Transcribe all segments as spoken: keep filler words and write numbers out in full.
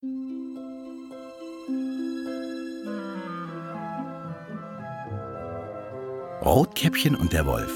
Rotkäppchen und der Wolf.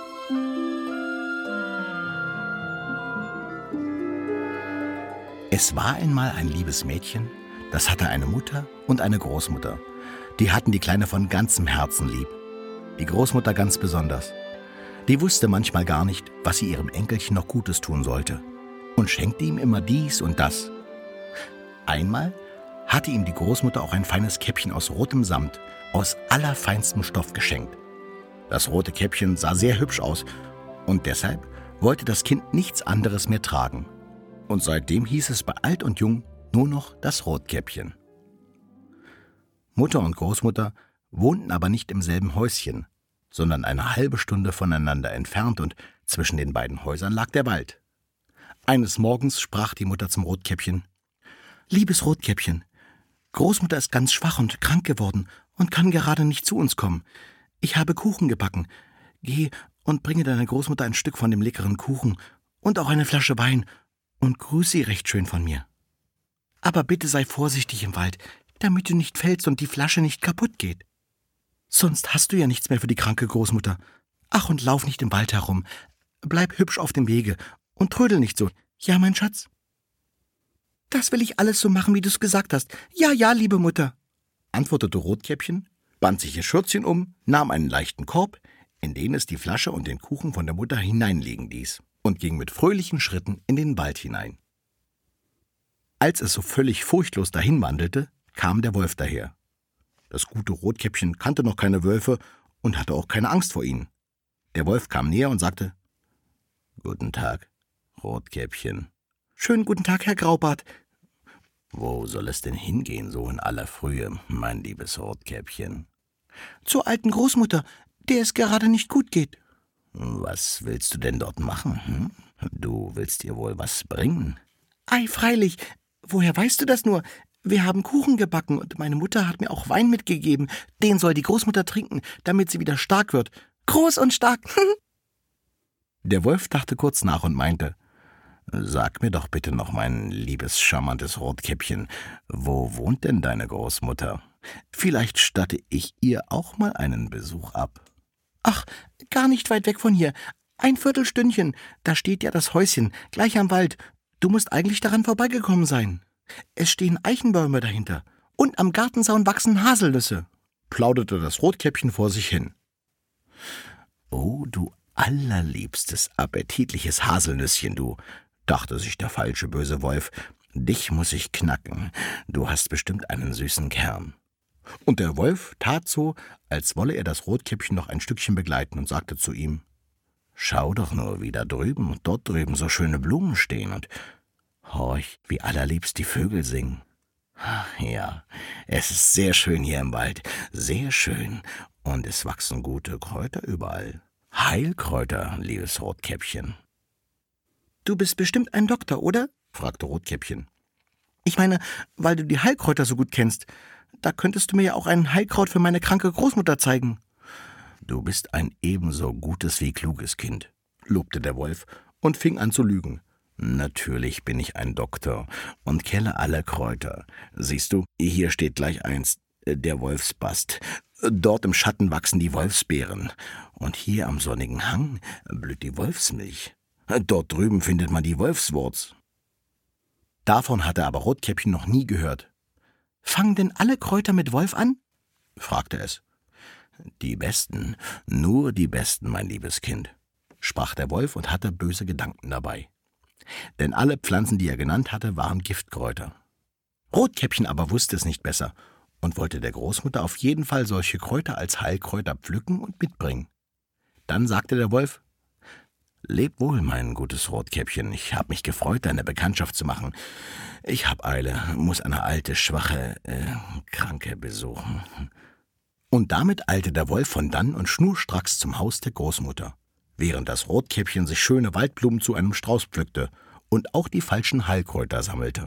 Es war einmal ein liebes Mädchen, das hatte eine Mutter und eine Großmutter. Die hatten die Kleine von ganzem Herzen lieb. Die Großmutter ganz besonders. Die wusste manchmal gar nicht, was sie ihrem Enkelchen noch Gutes tun sollte und schenkte ihm immer dies und das. Einmal hatte ihm die Großmutter auch ein feines Käppchen aus rotem Samt, aus allerfeinstem Stoff geschenkt. Das rote Käppchen sah sehr hübsch aus und deshalb wollte das Kind nichts anderes mehr tragen. Und seitdem hieß es bei alt und jung nur noch das Rotkäppchen. Mutter und Großmutter wohnten aber nicht im selben Häuschen, sondern eine halbe Stunde voneinander entfernt und zwischen den beiden Häusern lag der Wald. Eines Morgens sprach die Mutter zum Rotkäppchen: »Liebes Rotkäppchen, Großmutter ist ganz schwach und krank geworden und kann gerade nicht zu uns kommen. Ich habe Kuchen gebacken. Geh und bringe deiner Großmutter ein Stück von dem leckeren Kuchen und auch eine Flasche Wein und grüß sie recht schön von mir. Aber bitte sei vorsichtig im Wald, damit du nicht fällst und die Flasche nicht kaputt geht. Sonst hast du ja nichts mehr für die kranke Großmutter. Ach, und lauf nicht im Wald herum. Bleib hübsch auf dem Wege und trödel nicht so. Ja, mein Schatz?« »Das will ich alles so machen, wie du's gesagt hast. Ja, ja, liebe Mutter«, antwortete Rotkäppchen, band sich ihr Schürzchen um, nahm einen leichten Korb, in den es die Flasche und den Kuchen von der Mutter hineinlegen ließ, und ging mit fröhlichen Schritten in den Wald hinein. Als es so völlig furchtlos dahinwandelte, kam der Wolf daher. Das gute Rotkäppchen kannte noch keine Wölfe und hatte auch keine Angst vor ihnen. Der Wolf kam näher und sagte: »Guten Tag, Rotkäppchen.« »Schönen guten Tag, Herr Graubart.« »Wo soll es denn hingehen, so in aller Frühe, mein liebes Rotkäppchen?« »Zur alten Großmutter, der es gerade nicht gut geht.« »Was willst du denn dort machen? Hm? Du willst ihr wohl was bringen?« »Ei, freilich. Woher weißt du das nur? Wir haben Kuchen gebacken und meine Mutter hat mir auch Wein mitgegeben. Den soll die Großmutter trinken, damit sie wieder stark wird. Groß und stark.« Der Wolf dachte kurz nach und meinte: »Sag mir doch bitte noch, mein liebes, charmantes Rotkäppchen, wo wohnt denn deine Großmutter? Vielleicht statte ich ihr auch mal einen Besuch ab.« »Ach, gar nicht weit weg von hier. Ein Viertelstündchen. Da steht ja das Häuschen, gleich am Wald. Du musst eigentlich daran vorbeigekommen sein. Es stehen Eichenbäume dahinter und am Gartenzaun wachsen Haselnüsse«, plauderte das Rotkäppchen vor sich hin. »Oh, du allerliebstes, appetitliches Haselnüsschen, du«, dachte sich der falsche böse Wolf, »dich muss ich knacken. Du hast bestimmt einen süßen Kern.« Und der Wolf tat so, als wolle er das Rotkäppchen noch ein Stückchen begleiten und sagte zu ihm: »Schau doch nur, wie da drüben und dort drüben so schöne Blumen stehen und horch, wie allerliebst die Vögel singen. Ja, es ist sehr schön hier im Wald, sehr schön, und es wachsen gute Kräuter überall. Heilkräuter, liebes Rotkäppchen.« »Du bist bestimmt ein Doktor, oder?« fragte Rotkäppchen. »Ich meine, weil du die Heilkräuter so gut kennst. Da könntest du mir ja auch ein Heilkraut für meine kranke Großmutter zeigen.« »Du bist ein ebenso gutes wie kluges Kind«, lobte der Wolf und fing an zu lügen. »Natürlich bin ich ein Doktor und kenne alle Kräuter. Siehst du, hier steht gleich eins, der Wolfsbast. Dort im Schatten wachsen die Wolfsbeeren. Und hier am sonnigen Hang blüht die Wolfsmilch. Dort drüben findet man die Wolfswurz.« Davon hatte aber Rotkäppchen noch nie gehört. »Fangen denn alle Kräuter mit Wolf an?« fragte es. »Die besten, nur die besten, mein liebes Kind«, sprach der Wolf und hatte böse Gedanken dabei. Denn alle Pflanzen, die er genannt hatte, waren Giftkräuter. Rotkäppchen aber wusste es nicht besser und wollte der Großmutter auf jeden Fall solche Kräuter als Heilkräuter pflücken und mitbringen. Dann sagte der Wolf: »Leb wohl, mein gutes Rotkäppchen. Ich habe mich gefreut, deine Bekanntschaft zu machen. Ich hab Eile, muss eine alte, schwache, äh, Kranke besuchen.« Und damit eilte der Wolf von dann und schnurstracks zum Haus der Großmutter, während das Rotkäppchen sich schöne Waldblumen zu einem Strauß pflückte und auch die falschen Heilkräuter sammelte.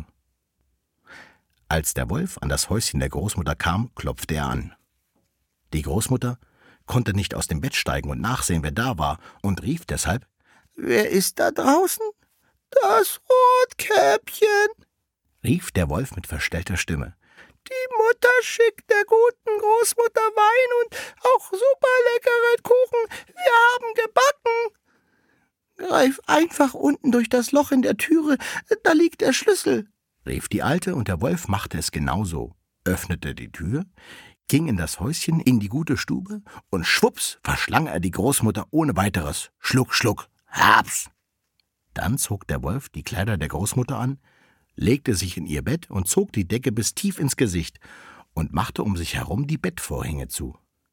Als der Wolf an das Häuschen der Großmutter kam, klopfte er an. Die Großmutter konnte nicht aus dem Bett steigen und nachsehen, wer da war, und rief deshalb: »Wer ist da draußen?« »Das Rotkäppchen«, rief der Wolf mit verstellter Stimme. »Die Mutter schickt der guten Großmutter Wein und auch super leckere Kuchen. Wir haben gebacken.« »Greif einfach unten durch das Loch in der Türe, da liegt der Schlüssel«, rief die Alte, und der Wolf machte es genauso, öffnete die Tür, ging in das Häuschen, in die gute Stube, und schwupps verschlang er die Großmutter ohne weiteres. Schluck, schluck, haps! Dann zog der Wolf die Kleider der Großmutter an, legte sich in ihr Bett und zog die Decke bis tief ins Gesicht und machte um sich herum die Bettvorhänge zu.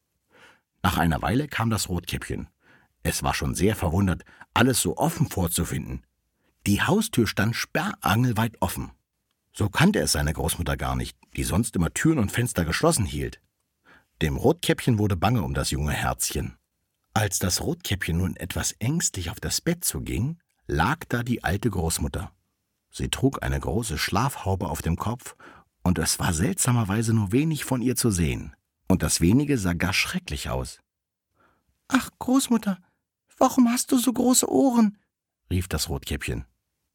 Nach einer Weile kam das Rotkäppchen. Es war schon sehr verwundert, alles so offen vorzufinden. Die Haustür stand sperrangelweit offen. So kannte es seine Großmutter gar nicht, die sonst immer Türen und Fenster geschlossen hielt. Dem Rotkäppchen wurde bange um das junge Herzchen. Als das Rotkäppchen nun etwas ängstlich auf das Bett zuging, lag da die alte Großmutter. Sie trug eine große Schlafhaube auf dem Kopf, und es war seltsamerweise nur wenig von ihr zu sehen. Und das wenige sah gar schrecklich aus. »Ach, Großmutter, warum hast du so große Ohren?« rief das Rotkäppchen.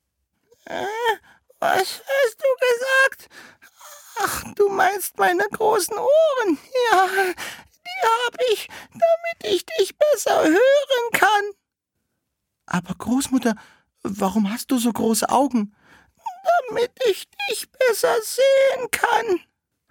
Äh, was hast du gesagt? Ach, du meinst meine großen Ohren. Ja, die habe ich, damit ich dich besser hören kann. Aber Großmutter, warum hast du so große Augen? Damit ich dich besser sehen kann.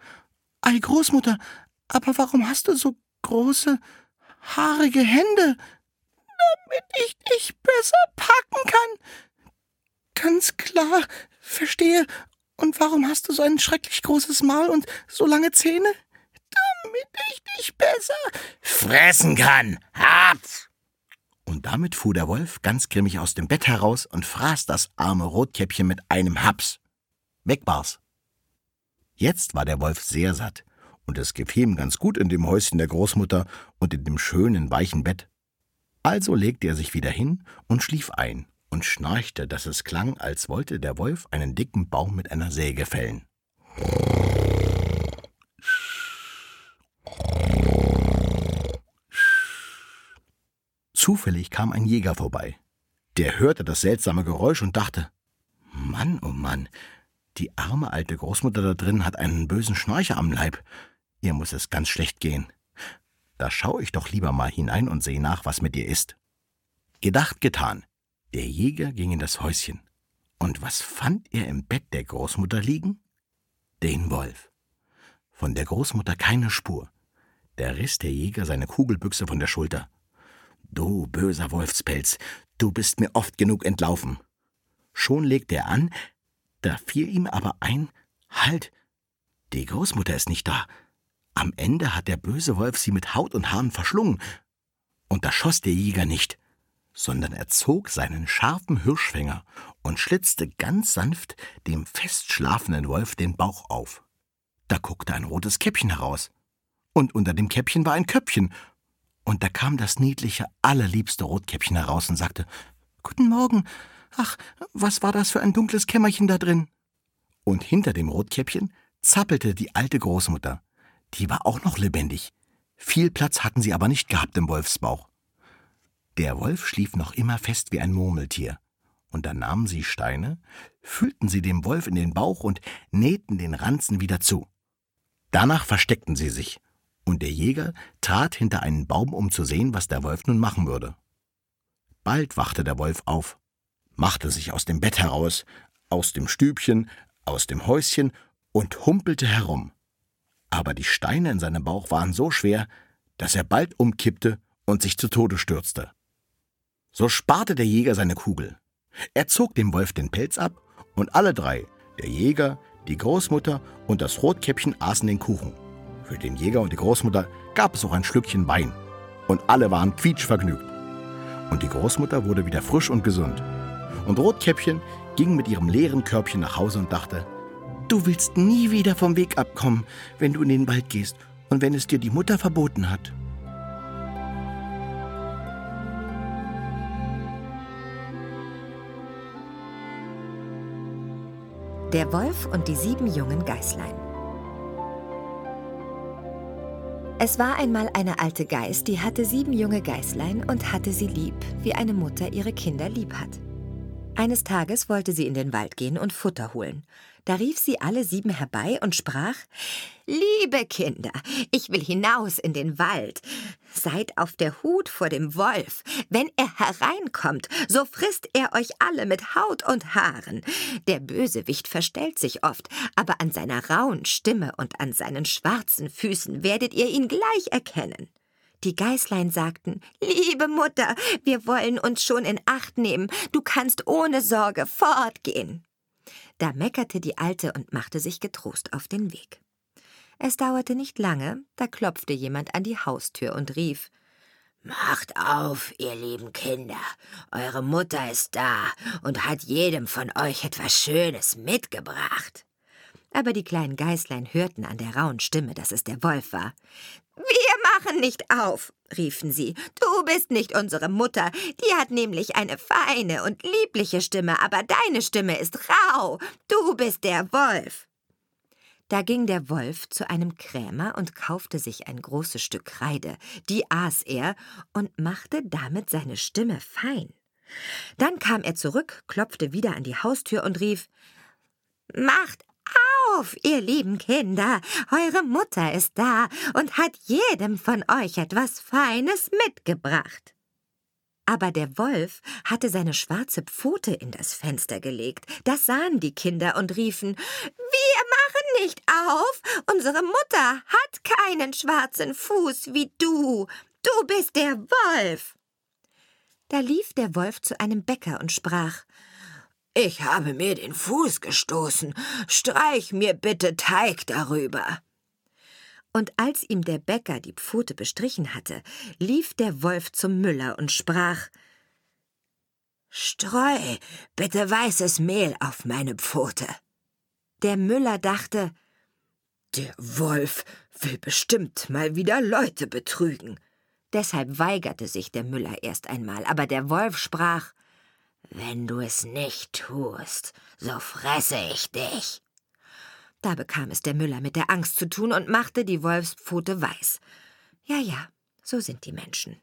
Ei, Großmutter, aber warum hast du so große, haarige Hände? Damit ich dich besser packen kann. Ganz klar, verstehe. Und warum hast du so ein schrecklich großes Maul und so lange Zähne? Damit ich dich besser fressen kann. Habt's! Und damit fuhr der Wolf ganz grimmig aus dem Bett heraus und fraß das arme Rotkäppchen mit einem Haps. Weg war's. Jetzt war der Wolf sehr satt, und es gefiel ihm ganz gut in dem Häuschen der Großmutter und in dem schönen, weichen Bett. Also legte er sich wieder hin und schlief ein und schnarchte, dass es klang, als wollte der Wolf einen dicken Baum mit einer Säge fällen. Zufällig kam ein Jäger vorbei. Der hörte das seltsame Geräusch und dachte, Mann, oh Mann, die arme alte Großmutter da drin hat einen bösen Schnarcher am Leib. Ihr muss es ganz schlecht gehen. Da schau ich doch lieber mal hinein und sehe nach, was mit ihr ist. Gedacht, getan. Der Jäger ging in das Häuschen. Und was fand er im Bett der Großmutter liegen? Den Wolf. Von der Großmutter keine Spur. Da riss der Jäger seine Kugelbüchse von der Schulter. »Du böser Wolfspelz, du bist mir oft genug entlaufen.« Schon legte er an, da fiel ihm aber ein, »Halt, die Großmutter ist nicht da. Am Ende hat der böse Wolf sie mit Haut und Haaren verschlungen.« Und da schoss der Jäger nicht, sondern er zog seinen scharfen Hirschfänger und schlitzte ganz sanft dem fest schlafenden Wolf den Bauch auf. Da guckte ein rotes Käppchen heraus, und unter dem Käppchen war ein Köpfchen. Und da kam das niedliche, allerliebste Rotkäppchen heraus und sagte, »Guten Morgen. Ach, was war das für ein dunkles Kämmerchen da drin?« Und hinter dem Rotkäppchen zappelte die alte Großmutter. Die war auch noch lebendig. Viel Platz hatten sie aber nicht gehabt im Wolfsbauch. Der Wolf schlief noch immer fest wie ein Murmeltier. Und dann nahmen sie Steine, füllten sie dem Wolf in den Bauch und nähten den Ranzen wieder zu. Danach versteckten sie sich. Und der Jäger trat hinter einen Baum, um zu sehen, was der Wolf nun machen würde. Bald wachte der Wolf auf, machte sich aus dem Bett heraus, aus dem Stübchen, aus dem Häuschen und humpelte herum. Aber die Steine in seinem Bauch waren so schwer, dass er bald umkippte und sich zu Tode stürzte. So sparte der Jäger seine Kugel. Er zog dem Wolf den Pelz ab, und alle drei, der Jäger, die Großmutter und das Rotkäppchen, aßen den Kuchen. Für den Jäger und die Großmutter gab es auch ein Schlückchen Wein. Und alle waren quietschvergnügt. Und die Großmutter wurde wieder frisch und gesund. Und Rotkäppchen ging mit ihrem leeren Körbchen nach Hause und dachte, »Du willst nie wieder vom Weg abkommen, wenn du in den Wald gehst und wenn es dir die Mutter verboten hat.« Der Wolf und die sieben jungen Geißlein. Es war einmal eine alte Geiß, die hatte sieben junge Geißlein und hatte sie lieb, wie eine Mutter ihre Kinder lieb hat. Eines Tages wollte sie in den Wald gehen und Futter holen. Da rief sie alle sieben herbei und sprach: »Liebe Kinder, ich will hinaus in den Wald. Seid auf der Hut vor dem Wolf. Wenn er hereinkommt, so frisst er euch alle mit Haut und Haaren. Der Bösewicht verstellt sich oft, aber an seiner rauen Stimme und an seinen schwarzen Füßen werdet ihr ihn gleich erkennen.« Die Geißlein sagten: »Liebe Mutter, wir wollen uns schon in Acht nehmen. Du kannst ohne Sorge fortgehen.« Da meckerte die Alte und machte sich getrost auf den Weg. Es dauerte nicht lange, da klopfte jemand an die Haustür und rief: »Macht auf, ihr lieben Kinder, eure Mutter ist da und hat jedem von euch etwas Schönes mitgebracht.« Aber die kleinen Geißlein hörten an der rauen Stimme, dass es der Wolf war. »Wir machen nicht auf«, riefen sie. »Du bist nicht unsere Mutter, die hat nämlich eine feine und liebliche Stimme, aber deine Stimme ist rau. Du bist der Wolf.« Da ging der Wolf zu einem Krämer und kaufte sich ein großes Stück Kreide. Die aß er und machte damit seine Stimme fein. Dann kam er zurück, klopfte wieder an die Haustür und rief: »Macht auf, ihr lieben Kinder, eure Mutter ist da und hat jedem von euch etwas Feines mitgebracht.« Aber der Wolf hatte seine schwarze Pfote in das Fenster gelegt. Das sahen die Kinder und riefen: »Wir machen nicht auf! Unsere Mutter hat keinen schwarzen Fuß wie du. Du bist der Wolf!« Da lief der Wolf zu einem Bäcker und sprach: »Ich habe mir den Fuß gestoßen. Streich mir bitte Teig darüber.« Und als ihm der Bäcker die Pfote bestrichen hatte, lief der Wolf zum Müller und sprach: »Streu bitte weißes Mehl auf meine Pfote.« Der Müller dachte: »Der Wolf will bestimmt mal wieder Leute betrügen.« Deshalb weigerte sich der Müller erst einmal, aber der Wolf sprach: »Wenn du es nicht tust, so fresse ich dich.« Da bekam es der Müller mit der Angst zu tun und machte die Wolfspfote weiß. Ja, ja, so sind die Menschen.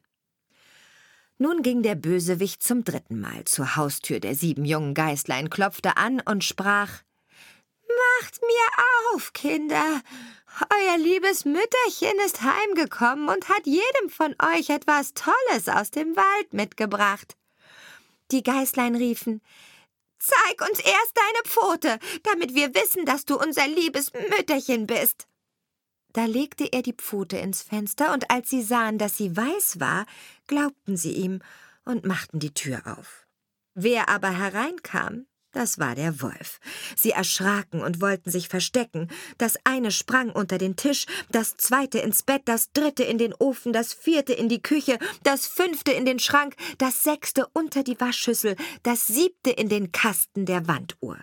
Nun ging der Bösewicht zum dritten Mal zur Haustür der sieben jungen Geißlein, klopfte an und sprach: »Macht mir auf, Kinder! Euer liebes Mütterchen ist heimgekommen und hat jedem von euch etwas Tolles aus dem Wald mitgebracht.« Die Geißlein riefen: »Zeig uns erst deine Pfote, damit wir wissen, dass du unser liebes Mütterchen bist.« Da legte er die Pfote ins Fenster, und als sie sahen, dass sie weiß war, glaubten sie ihm und machten die Tür auf. Wer aber hereinkam, das war der Wolf. Sie erschraken und wollten sich verstecken. Das eine sprang unter den Tisch, das zweite ins Bett, das dritte in den Ofen, das vierte in die Küche, das fünfte in den Schrank, das sechste unter die Waschschüssel, das siebte in den Kasten der Wanduhr.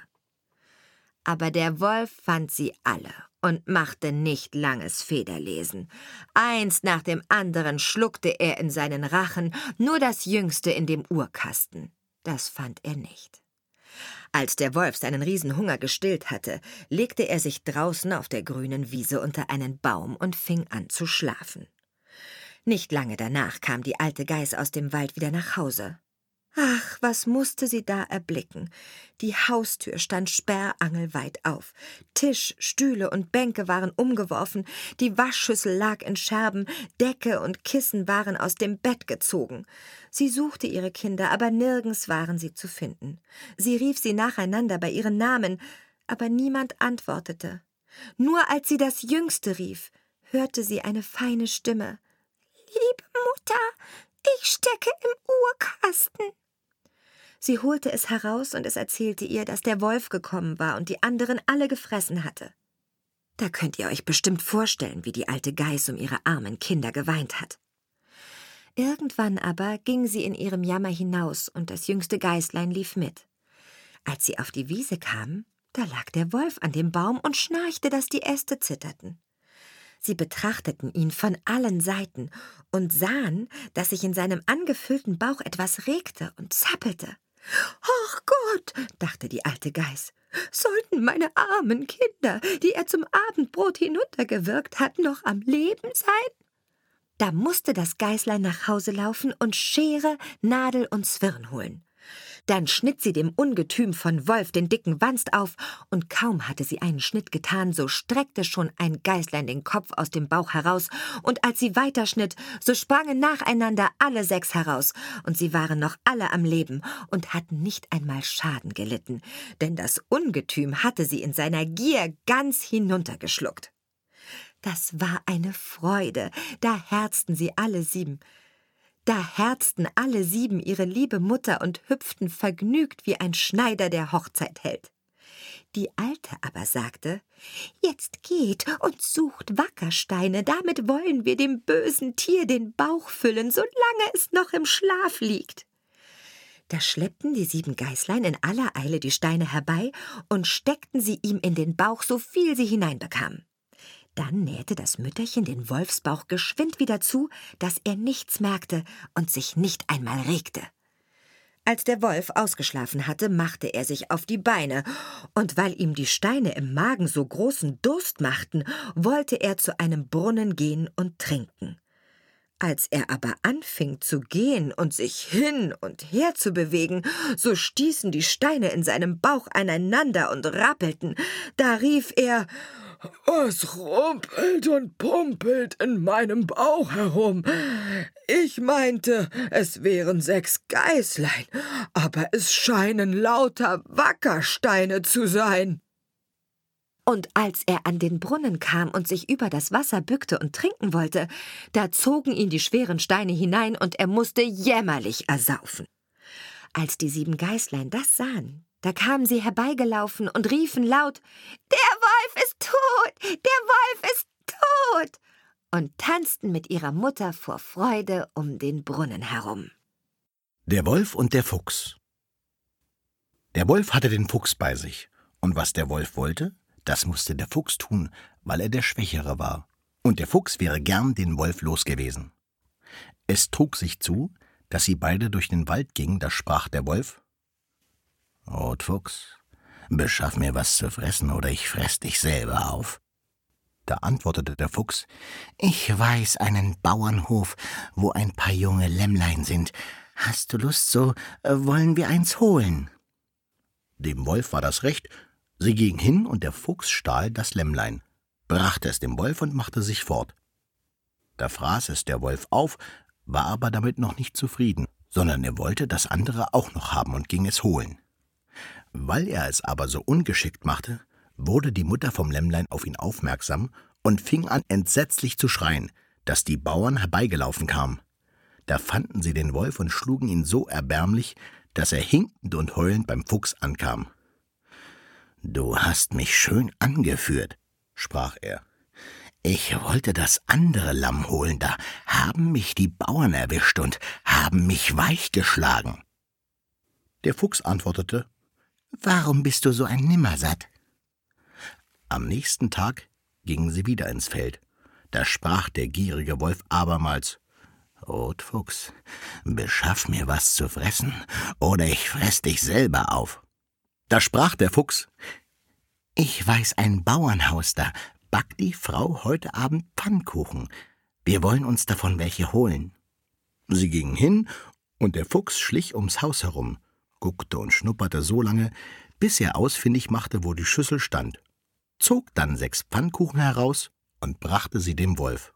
Aber der Wolf fand sie alle und machte nicht langes Federlesen. Eins nach dem anderen schluckte er in seinen Rachen, nur das jüngste in dem Uhrkasten. Das fand er nicht. Als der Wolf seinen Riesenhunger gestillt hatte, legte er sich draußen auf der grünen Wiese unter einen Baum und fing an zu schlafen. Nicht lange danach kam die alte Geiß aus dem Wald wieder nach Hause. Ach, was musste sie da erblicken! Die Haustür stand sperrangelweit auf. Tisch, Stühle und Bänke waren umgeworfen, die Waschschüssel lag in Scherben, Decke und Kissen waren aus dem Bett gezogen. Sie suchte ihre Kinder, aber nirgends waren sie zu finden. Sie rief sie nacheinander bei ihren Namen, aber niemand antwortete. Nur als sie das Jüngste rief, hörte sie eine feine Stimme. »Liebe Mutter, ich stecke im Uhrkasten.« Sie holte es heraus und es erzählte ihr, dass der Wolf gekommen war und die anderen alle gefressen hatte. Da könnt ihr euch bestimmt vorstellen, wie die alte Geiß um ihre armen Kinder geweint hat. Irgendwann aber ging sie in ihrem Jammer hinaus und das jüngste Geißlein lief mit. Als sie auf die Wiese kamen, da lag der Wolf an dem Baum und schnarchte, dass die Äste zitterten. Sie betrachteten ihn von allen Seiten und sahen, dass sich in seinem angefüllten Bauch etwas regte und zappelte. »Ach Gott«, dachte die alte Geiß, »sollten meine armen Kinder, die er zum Abendbrot hinuntergewürgt hat, noch am Leben sein?« Da musste das Geißlein nach Hause laufen und Schere, Nadel und Zwirn holen. Dann schnitt sie dem Ungetüm von Wolf den dicken Wanst auf, und kaum hatte sie einen Schnitt getan, so streckte schon ein Geißlein den Kopf aus dem Bauch heraus, und als sie weiterschnitt, so sprangen nacheinander alle sechs heraus, und sie waren noch alle am Leben und hatten nicht einmal Schaden gelitten, denn das Ungetüm hatte sie in seiner Gier ganz hinuntergeschluckt. Das war eine Freude, da herzten sie alle sieben. Da herzten alle sieben ihre liebe Mutter und hüpften vergnügt wie ein Schneider, der Hochzeit hält. Die Alte aber sagte: »Jetzt geht und sucht Wackersteine, damit wollen wir dem bösen Tier den Bauch füllen, solange es noch im Schlaf liegt.« Da schleppten die sieben Geißlein in aller Eile die Steine herbei und steckten sie ihm in den Bauch, so viel sie hineinbekamen. Dann nähte das Mütterchen den Wolfsbauch geschwind wieder zu, dass er nichts merkte und sich nicht einmal regte. Als der Wolf ausgeschlafen hatte, machte er sich auf die Beine, und weil ihm die Steine im Magen so großen Durst machten, wollte er zu einem Brunnen gehen und trinken. Als er aber anfing zu gehen und sich hin und her zu bewegen, so stießen die Steine in seinem Bauch aneinander und rappelten. Da rief er: »Es rumpelt und pumpelt in meinem Bauch herum. Ich meinte, es wären sechs Geißlein, aber es scheinen lauter Wackersteine zu sein.« Und als er an den Brunnen kam und sich über das Wasser bückte und trinken wollte, da zogen ihn die schweren Steine hinein, und er musste jämmerlich ersaufen. Als die sieben Geißlein das sahen, da kamen sie herbeigelaufen und riefen laut: »Der Wolf ist tot! Der Wolf ist tot!« und tanzten mit ihrer Mutter vor Freude um den Brunnen herum. Der Wolf und der Fuchs. Der Wolf hatte den Fuchs bei sich, und was der Wolf wollte, das musste der Fuchs tun, weil er der Schwächere war, und der Fuchs wäre gern den Wolf los gewesen. Es trug sich zu, dass sie beide durch den Wald gingen, da sprach der Wolf: »Rotfuchs, beschaff mir was zu fressen, oder ich fress dich selber auf.« Da antwortete der Fuchs: »Ich weiß einen Bauernhof, wo ein paar junge Lämmlein sind. Hast du Lust, so äh, wollen wir eins holen.« Dem Wolf war das recht. Sie ging hin, und der Fuchs stahl das Lämmlein, brachte es dem Wolf und machte sich fort. Da fraß es der Wolf auf, war aber damit noch nicht zufrieden, sondern er wollte das andere auch noch haben und ging es holen. Weil er es aber so ungeschickt machte, wurde die Mutter vom Lämmlein auf ihn aufmerksam und fing an, entsetzlich zu schreien, dass die Bauern herbeigelaufen kamen. Da fanden sie den Wolf und schlugen ihn so erbärmlich, dass er hinkend und heulend beim Fuchs ankam. »Du hast mich schön angeführt«, sprach er. »Ich wollte das andere Lamm holen, da haben mich die Bauern erwischt und haben mich weichgeschlagen.« Der Fuchs antwortete: »Warum bist du so ein Nimmersatt?« Am nächsten Tag gingen sie wieder ins Feld. Da sprach der gierige Wolf abermals: »Rotfuchs, beschaff mir was zu fressen, oder ich fress dich selber auf.« Da sprach der Fuchs: »Ich weiß ein Bauernhaus, da backt die Frau heute Abend Pfannkuchen. Wir wollen uns davon welche holen.« Sie gingen hin, und der Fuchs schlich ums Haus herum, guckte und schnupperte so lange, bis er ausfindig machte, wo die Schüssel stand, zog dann sechs Pfannkuchen heraus und brachte sie dem Wolf.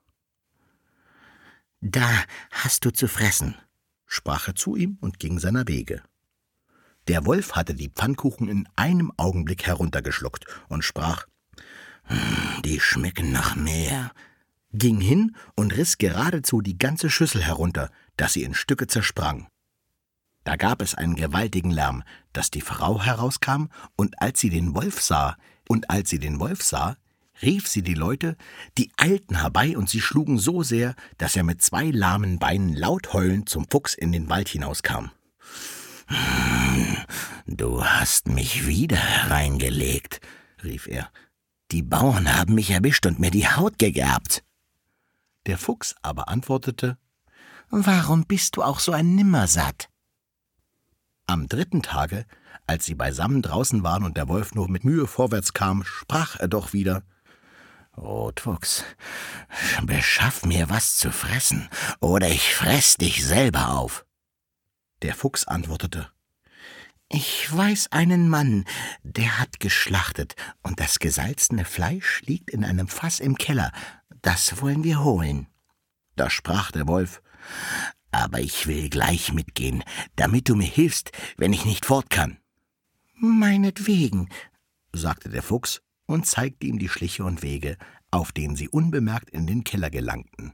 »Da hast du zu fressen«, sprach er zu ihm und ging seiner Wege. Der Wolf hatte die Pfannkuchen in einem Augenblick heruntergeschluckt und sprach: »Die schmecken nach mehr«, ging hin und riss geradezu die ganze Schüssel herunter, dass sie in Stücke zersprang. Da gab es einen gewaltigen Lärm, dass die Frau herauskam, und als sie den Wolf sah, und als sie den Wolf sah, rief sie die Leute, die eilten herbei, und sie schlugen so sehr, dass er mit zwei lahmen Beinen laut heulend zum Fuchs in den Wald hinauskam. »Du hast mich wieder hereingelegt«, rief er. »Die Bauern haben mich erwischt und mir die Haut gegerbt.« Der Fuchs aber antwortete: »Warum bist du auch so ein Nimmersatt?« Am dritten Tage, als sie beisammen draußen waren und der Wolf nur mit Mühe vorwärts kam, sprach er doch wieder: »Rotfuchs, beschaff mir was zu fressen, oder ich fress dich selber auf.« Der Fuchs antwortete: »Ich weiß einen Mann, der hat geschlachtet, und das gesalzene Fleisch liegt in einem Fass im Keller. Das wollen wir holen.« Da sprach der Wolf: »Aber ich will gleich mitgehen, damit du mir hilfst, wenn ich nicht fort kann.« »Meinetwegen«, sagte der Fuchs und zeigte ihm die Schliche und Wege, auf denen sie unbemerkt in den Keller gelangten.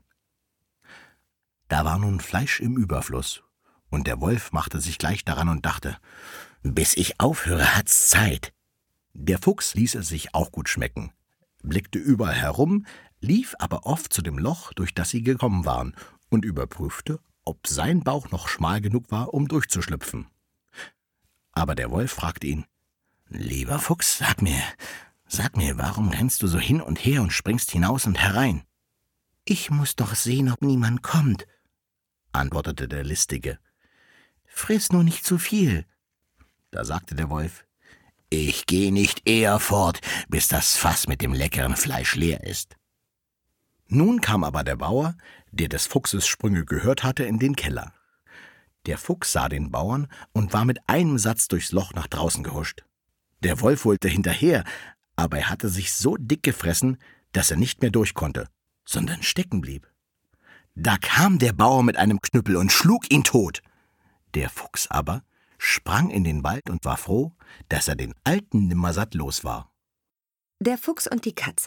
Da war nun Fleisch im Überfluss, und der Wolf machte sich gleich daran und dachte: »Bis ich aufhöre, hat's Zeit.« Der Fuchs ließ es sich auch gut schmecken, blickte überall herum, lief aber oft zu dem Loch, durch das sie gekommen waren, und überprüfte, ob sein Bauch noch schmal genug war, um durchzuschlüpfen. Aber der Wolf fragte ihn: »Lieber Fuchs, sag mir, sag mir, warum rennst du so hin und her und springst hinaus und herein?« »Ich muß doch sehen, ob niemand kommt«, antwortete der Listige. »Friss nur nicht zu viel.« Da sagte der Wolf: »Ich geh nicht eher fort, bis das Fass mit dem leckeren Fleisch leer ist.« Nun kam aber der Bauer, der des Fuchses Sprünge gehört hatte, in den Keller. Der Fuchs sah den Bauern und war mit einem Satz durchs Loch nach draußen gehuscht. Der Wolf wollte hinterher, aber er hatte sich so dick gefressen, dass er nicht mehr durch konnte, sondern stecken blieb. Da kam der Bauer mit einem Knüppel und schlug ihn tot. Der Fuchs aber sprang in den Wald und war froh, dass er den alten Nimmersatt los war. Der Fuchs und die Katze.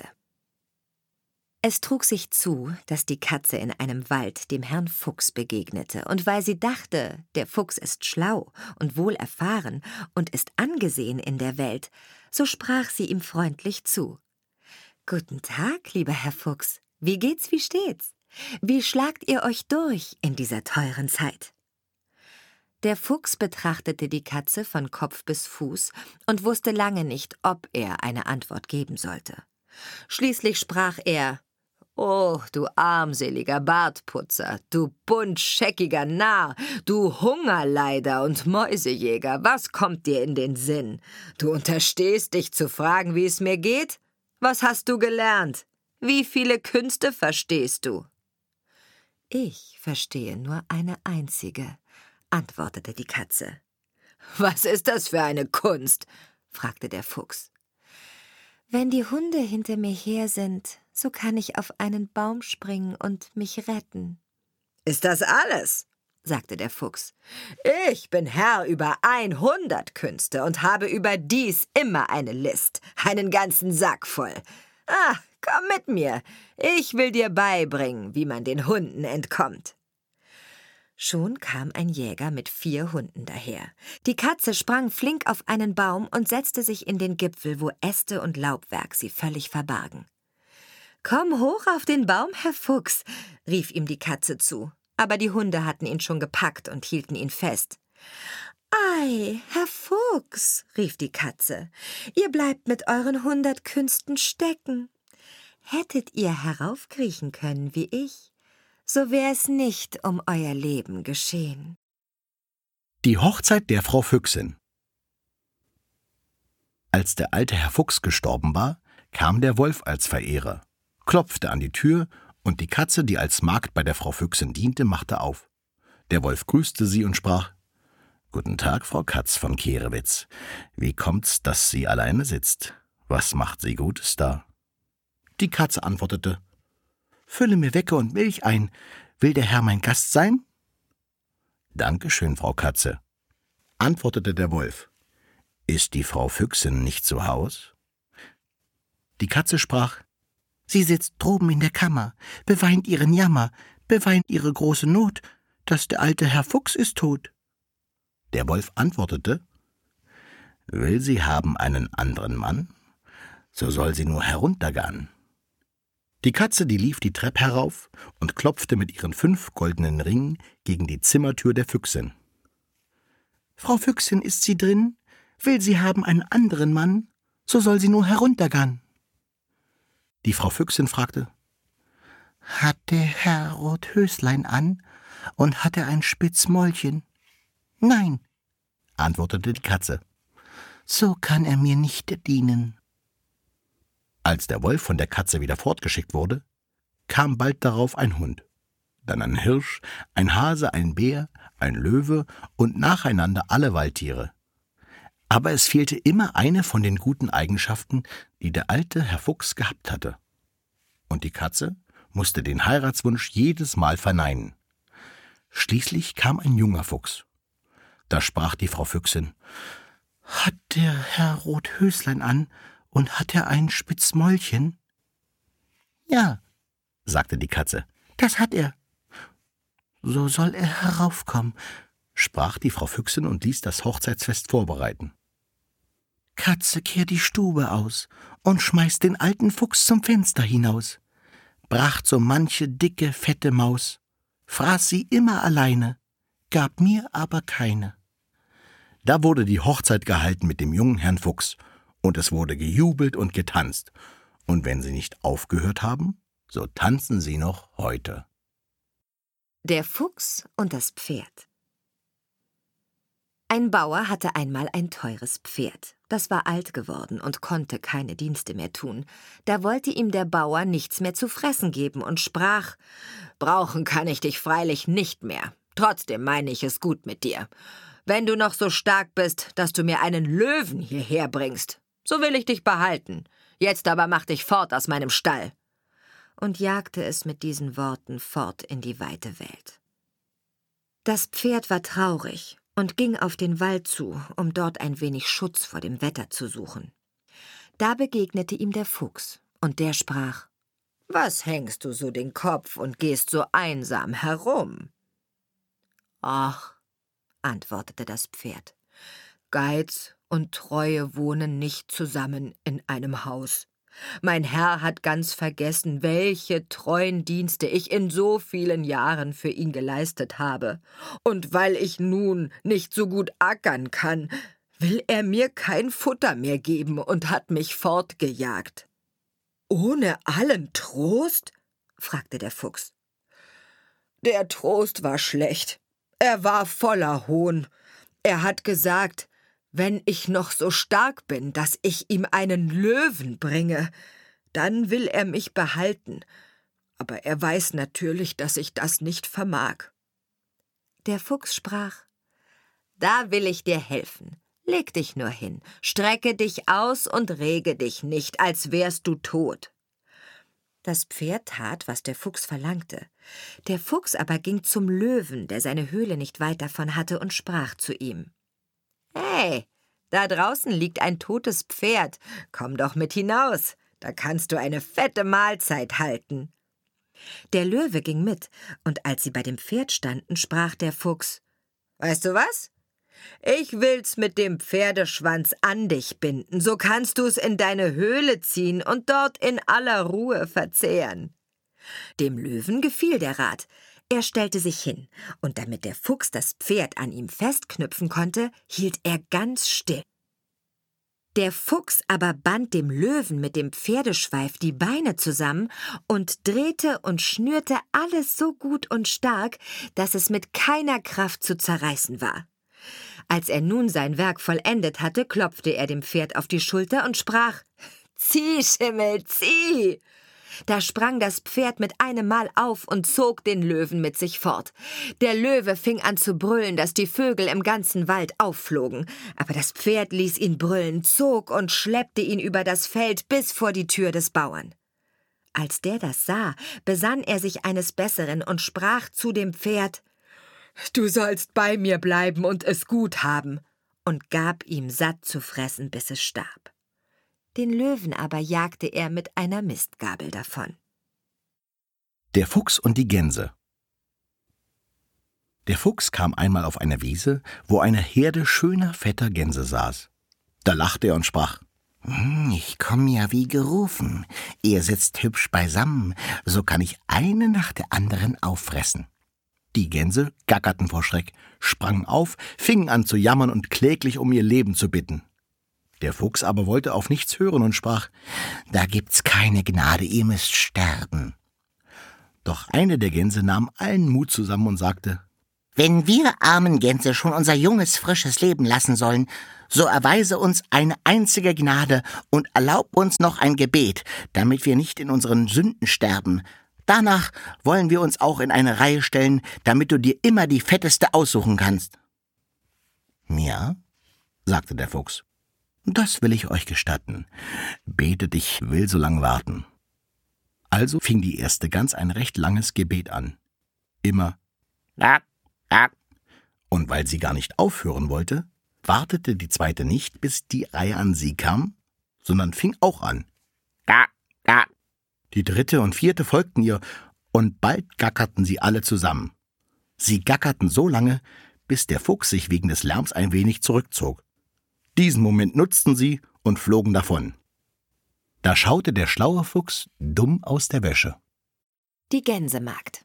Es trug sich zu, dass die Katze in einem Wald dem Herrn Fuchs begegnete, und weil sie dachte, der Fuchs ist schlau und wohl erfahren und ist angesehen in der Welt, so sprach sie ihm freundlich zu. »Guten Tag, lieber Herr Fuchs, wie geht's, wie steht's? Wie schlagt ihr euch durch in dieser teuren Zeit?« Der Fuchs betrachtete die Katze von Kopf bis Fuß und wusste lange nicht, ob er eine Antwort geben sollte. Schließlich sprach er: »Oh, du armseliger Bartputzer, du buntscheckiger Narr, du Hungerleider und Mäusejäger, was kommt dir in den Sinn? Du unterstehst dich zu fragen, wie es mir geht? Was hast du gelernt? Wie viele Künste verstehst du?« »Ich verstehe nur eine einzige«, antwortete die Katze. »Was ist das für eine Kunst?« fragte der Fuchs. »Wenn die Hunde hinter mir her sind, so kann ich auf einen Baum springen und mich retten.« »Ist das alles?« sagte der Fuchs. »Ich bin Herr über hundert Künste und habe überdies immer eine List, einen ganzen Sack voll. Ah, komm mit mir, ich will dir beibringen, wie man den Hunden entkommt.« Schon kam ein Jäger mit vier Hunden daher. Die Katze sprang flink auf einen Baum und setzte sich in den Gipfel, wo Äste und Laubwerk sie völlig verbargen. »Komm hoch auf den Baum, Herr Fuchs«, rief ihm die Katze zu, aber die Hunde hatten ihn schon gepackt und hielten ihn fest. »Ei, Herr Fuchs«, rief die Katze, »ihr bleibt mit euren hundert Künsten stecken. Hättet ihr heraufkriechen können wie ich, so wär es nicht um euer Leben geschehen.« Die Hochzeit der Frau Füchsin. Als der alte Herr Fuchs gestorben war, kam der Wolf als Verehrer, klopfte an die Tür, und die Katze, die als Magd bei der Frau Füchsin diente, machte auf. Der Wolf grüßte sie und sprach: »Guten Tag, Frau Katz von Kehrewitz. Wie kommt's, dass sie alleine sitzt? Was macht sie Gutes da?« Die Katze antwortete: »Fülle mir Wecker und Milch ein. Will der Herr mein Gast sein?« »Dankeschön, Frau Katze«, antwortete der Wolf. »Ist die Frau Füchsin nicht zu Haus?« Die Katze sprach: »Sie sitzt droben in der Kammer, beweint ihren Jammer, beweint ihre große Not, dass der alte Herr Fuchs ist tot.« Der Wolf antwortete: »Will sie haben einen anderen Mann? So soll sie nur heruntergehen.« Die Katze, die lief die Treppe herauf und klopfte mit ihren fünf goldenen Ringen gegen die Zimmertür der Füchsin. »Frau Füchsin, ist sie drin? Will sie haben einen anderen Mann? So soll sie nur heruntergehen.« Die Frau Füchsin fragte: »Hat der Herr Rothöslein an und hat er ein Spitzmäulchen?« »Nein«, antwortete die Katze. »So kann er mir nicht dienen.« Als der Wolf von der Katze wieder fortgeschickt wurde, kam bald darauf ein Hund, dann ein Hirsch, ein Hase, ein Bär, ein Löwe und nacheinander alle Waldtiere. Aber es fehlte immer eine von den guten Eigenschaften, die der alte Herr Fuchs gehabt hatte. Und die Katze musste den Heiratswunsch jedes Mal verneinen. Schließlich kam ein junger Fuchs. Da sprach die Frau Füchsin: »Hat der Herr Rothöslein an und hat er ein Spitzmäulchen?« »Ja«, sagte die Katze. »das hat er.« »So soll er heraufkommen«, sprach die Frau Füchsin und ließ das Hochzeitsfest vorbereiten. »Katze, kehr die Stube aus und schmeiß den alten Fuchs zum Fenster hinaus. Bracht so manche dicke, fette Maus, fraß sie immer alleine, gab mir aber keine.« Da wurde die Hochzeit gehalten mit dem jungen Herrn Fuchs, und es wurde gejubelt und getanzt. Und wenn sie nicht aufgehört haben, so tanzen sie noch heute. Der Fuchs und das Pferd. Ein Bauer hatte einmal ein teures Pferd. Das war alt geworden und konnte keine Dienste mehr tun. Da wollte ihm der Bauer nichts mehr zu fressen geben und sprach: »Brauchen kann ich dich freilich nicht mehr. Trotzdem meine ich es gut mit dir. Wenn du noch so stark bist, dass du mir einen Löwen hierher bringst, so will ich dich behalten. Jetzt aber mach dich fort aus meinem Stall.« Und jagte es mit diesen Worten fort in die weite Welt. Das Pferd war traurig und ging auf den Wald zu, um dort ein wenig Schutz vor dem Wetter zu suchen. Da begegnete ihm der Fuchs, und der sprach: »Was hängst du so den Kopf und gehst so einsam herum?« »Ach«, antwortete das Pferd, »Geiz und Treue wohnen nicht zusammen in einem Haus. Mein Herr hat ganz vergessen, welche treuen Dienste ich in so vielen Jahren für ihn geleistet habe. Und weil ich nun nicht so gut ackern kann, will er mir kein Futter mehr geben und hat mich fortgejagt.« »Ohne allen Trost?« fragte der Fuchs. »Der Trost war schlecht. Er war voller Hohn. Er hat gesagt, wenn ich noch so stark bin, dass ich ihm einen Löwen bringe, dann will er mich behalten. Aber er weiß natürlich, dass ich das nicht vermag.« Der Fuchs sprach: »Da will ich dir helfen. Leg dich nur hin, strecke dich aus und rege dich nicht, als wärst du tot.« Das Pferd tat, was der Fuchs verlangte. Der Fuchs aber ging zum Löwen, der seine Höhle nicht weit davon hatte, und sprach zu ihm: »Hey, da draußen liegt ein totes Pferd. Komm doch mit hinaus, da kannst du eine fette Mahlzeit halten.« Der Löwe ging mit, und als sie bei dem Pferd standen, sprach der Fuchs: »Weißt du was? Ich will's mit dem Pferdeschwanz an dich binden, so kannst du's in deine Höhle ziehen und dort in aller Ruhe verzehren.« Dem Löwen gefiel der Rat. Er stellte sich hin, und damit der Fuchs das Pferd an ihm festknüpfen konnte, hielt er ganz still. Der Fuchs aber band dem Löwen mit dem Pferdeschweif die Beine zusammen und drehte und schnürte alles so gut und stark, dass es mit keiner Kraft zu zerreißen war. Als er nun sein Werk vollendet hatte, klopfte er dem Pferd auf die Schulter und sprach: »Zieh, Schimmel, zieh!« Da sprang das Pferd mit einem Mal auf und zog den Löwen mit sich fort. Der Löwe fing an zu brüllen, dass die Vögel im ganzen Wald aufflogen. Aber das Pferd ließ ihn brüllen, zog und schleppte ihn über das Feld bis vor die Tür des Bauern. Als der das sah, besann er sich eines Besseren und sprach zu dem Pferd: »Du sollst bei mir bleiben und es gut haben«, und gab ihm satt zu fressen, bis es starb. Den Löwen aber jagte er mit einer Mistgabel davon. Der Fuchs und die Gänse. Der Fuchs kam einmal auf eine Wiese, wo eine Herde schöner, fetter Gänse saß. Da lachte er und sprach: »Ich komm ja wie gerufen. Ihr sitzt hübsch beisammen, so kann ich eine nach der anderen auffressen.« Die Gänse gackerten vor Schreck, sprangen auf, fingen an zu jammern und kläglich um ihr Leben zu bitten. Der Fuchs aber wollte auf nichts hören und sprach: »Da gibt's keine Gnade, ihr müsst sterben.« Doch eine der Gänse nahm allen Mut zusammen und sagte: »Wenn wir armen Gänse schon unser junges, frisches Leben lassen sollen, so erweise uns eine einzige Gnade und erlaub uns noch ein Gebet, damit wir nicht in unseren Sünden sterben. Danach wollen wir uns auch in eine Reihe stellen, damit du dir immer die fetteste aussuchen kannst.« »Ja«, sagte der Fuchs. »Das will ich euch gestatten. Betet, ich will so lang warten.« Also fing die erste Gans ein recht langes Gebet an. Immer »Quack, quack«. Und weil sie gar nicht aufhören wollte, wartete die zweite nicht, bis die Reihe an sie kam, sondern fing auch an. »Quack, quack«. Die dritte und vierte folgten ihr, und bald gackerten sie alle zusammen. Sie gackerten so lange, bis der Fuchs sich wegen des Lärms ein wenig zurückzog. Diesen Moment nutzten sie und flogen davon. Da schaute der schlaue Fuchs dumm aus der Wäsche. Die Gänsemagd.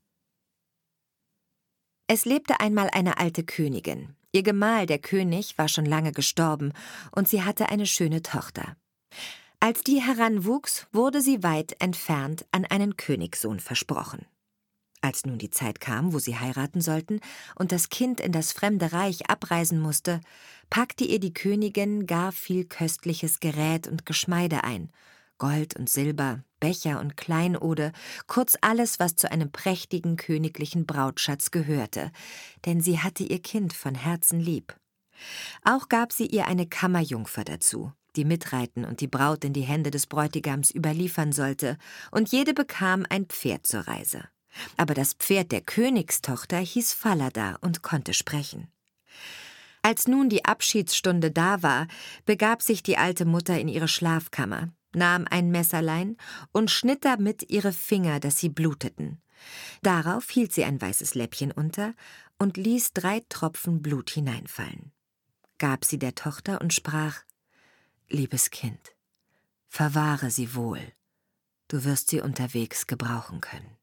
Es lebte einmal eine alte Königin. Ihr Gemahl, der König, war schon lange gestorben, und sie hatte eine schöne Tochter. Als die heranwuchs, wurde sie weit entfernt an einen Königssohn versprochen. Als nun die Zeit kam, wo sie heiraten sollten und das Kind in das fremde Reich abreisen musste, packte ihr die Königin gar viel köstliches Gerät und Geschmeide ein, Gold und Silber, Becher und Kleinode, kurz alles, was zu einem prächtigen königlichen Brautschatz gehörte, denn sie hatte ihr Kind von Herzen lieb. Auch gab sie ihr eine Kammerjungfer dazu, die mitreiten und die Braut in die Hände des Bräutigams überliefern sollte, und jede bekam ein Pferd zur Reise. Aber das Pferd der Königstochter hieß Falada und konnte sprechen. Als nun die Abschiedsstunde da war, begab sich die alte Mutter in ihre Schlafkammer, nahm ein Messerlein und schnitt damit ihre Finger, dass sie bluteten. Darauf hielt sie ein weißes Läppchen unter und ließ drei Tropfen Blut hineinfallen. Gab sie der Tochter und sprach: »Liebes Kind, verwahre sie wohl, du wirst sie unterwegs gebrauchen können.«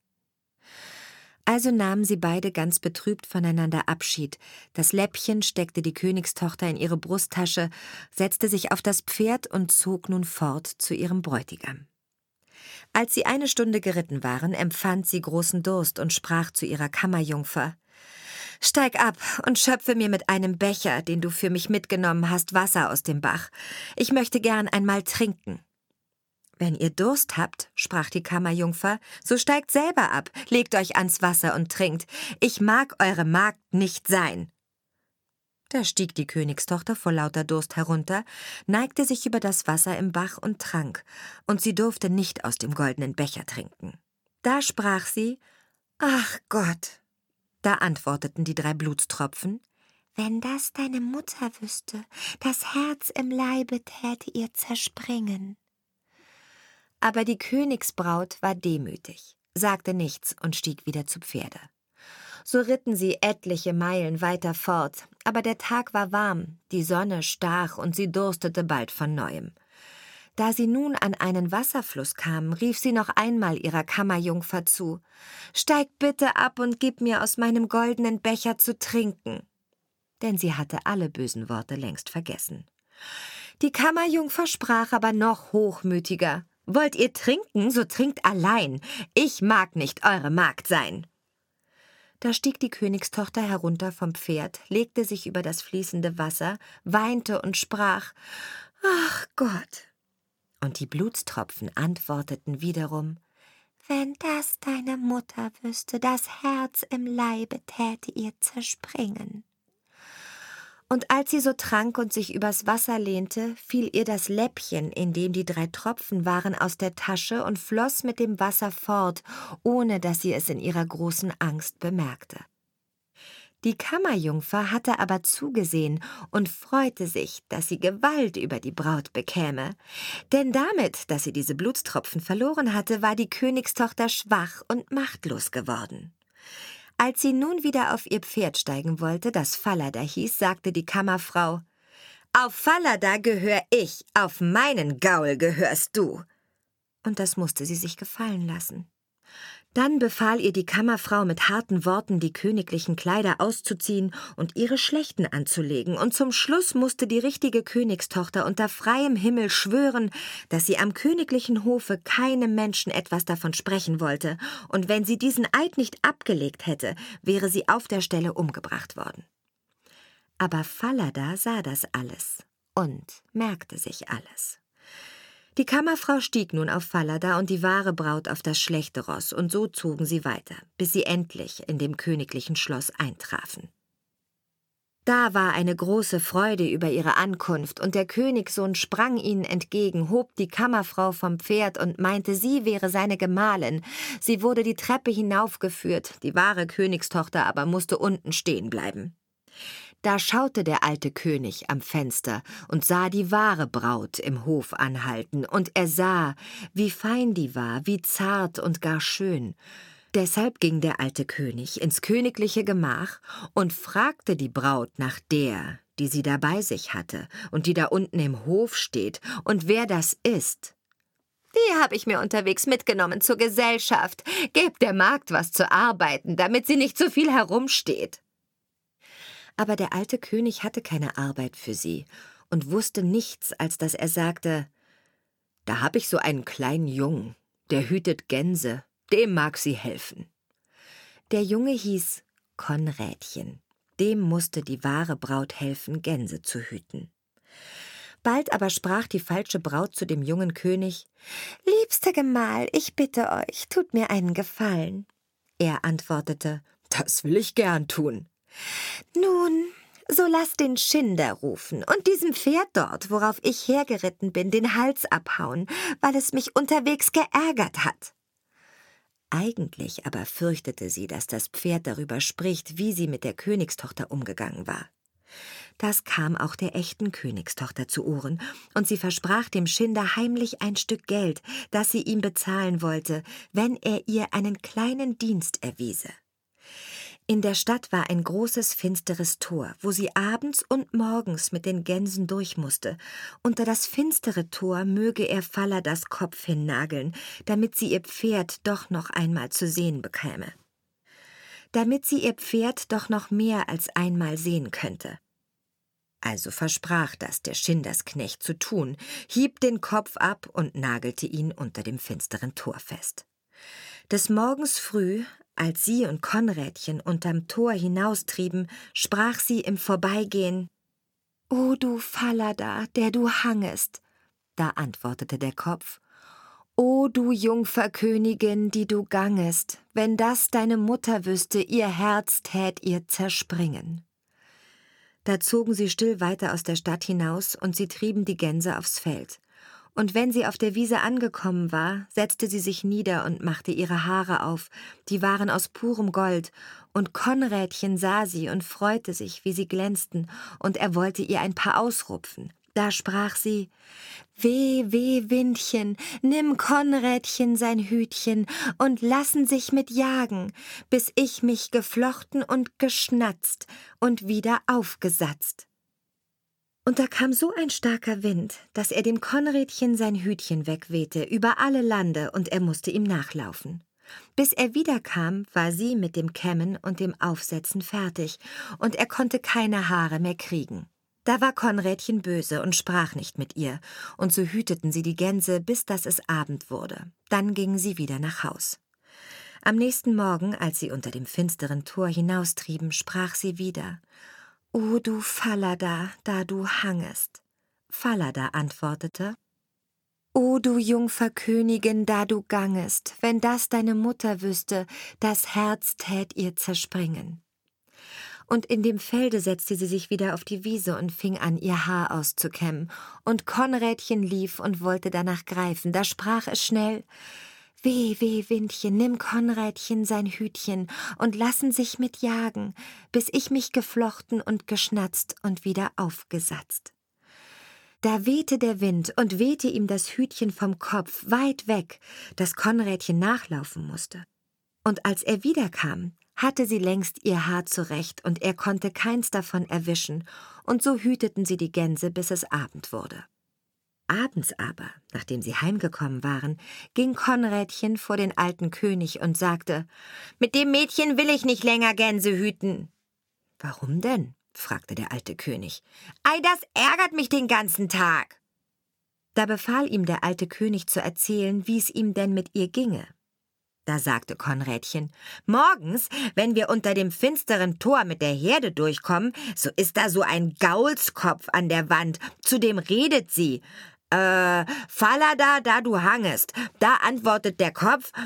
Also nahmen sie beide ganz betrübt voneinander Abschied. Das Läppchen steckte die Königstochter in ihre Brusttasche, setzte sich auf das Pferd und zog nun fort zu ihrem Bräutigam. Als sie eine Stunde geritten waren, empfand sie großen Durst und sprach zu ihrer Kammerjungfer: »Steig ab und schöpfe mir mit einem Becher, den du für mich mitgenommen hast, Wasser aus dem Bach. Ich möchte gern einmal trinken.« »Wenn ihr Durst habt«, sprach die Kammerjungfer, »so steigt selber ab, legt euch ans Wasser und trinkt. Ich mag eure Magd nicht sein.« Da stieg die Königstochter vor lauter Durst herunter, neigte sich über das Wasser im Bach und trank, und sie durfte nicht aus dem goldenen Becher trinken. Da sprach sie: »Ach Gott!« Da antworteten die drei Blutstropfen: »Wenn das deine Mutter wüsste, das Herz im Leibe täte ihr zerspringen.« Aber die Königsbraut war demütig, sagte nichts und stieg wieder zu Pferde. So ritten sie etliche Meilen weiter fort, aber der Tag war warm, die Sonne stach und sie durstete bald von Neuem. Da sie nun an einen Wasserfluss kamen, rief sie noch einmal ihrer Kammerjungfer zu: »Steig bitte ab und gib mir aus meinem goldenen Becher zu trinken.« Denn sie hatte alle bösen Worte längst vergessen. Die Kammerjungfer sprach aber noch hochmütiger: »Wollt ihr trinken, so trinkt allein. Ich mag nicht eure Magd sein.« Da stieg die Königstochter herunter vom Pferd, legte sich über das fließende Wasser, weinte und sprach: »Ach Gott!« Und die Blutstropfen antworteten wiederum: »Wenn das deine Mutter wüsste, das Herz im Leibe täte ihr zerspringen.« Und als sie so trank und sich übers Wasser lehnte, fiel ihr das Läppchen, in dem die drei Tropfen waren, aus der Tasche und floss mit dem Wasser fort, ohne dass sie es in ihrer großen Angst bemerkte. Die Kammerjungfer hatte aber zugesehen und freute sich, dass sie Gewalt über die Braut bekäme. Denn damit, dass sie diese Blutstropfen verloren hatte, war die Königstochter schwach und machtlos geworden. Als sie nun wieder auf ihr Pferd steigen wollte, das Falada hieß, sagte die Kammerfrau: »Auf Falada gehör ich, auf meinen Gaul gehörst du.« Und das musste sie sich gefallen lassen. Dann befahl ihr die Kammerfrau mit harten Worten, die königlichen Kleider auszuziehen und ihre schlechten anzulegen, und zum Schluss musste die richtige Königstochter unter freiem Himmel schwören, dass sie am königlichen Hofe keinem Menschen etwas davon sprechen wollte, und wenn sie diesen Eid nicht abgelegt hätte, wäre sie auf der Stelle umgebracht worden. Aber Falada sah das alles und merkte sich alles. Die Kammerfrau stieg nun auf Falada und die wahre Braut auf das schlechte Ross, und so zogen sie weiter, bis sie endlich in dem königlichen Schloss eintrafen. Da war eine große Freude über ihre Ankunft, und der Königssohn sprang ihnen entgegen, hob die Kammerfrau vom Pferd und meinte, sie wäre seine Gemahlin. Sie wurde die Treppe hinaufgeführt, die wahre Königstochter aber musste unten stehen bleiben. Da schaute der alte König am Fenster und sah die wahre Braut im Hof anhalten, und er sah, wie fein die war, wie zart und gar schön. Deshalb ging der alte König ins königliche Gemach und fragte die Braut nach der, die sie da bei sich hatte und die da unten im Hof steht, und wer das ist. »Die habe ich mir unterwegs mitgenommen zur Gesellschaft. Gebt der Magd was zu arbeiten, damit sie nicht so viel herumsteht.« Aber der alte König hatte keine Arbeit für sie und wusste nichts, als dass er sagte, »Da habe ich so einen kleinen Jungen, der hütet Gänse. Dem mag sie helfen.« Der Junge hieß Konrädchen. Dem musste die wahre Braut helfen, Gänse zu hüten. Bald aber sprach die falsche Braut zu dem jungen König, »Liebster Gemahl, ich bitte euch, tut mir einen Gefallen.« Er antwortete, »Das will ich gern tun.« »Nun, so lass den Schinder rufen und diesem Pferd dort, worauf ich hergeritten bin, den Hals abhauen, weil es mich unterwegs geärgert hat.« Eigentlich aber fürchtete sie, dass das Pferd darüber spricht, wie sie mit der Königstochter umgegangen war. Das kam auch der echten Königstochter zu Ohren, und sie versprach dem Schinder heimlich ein Stück Geld, das sie ihm bezahlen wollte, wenn er ihr einen kleinen Dienst erwiese. In der Stadt war ein großes, finsteres Tor, wo sie abends und morgens mit den Gänsen durch musste. Unter das finstere Tor möge er Falladas Kopf hinnageln, damit sie ihr Pferd doch noch einmal zu sehen bekäme. Damit sie ihr Pferd doch noch mehr als einmal sehen könnte. Also versprach das der Schindersknecht zu tun, hieb den Kopf ab und nagelte ihn unter dem finsteren Tor fest. Des Morgens früh, als sie und Konrädchen unterm Tor hinaustrieben, sprach sie im Vorbeigehen, »O du Fallada, der du hangest!« Da antwortete der Kopf, »O du Jungferkönigin, die du gangest, wenn das deine Mutter wüsste, ihr Herz tät ihr zerspringen.« Da zogen sie still weiter aus der Stadt hinaus, und sie trieben die Gänse aufs Feld. Und wenn sie auf der Wiese angekommen war, setzte sie sich nieder und machte ihre Haare auf, die waren aus purem Gold, und Konrädchen sah sie und freute sich, wie sie glänzten, und er wollte ihr ein paar ausrupfen. Da sprach sie, »Weh, weh, Windchen, nimm Konrädchen sein Hütchen und lassen sich mit jagen, bis ich mich geflochten und geschnatzt und wieder aufgesatzt.« Und da kam so ein starker Wind, dass er dem Konrädchen sein Hütchen wegwehte über alle Lande, und er musste ihm nachlaufen. Bis er wiederkam, war sie mit dem Kämmen und dem Aufsetzen fertig, und er konnte keine Haare mehr kriegen. Da war Konrädchen böse und sprach nicht mit ihr, und so hüteten sie die Gänse, bis dass es Abend wurde. Dann gingen sie wieder nach Haus. Am nächsten Morgen, als sie unter dem finsteren Tor hinaustrieben, sprach sie wieder, »O du Fallada, da du hangest!« Fallada antwortete, »O du Jungferkönigin, da du gangest, wenn das deine Mutter wüsste, das Herz tät ihr zerspringen.« Und in dem Felde setzte sie sich wieder auf die Wiese und fing an, ihr Haar auszukämmen, und Konrädchen lief und wollte danach greifen, da sprach es schnell, »Weh, weh, Windchen, nimm Konrädchen sein Hütchen und lassen sich mit jagen, bis ich mich geflochten und geschnatzt und wieder aufgesatzt.« Da wehte der Wind und wehte ihm das Hütchen vom Kopf weit weg, dass Konrädchen nachlaufen musste. Und als er wiederkam, hatte sie längst ihr Haar zurecht, und er konnte keins davon erwischen, und so hüteten sie die Gänse, bis es Abend wurde. Abends aber, nachdem sie heimgekommen waren, ging Konrädchen vor den alten König und sagte, »Mit dem Mädchen will ich nicht länger Gänse hüten.« »Warum denn?« fragte der alte König. »Ei, das ärgert mich den ganzen Tag.« Da befahl ihm der alte König zu erzählen, wie es ihm denn mit ihr ginge. Da sagte Konrädchen, »Morgens, wenn wir unter dem finsteren Tor mit der Herde durchkommen, so ist da so ein Gaulskopf an der Wand, zu dem redet sie. Äh, Fallada, da du hangest.« Da antwortet der Kopf,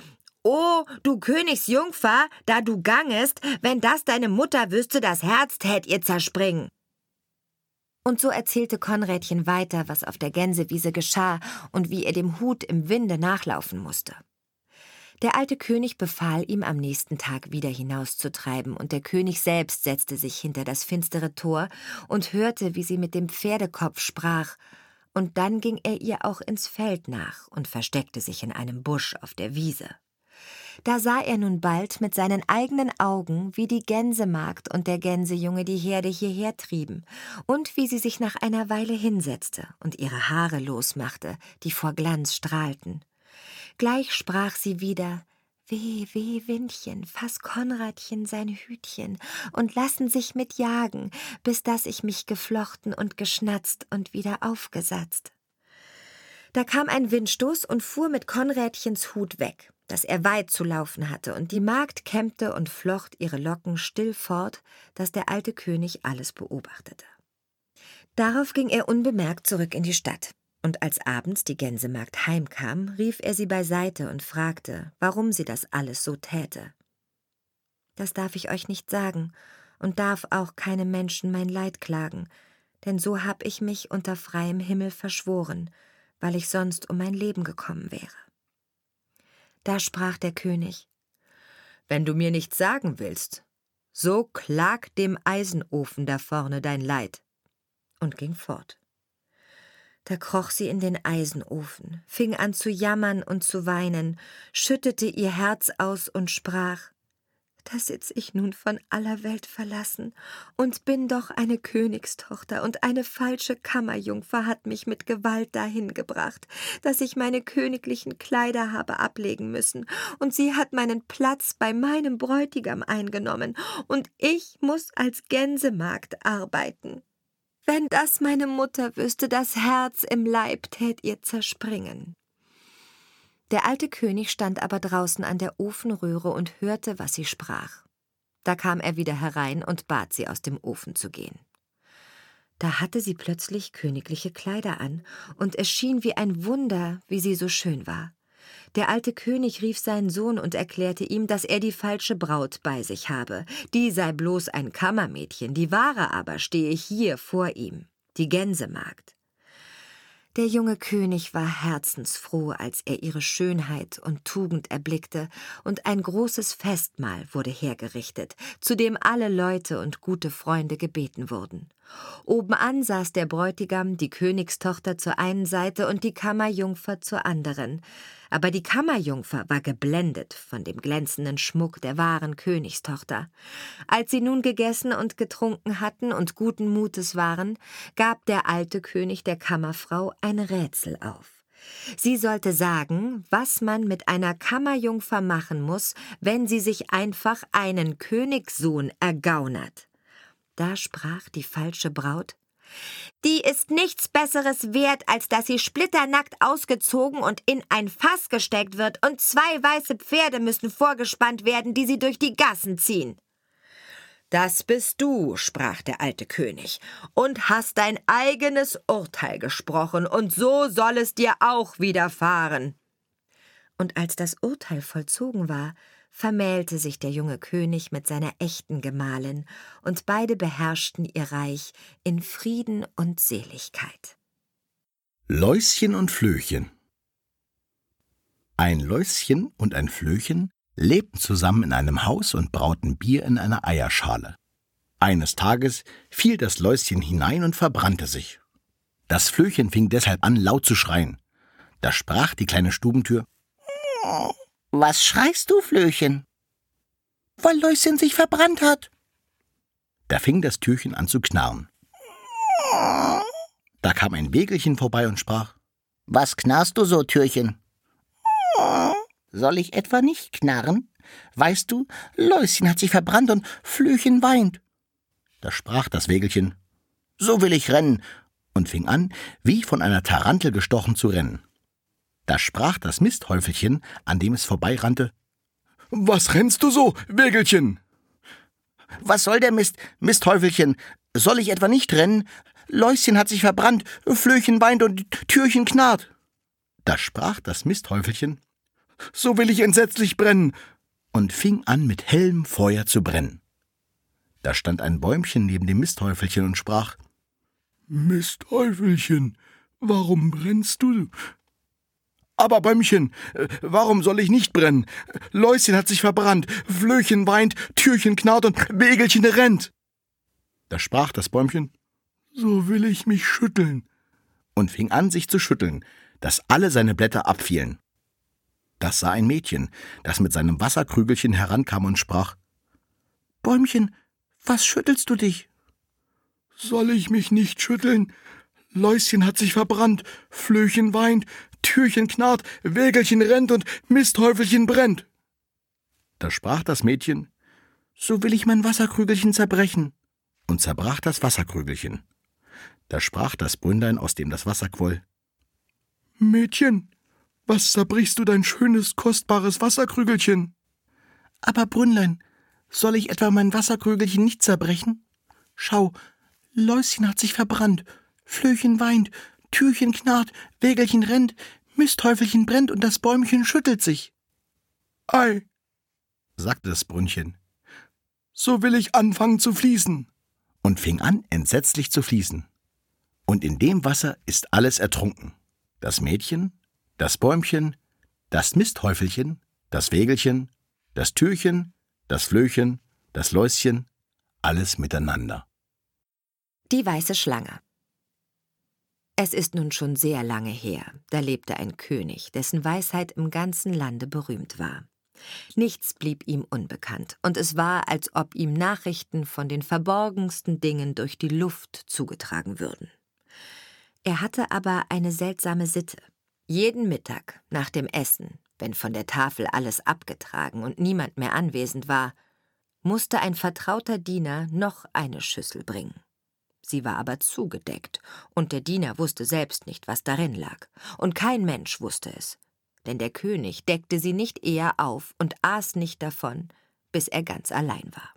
»O, du Königsjungfer, da du gangest, wenn das deine Mutter wüsste, das Herz tät ihr zerspringen.« Und so erzählte Konrädchen weiter, was auf der Gänsewiese geschah und wie er dem Hut im Winde nachlaufen musste. Der alte König befahl ihm, am nächsten Tag wieder hinauszutreiben, und der König selbst setzte sich hinter das finstere Tor und hörte, wie sie mit dem Pferdekopf sprach, und dann ging er ihr auch ins Feld nach und versteckte sich in einem Busch auf der Wiese. Da sah er nun bald mit seinen eigenen Augen, wie die Gänsemagd und der Gänsejunge die Herde hierher trieben und wie sie sich nach einer Weile hinsetzte und ihre Haare losmachte, die vor Glanz strahlten. Gleich sprach sie wieder: »Weh, weh, Windchen, fass Konradchen sein Hütchen und lassen sich mit jagen, bis dass ich mich geflochten und geschnatzt und wieder aufgesatzt.« Da kam ein Windstoß und fuhr mit Konrädchens Hut weg, dass er weit zu laufen hatte, und die Magd kämmte und flocht ihre Locken still fort, dass der alte König alles beobachtete. Darauf ging er unbemerkt zurück in die Stadt. Und als abends die Gänsemagd heimkam, rief er sie beiseite und fragte, warum sie das alles so täte. »Das darf ich euch nicht sagen und darf auch keinem Menschen mein Leid klagen, denn so hab ich mich unter freiem Himmel verschworen, weil ich sonst um mein Leben gekommen wäre.« Da sprach der König: »Wenn du mir nichts sagen willst, so klag dem Eisenofen da vorne dein Leid«, und ging fort. Da kroch sie in den Eisenofen, fing an zu jammern und zu weinen, schüttete ihr Herz aus und sprach: »Da sitz ich nun von aller Welt verlassen und bin doch eine Königstochter, und eine falsche Kammerjungfer hat mich mit Gewalt dahin gebracht, dass ich meine königlichen Kleider habe ablegen müssen, und sie hat meinen Platz bei meinem Bräutigam eingenommen, und ich muß als Gänsemagd arbeiten. Wenn das meine Mutter wüsste, das Herz im Leib tät ihr zerspringen.« Der alte König stand aber draußen an der Ofenröhre und hörte, was sie sprach. Da kam er wieder herein und bat sie, aus dem Ofen zu gehen. Da hatte sie plötzlich königliche Kleider an, und es schien wie ein Wunder, wie sie so schön war. Der alte König rief seinen Sohn und erklärte ihm, dass er die falsche Braut bei sich habe. Die sei bloß ein Kammermädchen, die wahre aber stehe hier vor ihm, die Gänsemagd. Der junge König war herzensfroh, als er ihre Schönheit und Tugend erblickte, und ein großes Festmahl wurde hergerichtet, zu dem alle Leute und gute Freunde gebeten wurden. Obenan saß der Bräutigam, die Königstochter zur einen Seite und die Kammerjungfer zur anderen. Aber die Kammerjungfer war geblendet von dem glänzenden Schmuck der wahren Königstochter. Als sie nun gegessen und getrunken hatten und guten Mutes waren, gab der alte König der Kammerfrau ein Rätsel auf. Sie sollte sagen, was man mit einer Kammerjungfer machen muss, wenn sie sich einfach einen Königssohn ergaunert. Da sprach die falsche Braut: »Die ist nichts Besseres wert, als dass sie splitternackt ausgezogen und in ein Fass gesteckt wird, und zwei weiße Pferde müssen vorgespannt werden, die sie durch die Gassen ziehen.« »Das bist du«, sprach der alte König, »und hast dein eigenes Urteil gesprochen, und so soll es dir auch widerfahren.« Und als das Urteil vollzogen war, vermählte sich der junge König mit seiner echten Gemahlin, und beide beherrschten ihr Reich in Frieden und Seligkeit. Läuschen und Flöhchen. Ein Läuschen und ein Flöhchen lebten zusammen in einem Haus und brauten Bier in einer Eierschale. Eines Tages fiel das Läuschen hinein und verbrannte sich. Das Flöhchen fing deshalb an, laut zu schreien. Da sprach die kleine Stubentür: »Was schreist du, Flöhchen?« »Weil Läuschen sich verbrannt hat.« Da fing das Türchen an zu knarren. Da kam ein Wägelchen vorbei und sprach: »Was knarrst du so, Türchen?« »Soll ich etwa nicht knarren? Weißt du, Läuschen hat sich verbrannt und Flöhchen weint.« Da sprach das Wägelchen: »So will ich rennen«, und fing an, wie von einer Tarantel gestochen zu rennen. Da sprach das Misthäufelchen, an dem es vorbeirannte: »Was rennst du so, Wägelchen?« »Was soll der Mist, Misthäufelchen? Soll ich etwa nicht rennen? Läuschen hat sich verbrannt, Flöhchen weint und Türchen knarrt.« Da sprach das Misthäufelchen: so will ich entsetzlich brennen!« und fing an, mit hellem Feuer zu brennen. Da stand ein Bäumchen neben dem Misthäufelchen und sprach: »Misthäufelchen, warum brennst du?« »Aber Bäumchen, warum soll ich nicht brennen? Läuschen hat sich verbrannt, Flöchen weint, Türchen knarrt und Wägelchen rennt.« Da sprach das Bäumchen: »So will ich mich schütteln«, und fing an, sich zu schütteln, dass alle seine Blätter abfielen. Das sah ein Mädchen, das mit seinem Wasserkrügelchen herankam und sprach: »Bäumchen, was schüttelst du dich?« »Soll ich mich nicht schütteln? Läuschen hat sich verbrannt, Flöchen weint, Türchen knarrt, Wägelchen rennt und Misthäufelchen brennt.« Da sprach das Mädchen: »So will ich mein Wasserkrügelchen zerbrechen«, und zerbrach das Wasserkrügelchen. Da sprach das Brünnlein, aus dem das Wasser quoll: »Mädchen, was zerbrichst du dein schönes, kostbares Wasserkrügelchen?« »Aber Brünnlein, soll ich etwa mein Wasserkrügelchen nicht zerbrechen? Schau, Läuschen hat sich verbrannt, Flöchen weint, Türchen knarrt, Wägelchen rennt, Misthäufelchen brennt und das Bäumchen schüttelt sich.« »Ei«, sagte das Brünnchen, »so will ich anfangen zu fließen«, und fing an, entsetzlich zu fließen. Und in dem Wasser ist alles ertrunken: das Mädchen, das Bäumchen, das Misthäufelchen, das Wägelchen, das Türchen, das Flöchen, das Läuschen, alles miteinander. Die weiße Schlange. Es ist nun schon sehr lange her, da lebte ein König, dessen Weisheit im ganzen Lande berühmt war. Nichts blieb ihm unbekannt, und es war, als ob ihm Nachrichten von den verborgensten Dingen durch die Luft zugetragen würden. Er hatte aber eine seltsame Sitte. Jeden Mittag nach dem Essen, wenn von der Tafel alles abgetragen und niemand mehr anwesend war, musste ein vertrauter Diener noch eine Schüssel bringen. Sie war aber zugedeckt, und der Diener wusste selbst nicht, was darin lag, und kein Mensch wusste es, denn der König deckte sie nicht eher auf und aß nicht davon, bis er ganz allein war.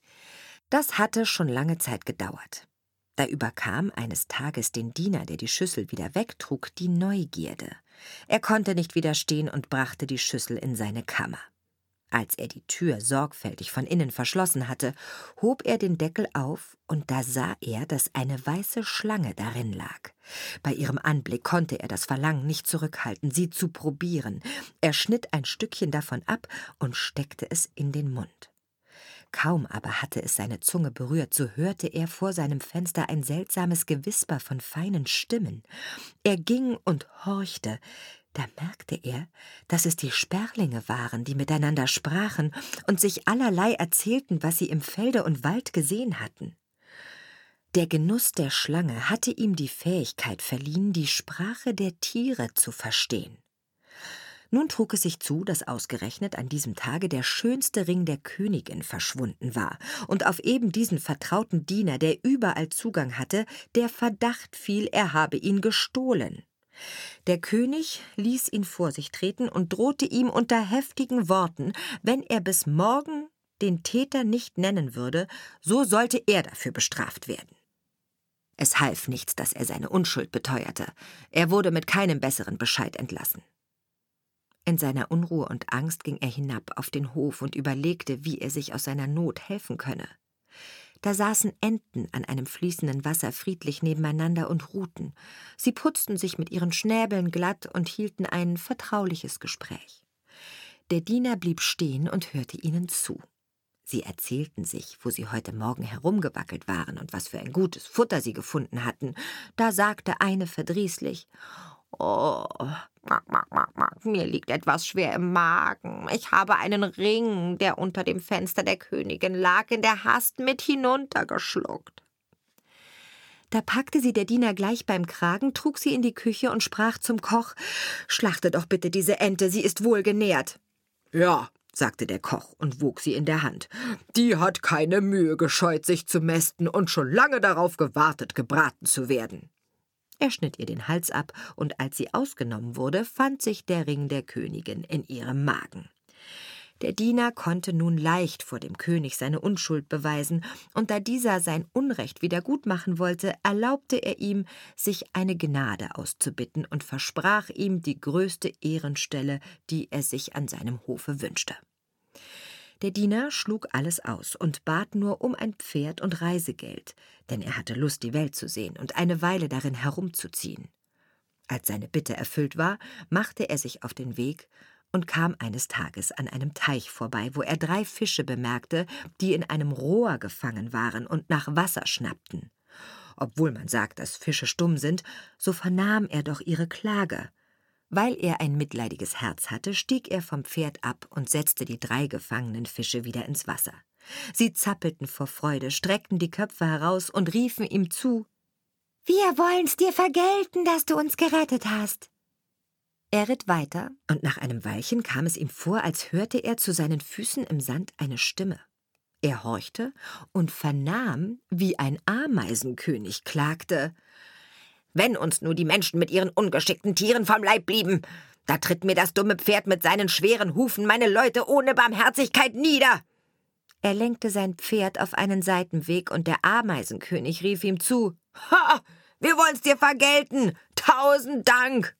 Das hatte schon lange Zeit gedauert. Da überkam eines Tages den Diener, der die Schüssel wieder wegtrug, die Neugierde. Er konnte nicht widerstehen und brachte die Schüssel in seine Kammer. Als er die Tür sorgfältig von innen verschlossen hatte, hob er den Deckel auf, und da sah er, dass eine weiße Schlange darin lag. Bei ihrem Anblick konnte er das Verlangen nicht zurückhalten, sie zu probieren. Er schnitt ein Stückchen davon ab und steckte es in den Mund. Kaum aber hatte es seine Zunge berührt, so hörte er vor seinem Fenster ein seltsames Gewisper von feinen Stimmen. Er ging und horchte. Da merkte er, dass es die Sperlinge waren, die miteinander sprachen und sich allerlei erzählten, was sie im Felde und Wald gesehen hatten. Der Genuss der Schlange hatte ihm die Fähigkeit verliehen, die Sprache der Tiere zu verstehen. Nun trug es sich zu, dass ausgerechnet an diesem Tage der schönste Ring der Königin verschwunden war, und auf eben diesen vertrauten Diener, der überall Zugang hatte, der Verdacht fiel, er habe ihn gestohlen. Der König ließ ihn vor sich treten und drohte ihm unter heftigen Worten, wenn er bis morgen den Täter nicht nennen würde, so sollte er dafür bestraft werden. Es half nichts, dass er seine Unschuld beteuerte. Er wurde mit keinem besseren Bescheid entlassen. In seiner Unruhe und Angst ging er hinab auf den Hof und überlegte, wie er sich aus seiner Not helfen könne. Da saßen Enten an einem fließenden Wasser friedlich nebeneinander und ruhten. Sie putzten sich mit ihren Schnäbeln glatt und hielten ein vertrauliches Gespräch. Der Diener blieb stehen und hörte ihnen zu. Sie erzählten sich, wo sie heute Morgen herumgewackelt waren und was für ein gutes Futter sie gefunden hatten. Da sagte eine verdrießlich: »Oh, mir liegt etwas schwer im Magen. Ich habe einen Ring, der unter dem Fenster der Königin lag, in der Hast mit hinuntergeschluckt.« Da packte sie der Diener gleich beim Kragen, trug sie in die Küche und sprach zum Koch: »Schlachte doch bitte diese Ente, sie ist wohl genährt.« »Ja«, sagte der Koch und wog sie in der Hand. »Die hat keine Mühe gescheut, sich zu mästen und schon lange darauf gewartet, gebraten zu werden.« Er schnitt ihr den Hals ab, und als sie ausgenommen wurde, fand sich der Ring der Königin in ihrem Magen. Der Diener konnte nun leicht vor dem König seine Unschuld beweisen, und da dieser sein Unrecht wiedergutmachen wollte, erlaubte er ihm, sich eine Gnade auszubitten und versprach ihm die größte Ehrenstelle, die er sich an seinem Hofe wünschte. Der Diener schlug alles aus und bat nur um ein Pferd und Reisegeld, denn er hatte Lust, die Welt zu sehen und eine Weile darin herumzuziehen. Als seine Bitte erfüllt war, machte er sich auf den Weg und kam eines Tages an einem Teich vorbei, wo er drei Fische bemerkte, die in einem Rohr gefangen waren und nach Wasser schnappten. Obwohl man sagt, dass Fische stumm sind, so vernahm er doch ihre Klage. Weil er ein mitleidiges Herz hatte, stieg er vom Pferd ab und setzte die drei gefangenen Fische wieder ins Wasser. Sie zappelten vor Freude, streckten die Köpfe heraus und riefen ihm zu: »Wir wollen's dir vergelten, dass du uns gerettet hast.« Er ritt weiter, und nach einem Weilchen kam es ihm vor, als hörte er zu seinen Füßen im Sand eine Stimme. Er horchte und vernahm, wie ein Ameisenkönig klagte: »Wenn uns nur die Menschen mit ihren ungeschickten Tieren vom Leib blieben, da tritt mir das dumme Pferd mit seinen schweren Hufen meine Leute ohne Barmherzigkeit nieder.« Er lenkte sein Pferd auf einen Seitenweg, und der Ameisenkönig rief ihm zu: »Ha! Wir wollen's dir vergelten! Tausend Dank!«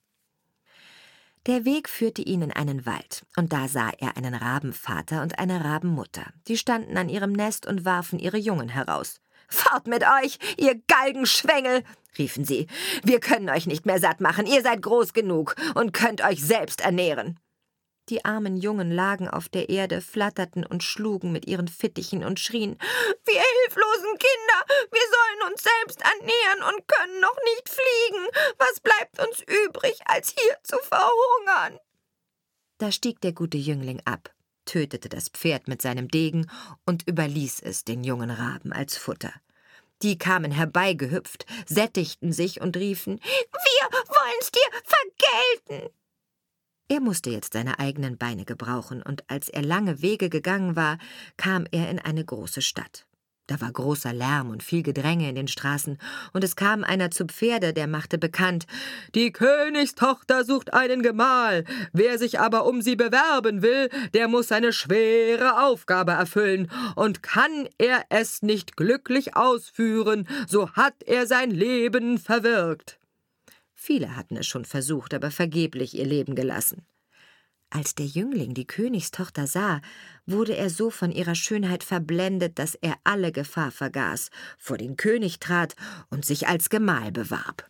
Der Weg führte ihn in einen Wald, und da sah er einen Rabenvater und eine Rabenmutter. Die standen an ihrem Nest und warfen ihre Jungen heraus. »Fort mit euch, ihr Galgenschwengel«, riefen sie. »Wir können euch nicht mehr satt machen, ihr seid groß genug und könnt euch selbst ernähren.« Die armen Jungen lagen auf der Erde, flatterten und schlugen mit ihren Fittichen und schrien: »Wir hilflosen Kinder, wir sollen uns selbst ernähren und können noch nicht fliegen. Was bleibt uns übrig, als hier zu verhungern?« Da stieg der gute Jüngling ab, tötete das Pferd mit seinem Degen und überließ es den jungen Raben als Futter. Die kamen herbeigehüpft, sättigten sich und riefen: »Wir wollen's dir vergelten!« Er musste jetzt seine eigenen Beine gebrauchen, und als er lange Wege gegangen war, kam er in eine große Stadt. Da war großer Lärm und viel Gedränge in den Straßen, und es kam einer zu Pferde, der machte bekannt: »Die Königstochter sucht einen Gemahl. Wer sich aber um sie bewerben will, der muss eine schwere Aufgabe erfüllen, und kann er es nicht glücklich ausführen, so hat er sein Leben verwirkt.« Viele hatten es schon versucht, aber vergeblich ihr Leben gelassen. Als der Jüngling die Königstochter sah, wurde er so von ihrer Schönheit verblendet, dass er alle Gefahr vergaß, vor den König trat und sich als Gemahl bewarb.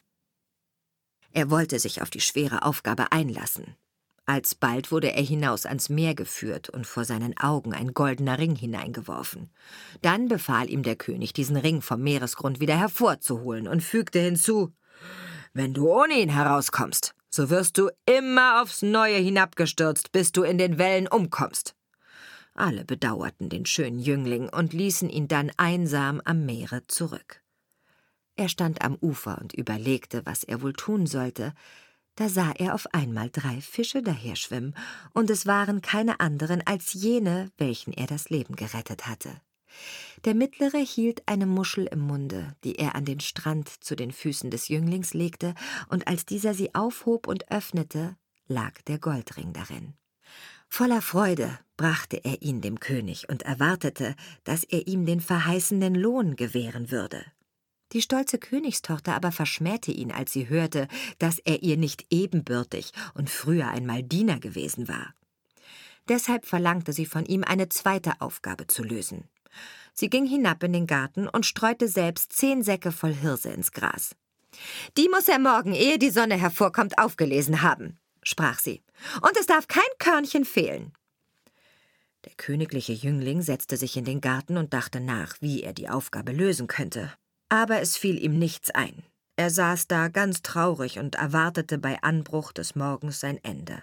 Er wollte sich auf die schwere Aufgabe einlassen. Alsbald wurde er hinaus ans Meer geführt und vor seinen Augen ein goldener Ring hineingeworfen. Dann befahl ihm der König, diesen Ring vom Meeresgrund wieder hervorzuholen und fügte hinzu: »Wenn du ohne ihn herauskommst, so wirst du immer aufs Neue hinabgestürzt, bis du in den Wellen umkommst.« Alle bedauerten den schönen Jüngling und ließen ihn dann einsam am Meere zurück. Er stand am Ufer und überlegte, was er wohl tun sollte. Da sah er auf einmal drei Fische daherschwimmen, und es waren keine anderen als jene, welchen er das Leben gerettet hatte. Der mittlere hielt eine Muschel im Munde, die er an den Strand zu den Füßen des Jünglings legte, und als dieser sie aufhob und öffnete, lag der Goldring darin. Voller Freude brachte er ihn dem König und erwartete, dass er ihm den verheißenen Lohn gewähren würde. Die stolze Königstochter aber verschmähte ihn, als sie hörte, dass er ihr nicht ebenbürtig und früher einmal Diener gewesen war. Deshalb verlangte sie von ihm, eine zweite Aufgabe zu lösen. Sie ging hinab in den Garten und streute selbst zehn Säcke voll Hirse ins Gras. »Die muss er morgen, ehe die Sonne hervorkommt, aufgelesen haben«, sprach sie, »und es darf kein Körnchen fehlen.« Der königliche Jüngling setzte sich in den Garten und dachte nach, wie er die Aufgabe lösen könnte. Aber es fiel ihm nichts ein. Er saß da ganz traurig und erwartete bei Anbruch des Morgens sein Ende.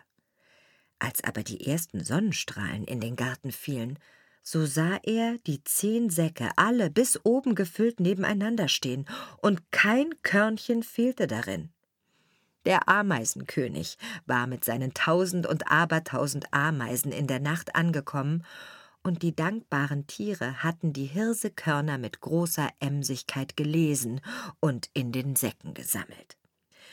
Als aber die ersten Sonnenstrahlen in den Garten fielen, so sah er die zehn Säcke alle bis oben gefüllt nebeneinander stehen, und kein Körnchen fehlte darin. Der Ameisenkönig war mit seinen tausend und abertausend Ameisen in der Nacht angekommen, und die dankbaren Tiere hatten die Hirsekörner mit großer Emsigkeit gelesen und in den Säcken gesammelt.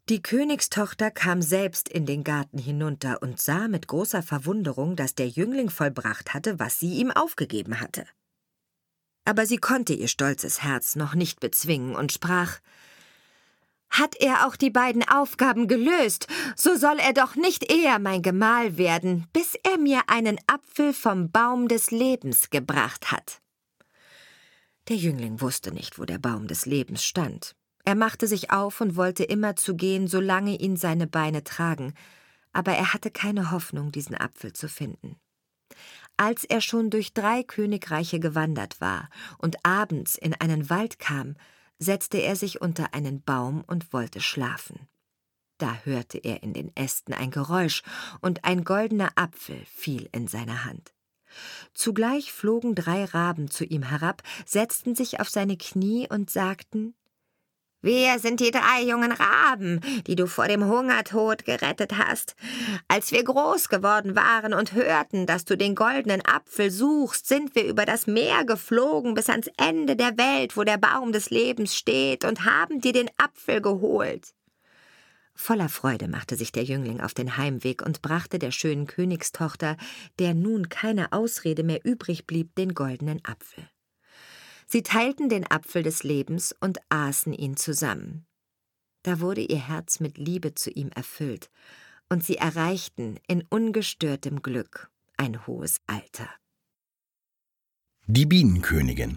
Die Königstochter kam selbst in den Garten hinunter und sah mit großer Verwunderung, dass der Jüngling vollbracht hatte, was sie ihm aufgegeben hatte. Aber sie konnte ihr stolzes Herz noch nicht bezwingen und sprach: »Hat er auch die beiden Aufgaben gelöst, so soll er doch nicht eher mein Gemahl werden, bis er mir einen Apfel vom Baum des Lebens gebracht hat.« Der Jüngling wusste nicht, wo der Baum des Lebens stand. Er machte sich auf und wollte immerzu gehen, solange ihn seine Beine tragen, aber er hatte keine Hoffnung, diesen Apfel zu finden. Als er schon durch drei Königreiche gewandert war und abends in einen Wald kam, setzte er sich unter einen Baum und wollte schlafen. Da hörte er in den Ästen ein Geräusch, und ein goldener Apfel fiel in seine Hand. Zugleich flogen drei Raben zu ihm herab, setzten sich auf seine Knie und sagten: »Wir sind die drei jungen Raben, die du vor dem Hungertod gerettet hast. Als wir groß geworden waren und hörten, dass du den goldenen Apfel suchst, sind wir über das Meer geflogen bis ans Ende der Welt, wo der Baum des Lebens steht, und haben dir den Apfel geholt.« Voller Freude machte sich der Jüngling auf den Heimweg und brachte der schönen Königstochter, der nun keine Ausrede mehr übrig blieb, den goldenen Apfel. Sie teilten den Apfel des Lebens und aßen ihn zusammen. Da wurde ihr Herz mit Liebe zu ihm erfüllt, und sie erreichten in ungestörtem Glück ein hohes Alter. Die Bienenkönigin.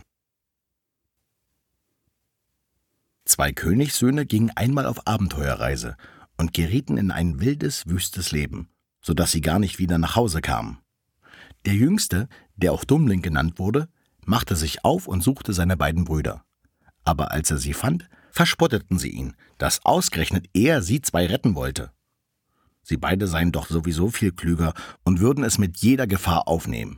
Zwei Königssöhne gingen einmal auf Abenteuerreise und gerieten in ein wildes, wüstes Leben, so dass sie gar nicht wieder nach Hause kamen. Der Jüngste, der auch Dummling genannt wurde, machte sich auf und suchte seine beiden Brüder. Aber als er sie fand, verspotteten sie ihn, dass ausgerechnet er sie zwei retten wollte. Sie beide seien doch sowieso viel klüger und würden es mit jeder Gefahr aufnehmen.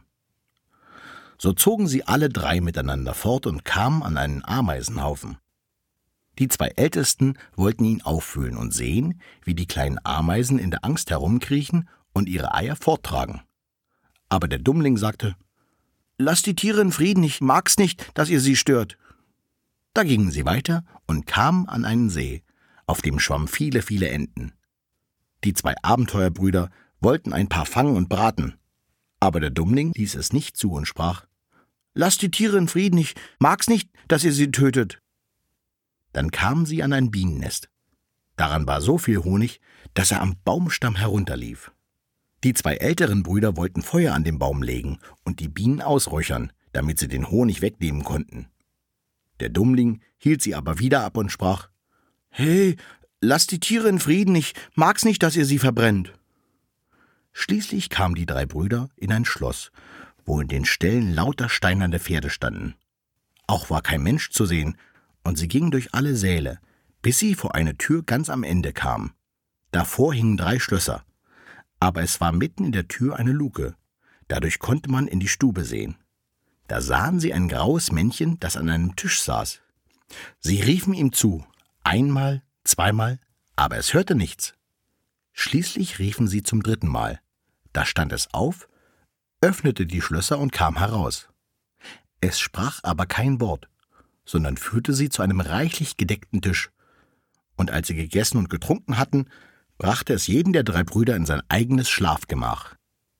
So zogen sie alle drei miteinander fort und kamen an einen Ameisenhaufen. Die zwei Ältesten wollten ihn auffühlen und sehen, wie die kleinen Ameisen in der Angst herumkriechen und ihre Eier forttragen. Aber der Dummling sagte: »Lasst die Tiere in Frieden, ich mag's nicht, dass ihr sie stört.« Da gingen sie weiter und kamen an einen See, auf dem schwammen viele, viele Enten. Die zwei Abenteuerbrüder wollten ein paar fangen und braten, aber der Dummling ließ es nicht zu und sprach: »Lasst die Tiere in Frieden, ich mag's nicht, dass ihr sie tötet.« Dann kamen sie an ein Bienennest. Daran war so viel Honig, dass er am Baumstamm herunterlief. Die zwei älteren Brüder wollten Feuer an den Baum legen und die Bienen ausräuchern, damit sie den Honig wegnehmen konnten. Der Dummling hielt sie aber wieder ab und sprach: »Hey, lasst die Tiere in Frieden, ich mag's nicht, dass ihr sie verbrennt.« Schließlich kamen die drei Brüder in ein Schloss, wo in den Ställen lauter steinerne Pferde standen. Auch war kein Mensch zu sehen, und sie gingen durch alle Säle, bis sie vor eine Tür ganz am Ende kamen. Davor hingen drei Schlösser, aber es war mitten in der Tür eine Luke. Dadurch konnte man in die Stube sehen. Da sahen sie ein graues Männchen, das an einem Tisch saß. Sie riefen ihm zu, einmal, zweimal, aber es hörte nichts. Schließlich riefen sie zum dritten Mal. Da stand es auf, öffnete die Schlösser und kam heraus. Es sprach aber kein Wort, sondern führte sie zu einem reichlich gedeckten Tisch. Und als sie gegessen und getrunken hatten, brachte es jeden der drei Brüder in sein eigenes Schlafgemach.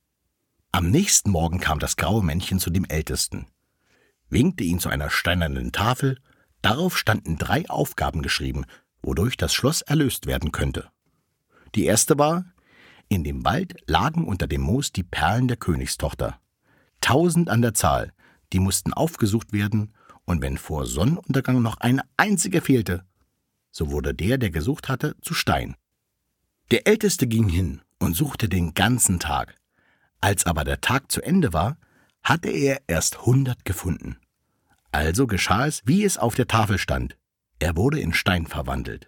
Am nächsten Morgen kam das graue Männchen zu dem Ältesten, winkte ihn zu einer steinernen Tafel, darauf standen drei Aufgaben geschrieben, wodurch das Schloss erlöst werden könnte. Die erste war: In dem Wald lagen unter dem Moos die Perlen der Königstochter. Tausend an der Zahl, die mussten aufgesucht werden, und wenn vor Sonnenuntergang noch eine einzige fehlte, so wurde der, der gesucht hatte, zu Stein. Der Älteste ging hin und suchte den ganzen Tag. Als aber der Tag zu Ende war, hatte er erst hundert gefunden. Also geschah es, wie es auf der Tafel stand. Er wurde in Stein verwandelt.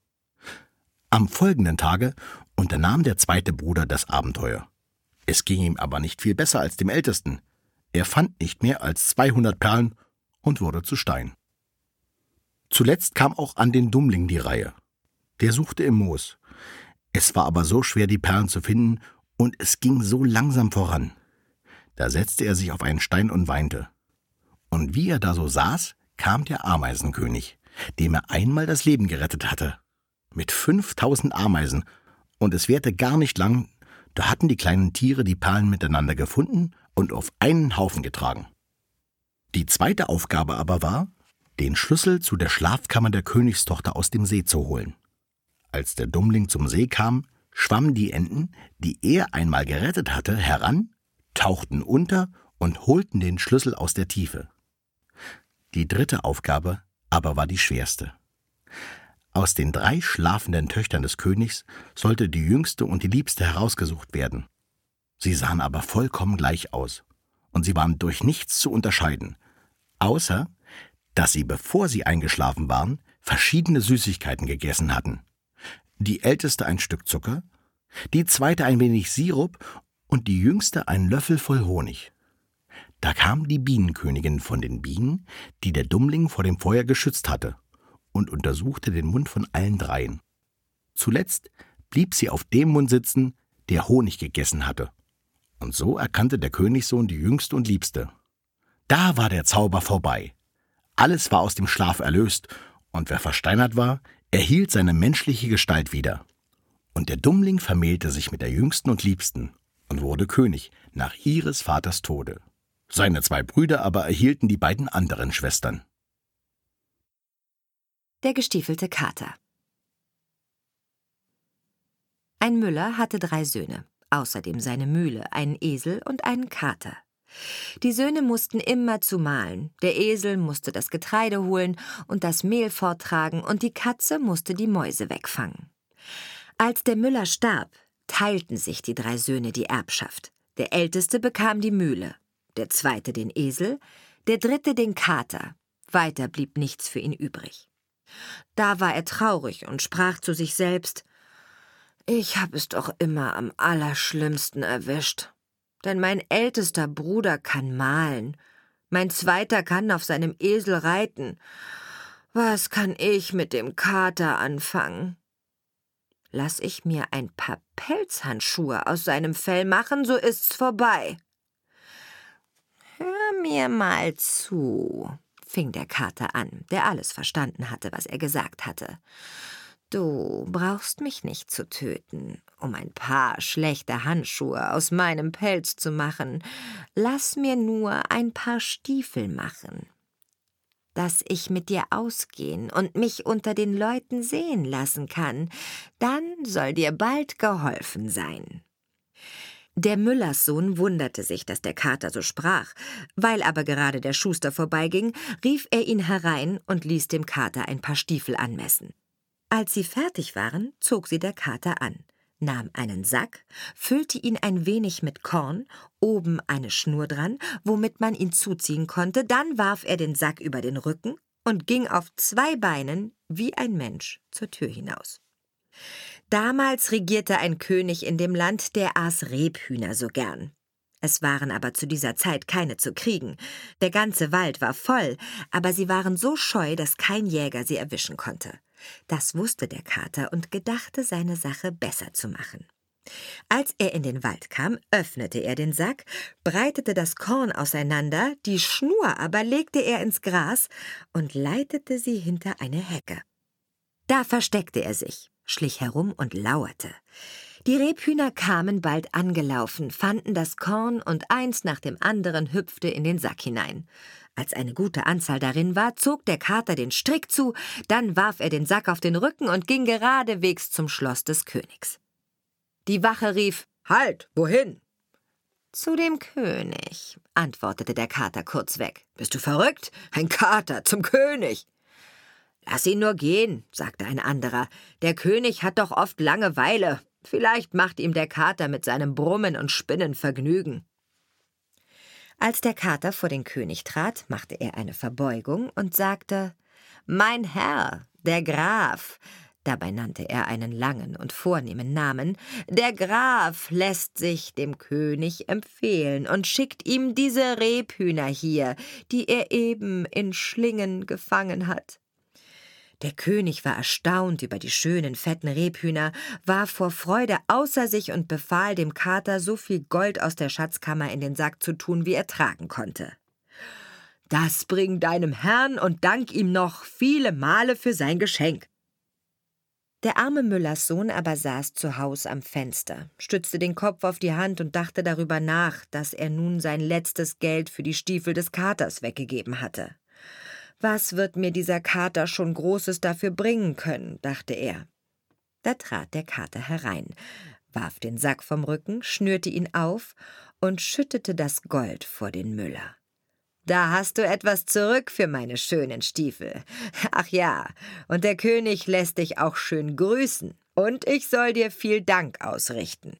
Am folgenden Tage unternahm der zweite Bruder das Abenteuer. Es ging ihm aber nicht viel besser als dem Ältesten. Er fand nicht mehr als zweihundert Perlen und wurde zu Stein. Zuletzt kam auch an den Dummling die Reihe. Der suchte im Moos. Es war aber so schwer, die Perlen zu finden, und es ging so langsam voran. Da setzte er sich auf einen Stein und weinte. Und wie er da so saß, kam der Ameisenkönig, dem er einmal das Leben gerettet hatte. mit fünftausend Ameisen, und es währte gar nicht lang, da hatten die kleinen Tiere die Perlen miteinander gefunden und auf einen Haufen getragen. Die zweite Aufgabe aber war, den Schlüssel zu der Schlafkammer der Königstochter aus dem See zu holen. Als der Dummling zum See kam, schwammen die Enten, die er einmal gerettet hatte, heran, tauchten unter und holten den Schlüssel aus der Tiefe. Die dritte Aufgabe aber war die schwerste. Aus den drei schlafenden Töchtern des Königs sollte die jüngste und die liebste herausgesucht werden. Sie sahen aber vollkommen gleich aus, und sie waren durch nichts zu unterscheiden, außer dass sie, bevor sie eingeschlafen waren, verschiedene Süßigkeiten gegessen hatten. Die älteste ein Stück Zucker, die zweite ein wenig Sirup und die jüngste einen Löffel voll Honig. Da kam die Bienenkönigin von den Bienen, die der Dummling vor dem Feuer geschützt hatte, und untersuchte den Mund von allen dreien. Zuletzt blieb sie auf dem Mund sitzen, der Honig gegessen hatte. Und so erkannte der Königssohn die jüngste und liebste. Da war der Zauber vorbei. Alles war aus dem Schlaf erlöst, und wer versteinert war, erhielt seine menschliche Gestalt wieder. Und der Dummling vermählte sich mit der jüngsten und liebsten und wurde König nach ihres Vaters Tode. Seine zwei Brüder aber erhielten die beiden anderen Schwestern. Der gestiefelte Kater. Ein Müller hatte drei Söhne, außerdem seine Mühle, einen Esel und einen Kater. Die Söhne mussten immerzu mahlen, der Esel musste das Getreide holen und das Mehl forttragen, und die Katze musste die Mäuse wegfangen. Als der Müller starb, teilten sich die drei Söhne die Erbschaft. Der Älteste bekam die Mühle, der Zweite den Esel, der Dritte den Kater. Weiter blieb nichts für ihn übrig. Da war er traurig und sprach zu sich selbst: »Ich hab es doch immer am allerschlimmsten erwischt. Denn mein ältester Bruder kann mahlen, mein Zweiter kann auf seinem Esel reiten. Was kann ich mit dem Kater anfangen? Lass ich mir ein paar Pelzhandschuhe aus seinem Fell machen, so ist's vorbei.« »Hör mir mal zu«, fing der Kater an, der alles verstanden hatte, was er gesagt hatte. »Du brauchst mich nicht zu töten, um ein paar schlechte Handschuhe aus meinem Pelz zu machen. Lass mir nur ein paar Stiefel machen, dass ich mit dir ausgehen und mich unter den Leuten sehen lassen kann. Dann soll dir bald geholfen sein.« Der Müllerssohn wunderte sich, dass der Kater so sprach. Weil aber gerade der Schuster vorbeiging, rief er ihn herein und ließ dem Kater ein paar Stiefel anmessen. Als sie fertig waren, zog sie der Kater an, nahm einen Sack, füllte ihn ein wenig mit Korn, oben eine Schnur dran, womit man ihn zuziehen konnte, dann warf er den Sack über den Rücken und ging auf zwei Beinen wie ein Mensch zur Tür hinaus. Damals regierte ein König in dem Land, der aß Rebhühner so gern. Es waren aber zu dieser Zeit keine zu kriegen. Der ganze Wald war voll, aber sie waren so scheu, dass kein Jäger sie erwischen konnte. Das wusste der Kater und gedachte, seine Sache besser zu machen. Als er in den Wald kam, öffnete er den Sack, breitete das Korn auseinander, die Schnur aber legte er ins Gras und leitete sie hinter eine Hecke. Da versteckte er sich, schlich herum und lauerte. Die Rebhühner kamen bald angelaufen, fanden das Korn und eins nach dem anderen hüpfte in den Sack hinein. Als eine gute Anzahl darin war, zog der Kater den Strick zu, dann warf er den Sack auf den Rücken und ging geradewegs zum Schloss des Königs. Die Wache rief: »Halt, wohin?« »Zu dem König«, antwortete der Kater kurzweg. »Bist du verrückt? Ein Kater zum König!« »Lass ihn nur gehen«, sagte ein anderer. »Der König hat doch oft Langeweile. Vielleicht macht ihm der Kater mit seinem Brummen und Spinnen Vergnügen.« Als der Kater vor den König trat, machte er eine Verbeugung und sagte: »Mein Herr, der Graf«, dabei nannte er einen langen und vornehmen Namen, »der Graf lässt sich dem König empfehlen und schickt ihm diese Rebhühner hier, die er eben in Schlingen gefangen hat.« Der König war erstaunt über die schönen, fetten Rebhühner, war vor Freude außer sich und befahl dem Kater, so viel Gold aus der Schatzkammer in den Sack zu tun, wie er tragen konnte. »Das bring deinem Herrn und dank ihm noch viele Male für sein Geschenk.« Der arme Müllerssohn aber saß zu Haus am Fenster, stützte den Kopf auf die Hand und dachte darüber nach, dass er nun sein letztes Geld für die Stiefel des Katers weggegeben hatte. »Was wird mir dieser Kater schon Großes dafür bringen können?« dachte er. Da trat der Kater herein, warf den Sack vom Rücken, schnürte ihn auf und schüttete das Gold vor den Müller. »Da hast du etwas zurück für meine schönen Stiefel. Ach ja, und der König lässt dich auch schön grüßen, und ich soll dir viel Dank ausrichten.«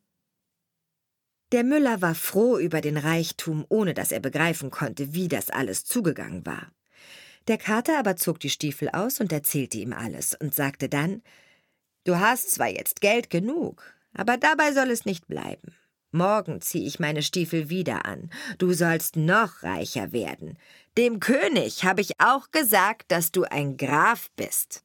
Der Müller war froh über den Reichtum, ohne dass er begreifen konnte, wie das alles zugegangen war. Der Kater aber zog die Stiefel aus und erzählte ihm alles und sagte dann: »Du hast zwar jetzt Geld genug, aber dabei soll es nicht bleiben. Morgen ziehe ich meine Stiefel wieder an. Du sollst noch reicher werden. Dem König habe ich auch gesagt, dass du ein Graf bist.«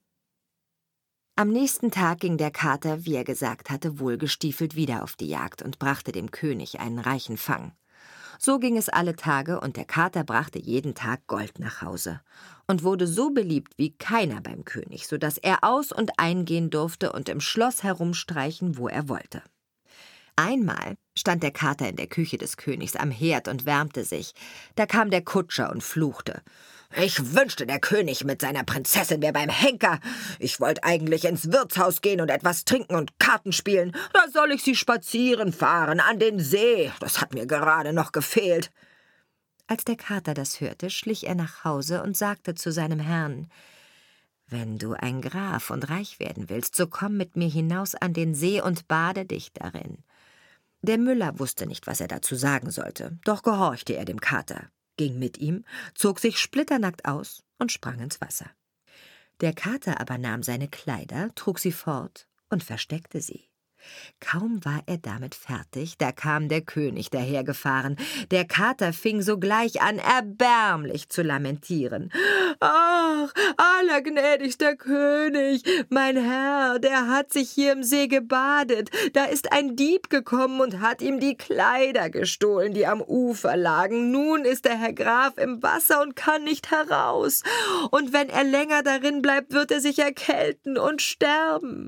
Am nächsten Tag ging der Kater, wie er gesagt hatte, wohlgestiefelt wieder auf die Jagd und brachte dem König einen reichen Fang. So ging es alle Tage, und der Kater brachte jeden Tag Gold nach Hause und wurde so beliebt wie keiner beim König, so dass er aus- und eingehen durfte und im Schloss herumstreichen, wo er wollte. Einmal stand der Kater in der Küche des Königs am Herd und wärmte sich. Da kam der Kutscher und fluchte: »Ich wünschte, der König mit seiner Prinzessin wäre beim Henker. Ich wollte eigentlich ins Wirtshaus gehen und etwas trinken und Karten spielen. Da soll ich sie spazieren fahren an den See. Das hat mir gerade noch gefehlt.« Als der Kater das hörte, schlich er nach Hause und sagte zu seinem Herrn: »Wenn du ein Graf und reich werden willst, so komm mit mir hinaus an den See und bade dich darin.« Der Müller wusste nicht, was er dazu sagen sollte, doch gehorchte er dem Kater, ging mit ihm, zog sich splitternackt aus und sprang ins Wasser. Der Kater aber nahm seine Kleider, trug sie fort und versteckte sie. Kaum war er damit fertig, da kam der König dahergefahren. Der Kater fing sogleich an, erbärmlich zu lamentieren. »Ach, allergnädigster König, mein Herr, der hat sich hier im See gebadet. Da ist ein Dieb gekommen und hat ihm die Kleider gestohlen, die am Ufer lagen. Nun ist der Herr Graf im Wasser und kann nicht heraus. Und wenn er länger darin bleibt, wird er sich erkälten und sterben.«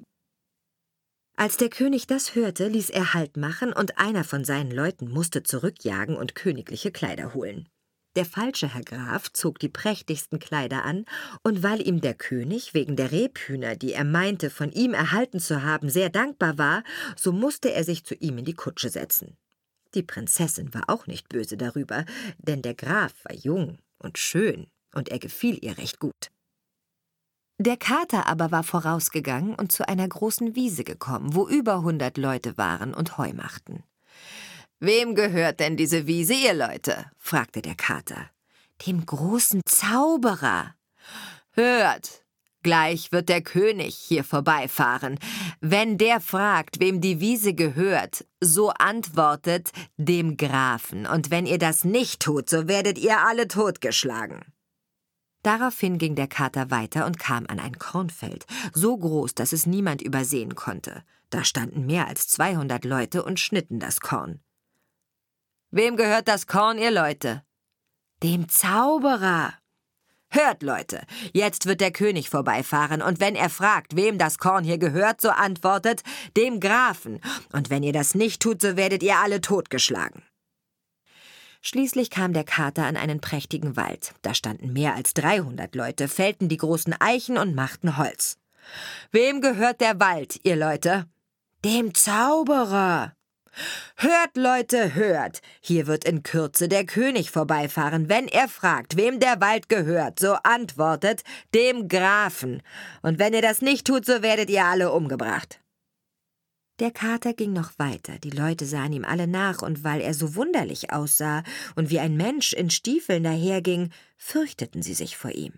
Als der König das hörte, ließ er Halt machen, und einer von seinen Leuten musste zurückjagen und königliche Kleider holen. Der falsche Herr Graf zog die prächtigsten Kleider an, und weil ihm der König wegen der Rebhühner, die er meinte, von ihm erhalten zu haben, sehr dankbar war, so musste er sich zu ihm in die Kutsche setzen. Die Prinzessin war auch nicht böse darüber, denn der Graf war jung und schön, und er gefiel ihr recht gut. Der Kater aber war vorausgegangen und zu einer großen Wiese gekommen, wo über hundert Leute waren und Heu machten. »Wem gehört denn diese Wiese, ihr Leute?« fragte der Kater. »Dem großen Zauberer.« »Hört, gleich wird der König hier vorbeifahren. Wenn der fragt, wem die Wiese gehört, so antwortet: dem Grafen. Und wenn ihr das nicht tut, so werdet ihr alle totgeschlagen.« Daraufhin ging der Kater weiter und kam an ein Kornfeld, so groß, dass es niemand übersehen konnte. Da standen mehr als zweihundert Leute und schnitten das Korn. »Wem gehört das Korn, ihr Leute?« »Dem Zauberer.« »Hört, Leute, jetzt wird der König vorbeifahren, und wenn er fragt, wem das Korn hier gehört, so antwortet: dem Grafen. Und wenn ihr das nicht tut, so werdet ihr alle totgeschlagen.« Schließlich kam der Kater an einen prächtigen Wald. Da standen mehr als dreihundert Leute, fällten die großen Eichen und machten Holz. »Wem gehört der Wald, ihr Leute?« »Dem Zauberer.« »Hört, Leute, hört! Hier wird in Kürze der König vorbeifahren. Wenn er fragt, wem der Wald gehört, so antwortet: dem Grafen. Und wenn ihr das nicht tut, so werdet ihr alle umgebracht.« Der Kater ging noch weiter, die Leute sahen ihm alle nach, und weil er so wunderlich aussah und wie ein Mensch in Stiefeln daherging, fürchteten sie sich vor ihm.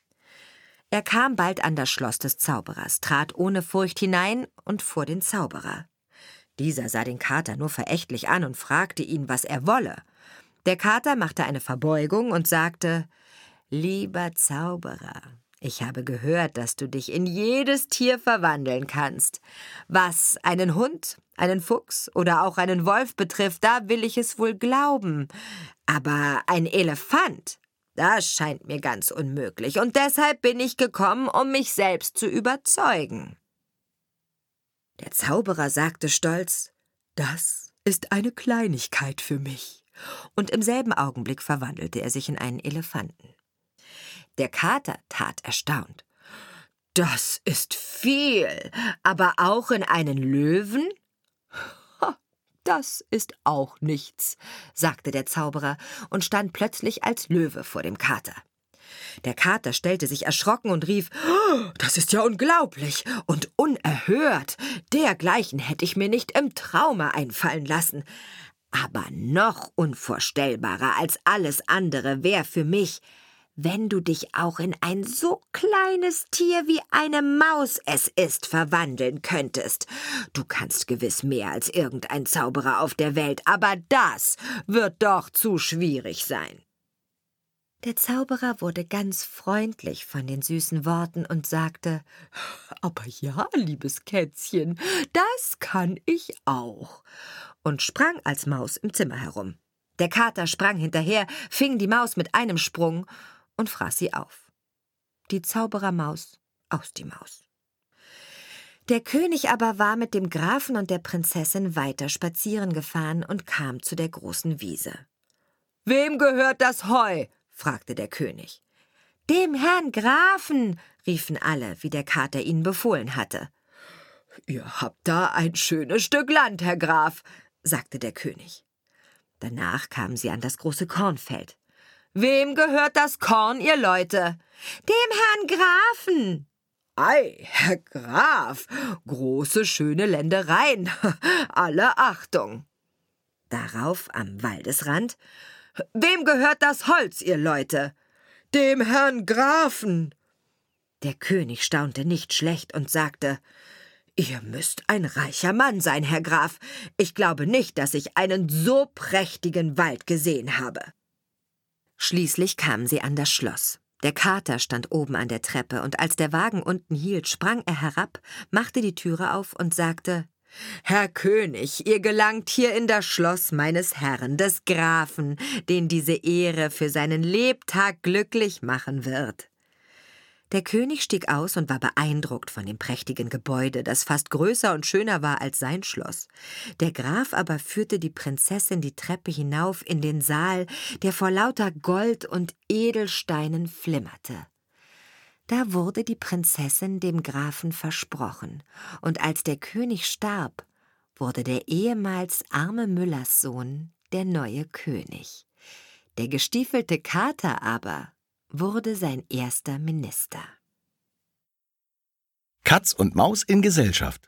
Er kam bald an das Schloss des Zauberers, trat ohne Furcht hinein und vor den Zauberer. Dieser sah den Kater nur verächtlich an und fragte ihn, was er wolle. Der Kater machte eine Verbeugung und sagte: »Lieber Zauberer, ich habe gehört, dass du dich in jedes Tier verwandeln kannst. Was einen Hund, einen Fuchs oder auch einen Wolf betrifft, da will ich es wohl glauben. Aber ein Elefant, das scheint mir ganz unmöglich, und deshalb bin ich gekommen, um mich selbst zu überzeugen.« Der Zauberer sagte stolz: »Das ist eine Kleinigkeit für mich.« Und im selben Augenblick verwandelte er sich in einen Elefanten. Der Kater tat erstaunt: »Das ist viel, aber auch in einen Löwen?« »Das ist auch nichts«, sagte der Zauberer und stand plötzlich als Löwe vor dem Kater. Der Kater stellte sich erschrocken und rief: »Das ist ja unglaublich und unerhört. Dergleichen hätte ich mir nicht im Traume einfallen lassen. Aber noch unvorstellbarer als alles andere wäre für mich, wenn du dich auch in ein so kleines Tier wie eine Maus es ist verwandeln könntest. Du kannst gewiss mehr als irgendein Zauberer auf der Welt, aber das wird doch zu schwierig sein.« Der Zauberer wurde ganz freundlich von den süßen Worten und sagte: »Aber ja, liebes Kätzchen, das kann ich auch«, und sprang als Maus im Zimmer herum. Der Kater sprang hinterher, fing die Maus mit einem Sprung und fraß sie auf. Die Zauberermaus aus die Maus. Der König aber war mit dem Grafen und der Prinzessin weiter spazieren gefahren und kam zu der großen Wiese. »Wem gehört das Heu?« fragte der König. »Dem Herrn Grafen«, riefen alle, wie der Kater ihnen befohlen hatte. »Ihr habt da ein schönes Stück Land, Herr Graf«, sagte der König. Danach kamen sie an das große Kornfeld. »Wem gehört das Korn, ihr Leute?« »Dem Herrn Grafen.« »Ei, Herr Graf, große, schöne Ländereien, alle Achtung.« Darauf am Waldesrand: »Wem gehört das Holz, ihr Leute?« »Dem Herrn Grafen.« Der König staunte nicht schlecht und sagte: »Ihr müsst ein reicher Mann sein, Herr Graf. Ich glaube nicht, dass ich einen so prächtigen Wald gesehen habe.« Schließlich kamen sie an das Schloss. Der Kater stand oben an der Treppe, und als der Wagen unten hielt, sprang er herab, machte die Türe auf und sagte: »Herr König, ihr gelangt hier in das Schloss meines Herrn, des Grafen, den diese Ehre für seinen Lebtag glücklich machen wird.« Der König stieg aus und war beeindruckt von dem prächtigen Gebäude, das fast größer und schöner war als sein Schloss. Der Graf aber führte die Prinzessin die Treppe hinauf in den Saal, der vor lauter Gold und Edelsteinen flimmerte. Da wurde die Prinzessin dem Grafen versprochen, und als der König starb, wurde der ehemals arme Müllerssohn der neue König. Der gestiefelte Kater aber wurde sein erster Minister. Katz und Maus in Gesellschaft.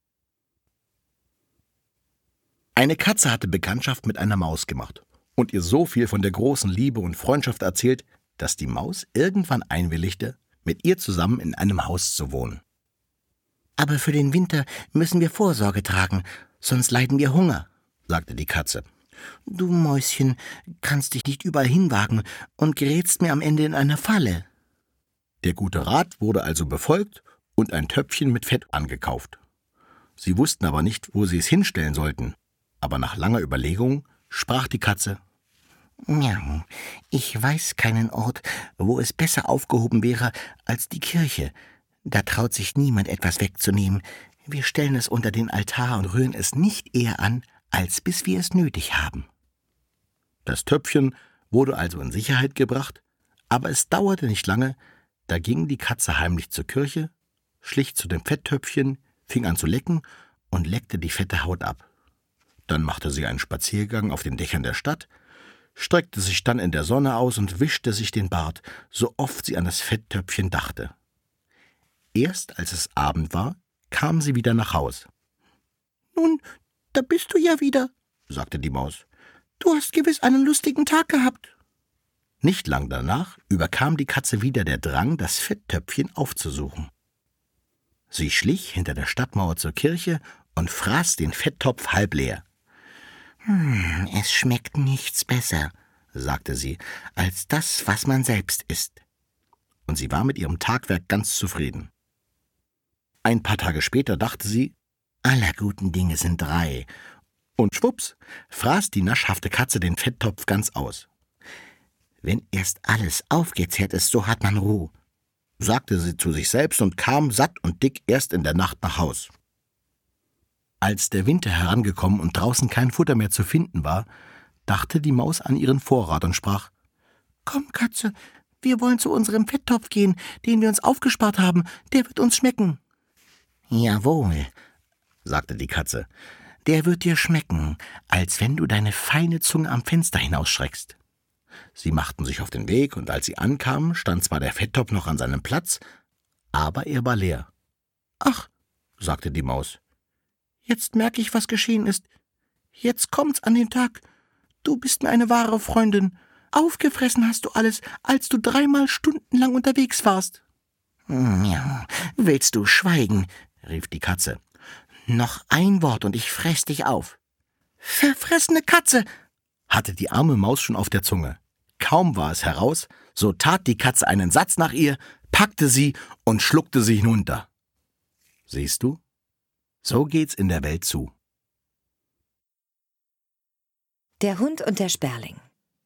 Eine Katze hatte Bekanntschaft mit einer Maus gemacht und ihr so viel von der großen Liebe und Freundschaft erzählt, dass die Maus irgendwann einwilligte, mit ihr zusammen in einem Haus zu wohnen. »Aber für den Winter müssen wir Vorsorge tragen, sonst leiden wir Hunger«, sagte die Katze. »Du Mäuschen, kannst dich nicht überall hinwagen und gerätst mir am Ende in eine Falle.« Der gute Rat wurde also befolgt und ein Töpfchen mit Fett angekauft. Sie wussten aber nicht, wo sie es hinstellen sollten. Aber nach langer Überlegung sprach die Katze: »Ja, ich weiß keinen Ort, wo es besser aufgehoben wäre als die Kirche. Da traut sich niemand etwas wegzunehmen. Wir stellen es unter den Altar und rühren es nicht eher an, als bis wir es nötig haben.« Das Töpfchen wurde also in Sicherheit gebracht, aber es dauerte nicht lange, da ging die Katze heimlich zur Kirche, schlich zu dem Fetttöpfchen, fing an zu lecken und leckte die fette Haut ab. Dann machte sie einen Spaziergang auf den Dächern der Stadt, streckte sich dann in der Sonne aus und wischte sich den Bart, so oft sie an das Fetttöpfchen dachte. Erst als es Abend war, kam sie wieder nach Haus. »Nun, da bist du ja wieder«, sagte die Maus. »Du hast gewiss einen lustigen Tag gehabt.« Nicht lang danach überkam die Katze wieder der Drang, das Fetttöpfchen aufzusuchen. Sie schlich hinter der Stadtmauer zur Kirche und fraß den Fetttopf halb leer. »Hm, es schmeckt nichts besser«, sagte sie, »als das, was man selbst isst.« Und sie war mit ihrem Tagwerk ganz zufrieden. Ein paar Tage später dachte sie: »Aller guten Dinge sind drei.« Und schwupps, fraß die naschhafte Katze den Fetttopf ganz aus. »Wenn erst alles aufgezehrt ist, so hat man Ruhe«, sagte sie zu sich selbst und kam satt und dick erst in der Nacht nach Haus. Als der Winter herangekommen und draußen kein Futter mehr zu finden war, dachte die Maus an ihren Vorrat und sprach: »Komm, Katze, wir wollen zu unserem Fetttopf gehen, den wir uns aufgespart haben, der wird uns schmecken.« »Jawohl«, sagte die Katze, »der wird dir schmecken, als wenn du deine feine Zunge am Fenster hinausstreckst.« Sie machten sich auf den Weg, und als sie ankamen, stand zwar der Fetttopf noch an seinem Platz, aber er war leer. »Ach«, sagte die Maus, »jetzt merke ich, was geschehen ist. Jetzt kommt's an den Tag. Du bist mir eine wahre Freundin. Aufgefressen hast du alles, als du dreimal stundenlang unterwegs warst.« »Ja, willst du schweigen?« rief die Katze. »Noch ein Wort und ich fress dich auf.« »Verfressene Katze«, hatte die arme Maus schon auf der Zunge. Kaum war es heraus, so tat die Katze einen Satz nach ihr, packte sie und schluckte sie hinunter. Siehst du? So geht's in der Welt zu. Der Hund und der Sperling.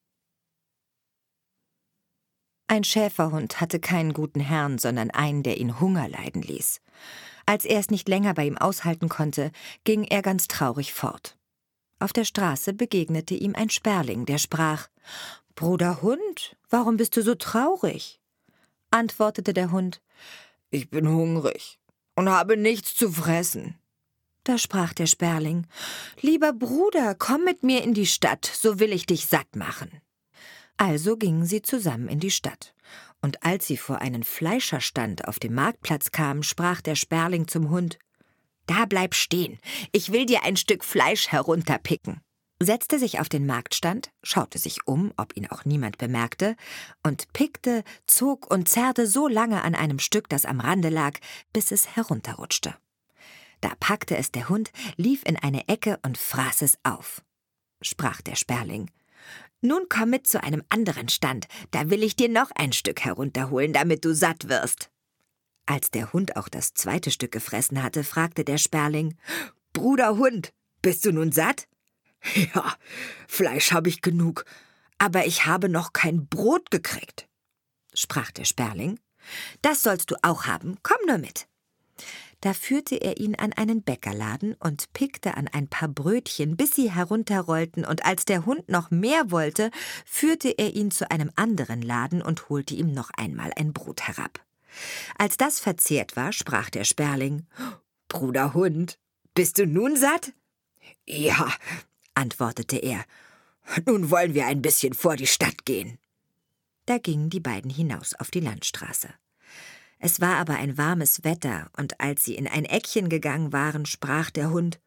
Ein Schäferhund hatte keinen guten Herrn, sondern einen, der ihn Hunger leiden ließ. Als er es nicht länger bei ihm aushalten konnte, ging er ganz traurig fort. Auf der Straße begegnete ihm ein Sperling, der sprach: »Bruder Hund, warum bist du so traurig?« Antwortete der Hund: »Ich bin hungrig und habe nichts zu fressen.« Da sprach der Sperling: »Lieber Bruder, komm mit mir in die Stadt, so will ich dich satt machen.« Also gingen sie zusammen in die Stadt. Und als sie vor einen Fleischerstand auf dem Marktplatz kamen, sprach der Sperling zum Hund: »Da bleib stehen, ich will dir ein Stück Fleisch herunterpicken.« Setzte sich auf den Marktstand, schaute sich um, ob ihn auch niemand bemerkte, und pickte, zog und zerrte so lange an einem Stück, das am Rande lag, bis es herunterrutschte. Da packte es der Hund, lief in eine Ecke und fraß es auf. Sprach der Sperling: »Nun komm mit zu einem anderen Stand, da will ich dir noch ein Stück herunterholen, damit du satt wirst.« Als der Hund auch das zweite Stück gefressen hatte, fragte der Sperling: »Bruder Hund, bist du nun satt?« »Ja, Fleisch habe ich genug, aber ich habe noch kein Brot gekriegt«, sprach der Sperling. »Das sollst du auch haben, komm nur mit.« Da führte er ihn an einen Bäckerladen und pickte an ein paar Brötchen, bis sie herunterrollten, und als der Hund noch mehr wollte, führte er ihn zu einem anderen Laden und holte ihm noch einmal ein Brot herab. Als das verzehrt war, sprach der Sperling: »Bruder Hund, bist du nun satt?« »Ja«, antwortete er, »nun wollen wir ein bisschen vor die Stadt gehen.« Da gingen die beiden hinaus auf die Landstraße. Es war aber ein warmes Wetter, und als sie in ein Eckchen gegangen waren, sprach der Hund: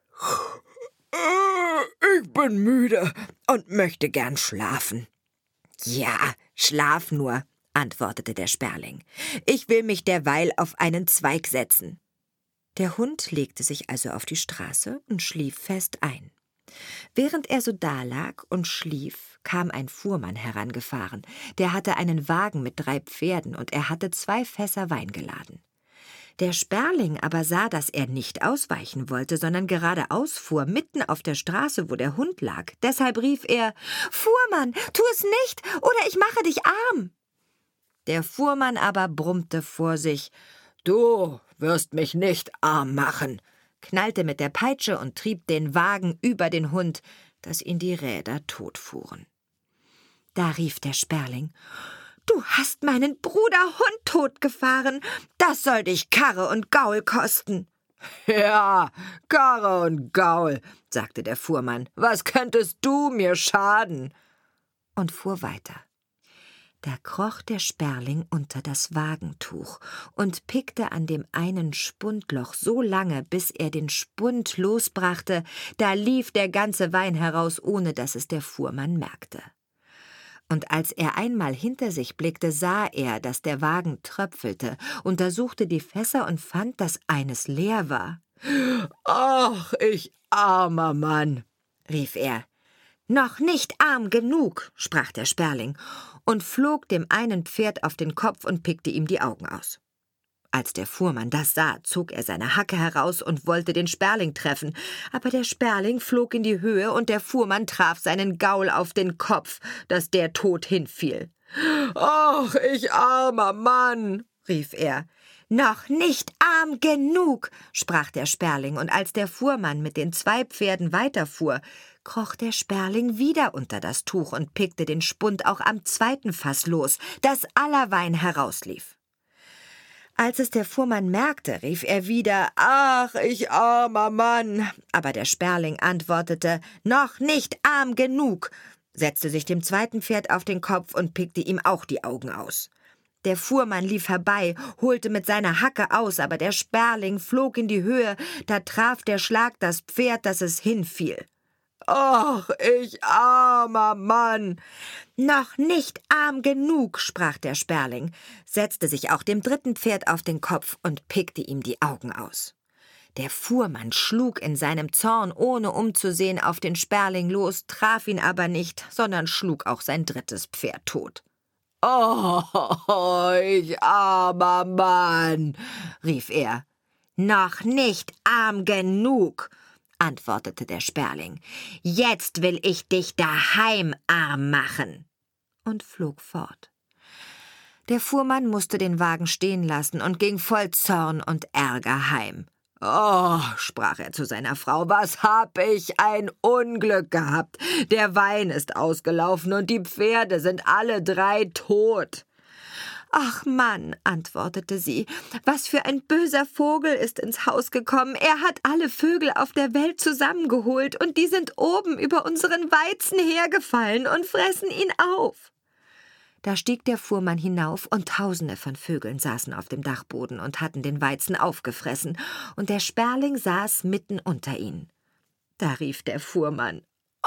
»Ich bin müde und möchte gern schlafen.« »Ja, schlaf nur«, antwortete der Sperling. »Ich will mich derweil auf einen Zweig setzen.« Der Hund legte sich also auf die Straße und schlief fest ein. Während er so dalag und schlief, kam ein Fuhrmann herangefahren. Der hatte einen Wagen mit drei Pferden, und er hatte zwei Fässer Wein geladen. Der Sperling aber sah, dass er nicht ausweichen wollte, sondern geradeaus fuhr, mitten auf der Straße, wo der Hund lag. Deshalb rief er: »Fuhrmann, tu es nicht, oder ich mache dich arm!« Der Fuhrmann aber brummte vor sich: »Du wirst mich nicht arm machen«, knallte mit der Peitsche und trieb den Wagen über den Hund, dass ihn die Räder totfuhren. Da rief der Sperling: »Du hast meinen Bruder Hund totgefahren, das soll dich Karre und Gaul kosten.« »Ja, Karre und Gaul«, sagte der Fuhrmann, »was könntest du mir schaden?« und fuhr weiter. Da kroch der Sperling unter das Wagentuch und pickte an dem einen Spundloch so lange, bis er den Spund losbrachte. Da lief der ganze Wein heraus, ohne dass es der Fuhrmann merkte. Und als er einmal hinter sich blickte, sah er, dass der Wagen tröpfelte, untersuchte die Fässer und fand, dass eines leer war. »Ach, ich armer Mann«, rief er. »Noch nicht arm genug«, sprach der Sperling und flog dem einen Pferd auf den Kopf und pickte ihm die Augen aus. Als der Fuhrmann das sah, zog er seine Hacke heraus und wollte den Sperling treffen, aber der Sperling flog in die Höhe und der Fuhrmann traf seinen Gaul auf den Kopf, dass der tot hinfiel. »Ach, ich armer Mann«, rief er, »Noch nicht arm genug«, sprach der Sperling, und als der Fuhrmann mit den zwei Pferden weiterfuhr, kroch der Sperling wieder unter das Tuch und pickte den Spund auch am zweiten Fass los, dass aller Wein herauslief. Als es der Fuhrmann merkte, rief er wieder, »Ach, ich armer Mann«, aber der Sperling antwortete, »Noch nicht arm genug«, setzte sich dem zweiten Pferd auf den Kopf und pickte ihm auch die Augen aus. Der Fuhrmann lief herbei, holte mit seiner Hacke aus, aber der Sperling flog in die Höhe, da traf der Schlag das Pferd, dass es hinfiel. »Ach, ich armer Mann!« »Noch nicht arm genug«, sprach der Sperling, setzte sich auch dem dritten Pferd auf den Kopf und pickte ihm die Augen aus. Der Fuhrmann schlug in seinem Zorn, ohne umzusehen, auf den Sperling los, traf ihn aber nicht, sondern schlug auch sein drittes Pferd tot. »Oh, ich armer Mann«, rief er. »Noch nicht arm genug«, antwortete der Sperling. »Jetzt will ich dich daheim arm machen«, und flog fort. Der Fuhrmann musste den Wagen stehen lassen und ging voll Zorn und Ärger heim. »Oh«, sprach er zu seiner Frau, »was hab ich ein Unglück gehabt! Der Wein ist ausgelaufen und die Pferde sind alle drei tot.« »Ach Mann«, antwortete sie, »was für ein böser Vogel ist ins Haus gekommen. Er hat alle Vögel auf der Welt zusammengeholt, und die sind oben über unseren Weizen hergefallen und fressen ihn auf.« Da stieg der Fuhrmann hinauf, und Tausende von Vögeln saßen auf dem Dachboden und hatten den Weizen aufgefressen, und der Sperling saß mitten unter ihnen. Da rief der Fuhrmann,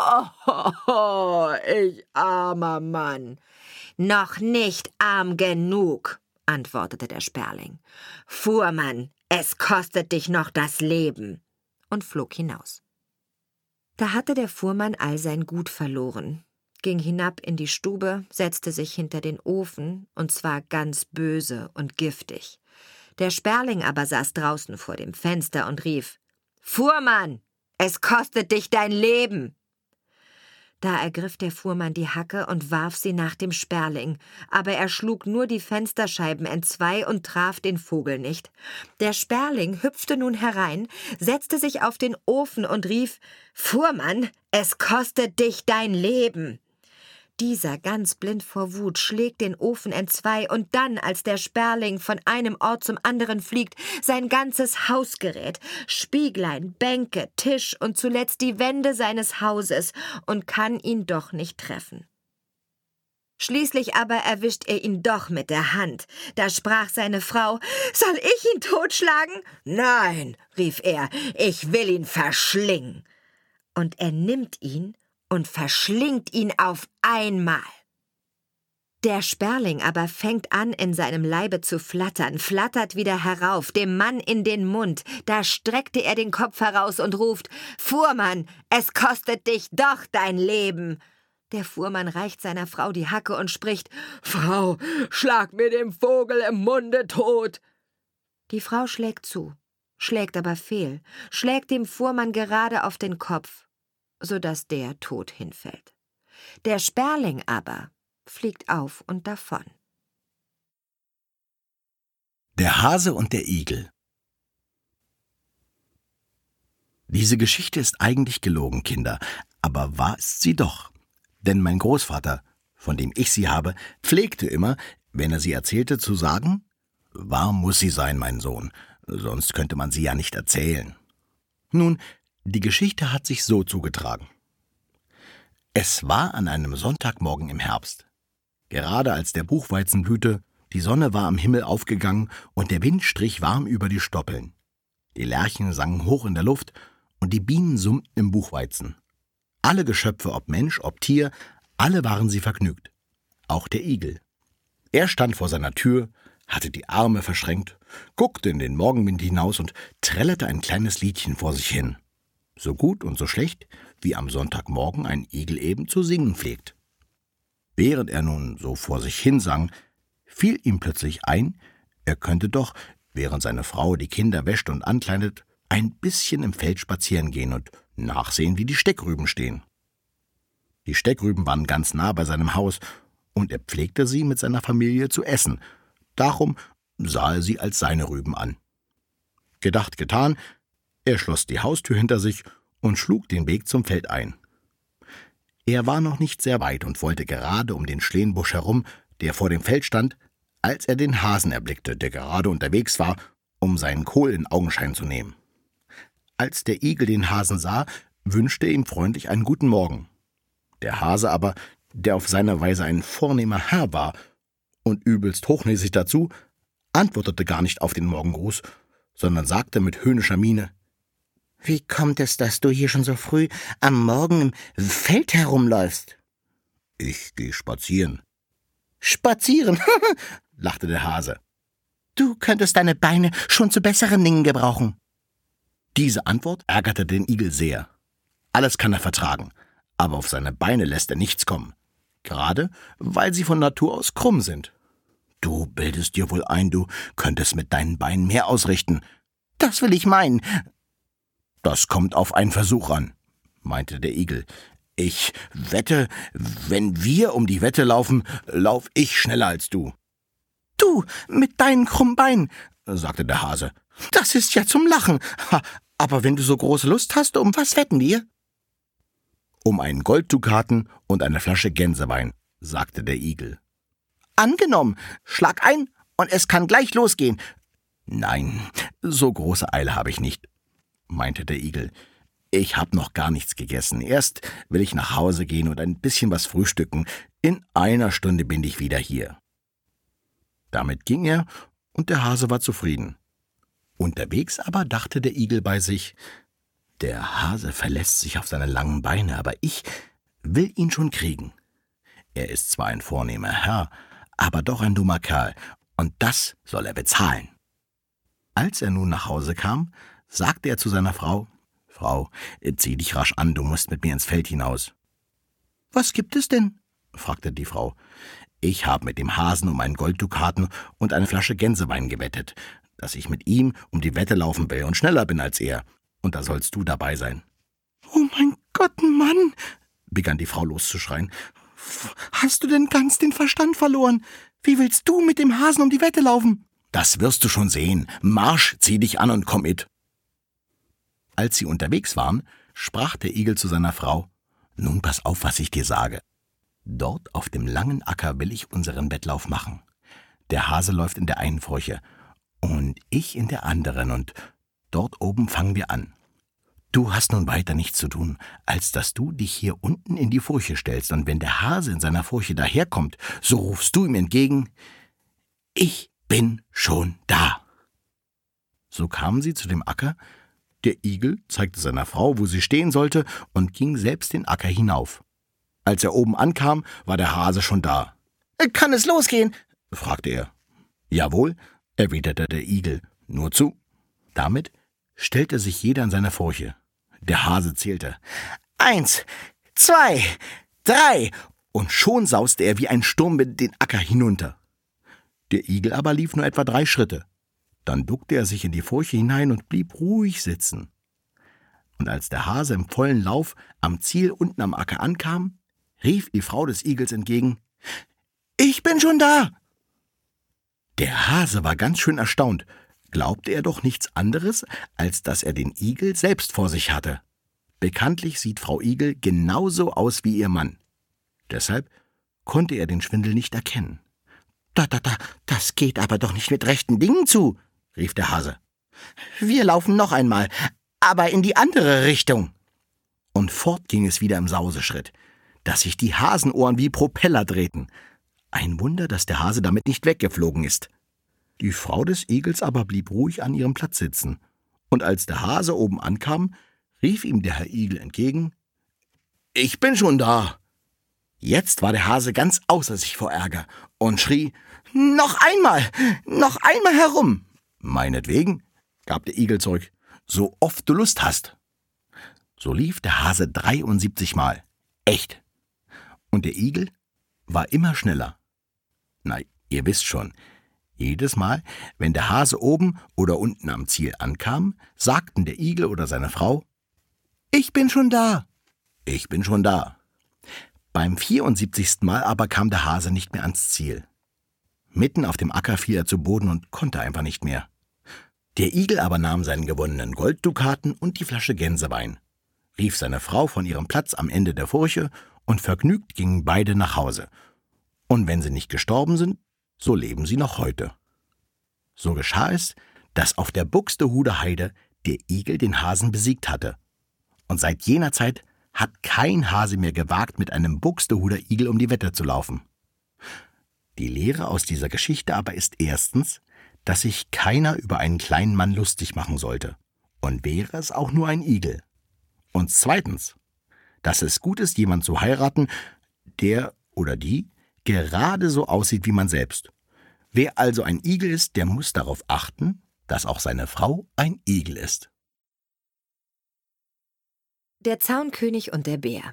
»Oh, ich armer Mann!« »Noch nicht arm genug«, antwortete der Sperling. »Fuhrmann, es kostet dich noch das Leben«, und flog hinaus. Da hatte der Fuhrmann all sein Gut verloren, ging hinab in die Stube, setzte sich hinter den Ofen, und zwar ganz böse und giftig. Der Sperling aber saß draußen vor dem Fenster und rief, »Fuhrmann, es kostet dich dein Leben!« Da ergriff der Fuhrmann die Hacke und warf sie nach dem Sperling, aber er schlug nur die Fensterscheiben entzwei und traf den Vogel nicht. Der Sperling hüpfte nun herein, setzte sich auf den Ofen und rief, »Fuhrmann, es kostet dich dein Leben!« Dieser, ganz blind vor Wut, schlägt den Ofen entzwei, und dann, als der Sperling von einem Ort zum anderen fliegt, sein ganzes Hausgerät, Spieglein, Bänke, Tisch und zuletzt die Wände seines Hauses, und kann ihn doch nicht treffen. Schließlich aber erwischt er ihn doch mit der Hand. Da sprach seine Frau, »Soll ich ihn totschlagen?« »Nein«, rief er, »ich will ihn verschlingen.« Und er nimmt ihn und verschlingt ihn auf einmal. Der Sperling aber fängt an, in seinem Leibe zu flattern, flattert wieder herauf, dem Mann in den Mund. Da streckte er den Kopf heraus und ruft, »Fuhrmann, es kostet dich doch dein Leben!« Der Fuhrmann reicht seiner Frau die Hacke und spricht, »Frau, schlag mir den Vogel im Munde tot!« Die Frau schlägt zu, schlägt aber fehl, schlägt dem Fuhrmann gerade auf den Kopf, so dass der tot hinfällt. Der Sperling aber fliegt auf und davon. Der Hase und der Igel. Diese Geschichte ist eigentlich gelogen, Kinder, aber wahr ist sie doch. Denn mein Großvater, von dem ich sie habe, pflegte immer, wenn er sie erzählte, zu sagen, »Wahr muss sie sein, mein Sohn, sonst könnte man sie ja nicht erzählen.« Nun, die Geschichte hat sich so zugetragen. Es war an einem Sonntagmorgen im Herbst. Gerade als der Buchweizen blühte, die Sonne war am Himmel aufgegangen und der Wind strich warm über die Stoppeln. Die Lerchen sangen hoch in der Luft und die Bienen summten im Buchweizen. Alle Geschöpfe, ob Mensch, ob Tier, alle waren sie vergnügt. Auch der Igel. Er stand vor seiner Tür, hatte die Arme verschränkt, guckte in den Morgenwind hinaus und trällerte ein kleines Liedchen vor sich hin. So gut und so schlecht, wie am Sonntagmorgen ein Igel eben zu singen pflegt. Während er nun so vor sich hin sang, fiel ihm plötzlich ein, er könnte doch, während seine Frau die Kinder wäscht und ankleidet, ein bisschen im Feld spazieren gehen und nachsehen, wie die Steckrüben stehen. Die Steckrüben waren ganz nah bei seinem Haus, und er pflegte sie mit seiner Familie zu essen. Darum sah er sie als seine Rüben an. Gedacht, getan, er schloss die Haustür hinter sich und schlug den Weg zum Feld ein. Er war noch nicht sehr weit und wollte gerade um den Schlehenbusch herum, der vor dem Feld stand, als er den Hasen erblickte, der gerade unterwegs war, um seinen Kohl in Augenschein zu nehmen. Als der Igel den Hasen sah, wünschte er ihm freundlich einen guten Morgen. Der Hase aber, der auf seine Weise ein vornehmer Herr war und übelst hochnäsig dazu, antwortete gar nicht auf den Morgengruß, sondern sagte mit höhnischer Miene: »Wie kommt es, dass du hier schon so früh am Morgen im Feld herumläufst?« »Ich gehe spazieren.« »Spazieren?« lachte der Hase. »Du könntest deine Beine schon zu besseren Dingen gebrauchen.« Diese Antwort ärgerte den Igel sehr. Alles kann er vertragen, aber auf seine Beine lässt er nichts kommen, gerade weil sie von Natur aus krumm sind. »Du bildest dir wohl ein, du könntest mit deinen Beinen mehr ausrichten.« »Das will ich meinen.« »Das kommt auf einen Versuch an«, meinte der Igel. »Ich wette, wenn wir um die Wette laufen, lauf ich schneller als du.« »Du, mit deinen krummen Beinen«, sagte der Hase. »Das ist ja zum Lachen. Ha, aber wenn du so große Lust hast, um was wetten wir?« »Um einen Golddukaten und eine Flasche Gänsewein«, sagte der Igel. »Angenommen, schlag ein und es kann gleich losgehen.« »Nein, so große Eile habe ich nicht«, meinte der Igel. »Ich habe noch gar nichts gegessen. Erst will ich nach Hause gehen und ein bisschen was frühstücken. In einer Stunde bin ich wieder hier.« Damit ging er, und der Hase war zufrieden. Unterwegs aber dachte der Igel bei sich: »Der Hase verlässt sich auf seine langen Beine, aber ich will ihn schon kriegen. Er ist zwar ein vornehmer Herr, aber doch ein dummer Kerl, und das soll er bezahlen.« Als er nun nach Hause kam, sagte er zu seiner Frau: »Frau, zieh dich rasch an, du musst mit mir ins Feld hinaus.« »Was gibt es denn?« fragte die Frau. »Ich habe mit dem Hasen um einen Golddukaten und eine Flasche Gänsewein gewettet, dass ich mit ihm um die Wette laufen will und schneller bin als er, und da sollst du dabei sein.« »Oh mein Gott, Mann«, begann die Frau loszuschreien, »hast du denn ganz den Verstand verloren? Wie willst du mit dem Hasen um die Wette laufen?« »Das wirst du schon sehen. Marsch, zieh dich an und komm mit.« Als sie unterwegs waren, sprach der Igel zu seiner Frau: »Nun pass auf, was ich dir sage. Dort auf dem langen Acker will ich unseren Wettlauf machen. Der Hase läuft in der einen Furche und ich in der anderen, und dort oben fangen wir an. Du hast nun weiter nichts zu tun, als dass du dich hier unten in die Furche stellst, und wenn der Hase in seiner Furche daherkommt, so rufst du ihm entgegen: »Ich bin schon da.« So kamen sie zu dem Acker. Der Igel zeigte seiner Frau, wo sie stehen sollte, und ging selbst den Acker hinauf. Als er oben ankam, war der Hase schon da. »Kann es losgehen?« fragte er. »Jawohl«, erwiderte der Igel, »nur zu.« Damit stellte sich jeder in seine Furche. Der Hase zählte: »Eins, zwei, drei«, und schon sauste er wie ein Sturmwind den Acker hinunter. Der Igel aber lief nur etwa drei Schritte. Dann duckte er sich in die Furche hinein und blieb ruhig sitzen. Und als der Hase im vollen Lauf am Ziel unten am Acker ankam, rief die Frau des Igels entgegen: »Ich bin schon da!« Der Hase war ganz schön erstaunt, glaubte er doch nichts anderes, als dass er den Igel selbst vor sich hatte. Bekanntlich sieht Frau Igel genauso aus wie ihr Mann. Deshalb konnte er den Schwindel nicht erkennen. »Da, da, da, das geht aber doch nicht mit rechten Dingen zu«, rief der Hase. »Wir laufen noch einmal, aber in die andere Richtung.« Und fort ging es wieder im Sauseschritt, dass sich die Hasenohren wie Propeller drehten. Ein Wunder, dass der Hase damit nicht weggeflogen ist. Die Frau des Igels aber blieb ruhig an ihrem Platz sitzen, und als der Hase oben ankam, rief ihm der Herr Igel entgegen: »Ich bin schon da.« Jetzt war der Hase ganz außer sich vor Ärger und schrie: »Noch einmal, noch einmal herum!« »Meinetwegen«, gab der Igel zurück, »so oft du Lust hast.« So lief der Hase dreiundsiebzig Mal. Echt. Und der Igel war immer schneller. Na, ihr wisst schon, jedes Mal, wenn der Hase oben oder unten am Ziel ankam, sagten der Igel oder seine Frau: »Ich bin schon da, ich bin schon da.« Beim vierundsiebzigsten Mal aber kam der Hase nicht mehr ans Ziel. Mitten auf dem Acker fiel er zu Boden und konnte einfach nicht mehr. Der Igel aber nahm seinen gewonnenen Golddukaten und die Flasche Gänsewein, rief seine Frau von ihrem Platz am Ende der Furche und vergnügt gingen beide nach Hause. Und wenn sie nicht gestorben sind, so leben sie noch heute. So geschah es, dass auf der Buxtehuder Heide der Igel den Hasen besiegt hatte. Und seit jener Zeit hat kein Hase mehr gewagt, mit einem Buxtehuder Igel um die Wette zu laufen. Die Lehre aus dieser Geschichte aber ist erstens, dass sich keiner über einen kleinen Mann lustig machen sollte, und wäre es auch nur ein Igel. Und zweitens, dass es gut ist, jemand zu heiraten, der oder die gerade so aussieht wie man selbst. Wer also ein Igel ist, der muss darauf achten, dass auch seine Frau ein Igel ist. Der Zaunkönig und der Bär.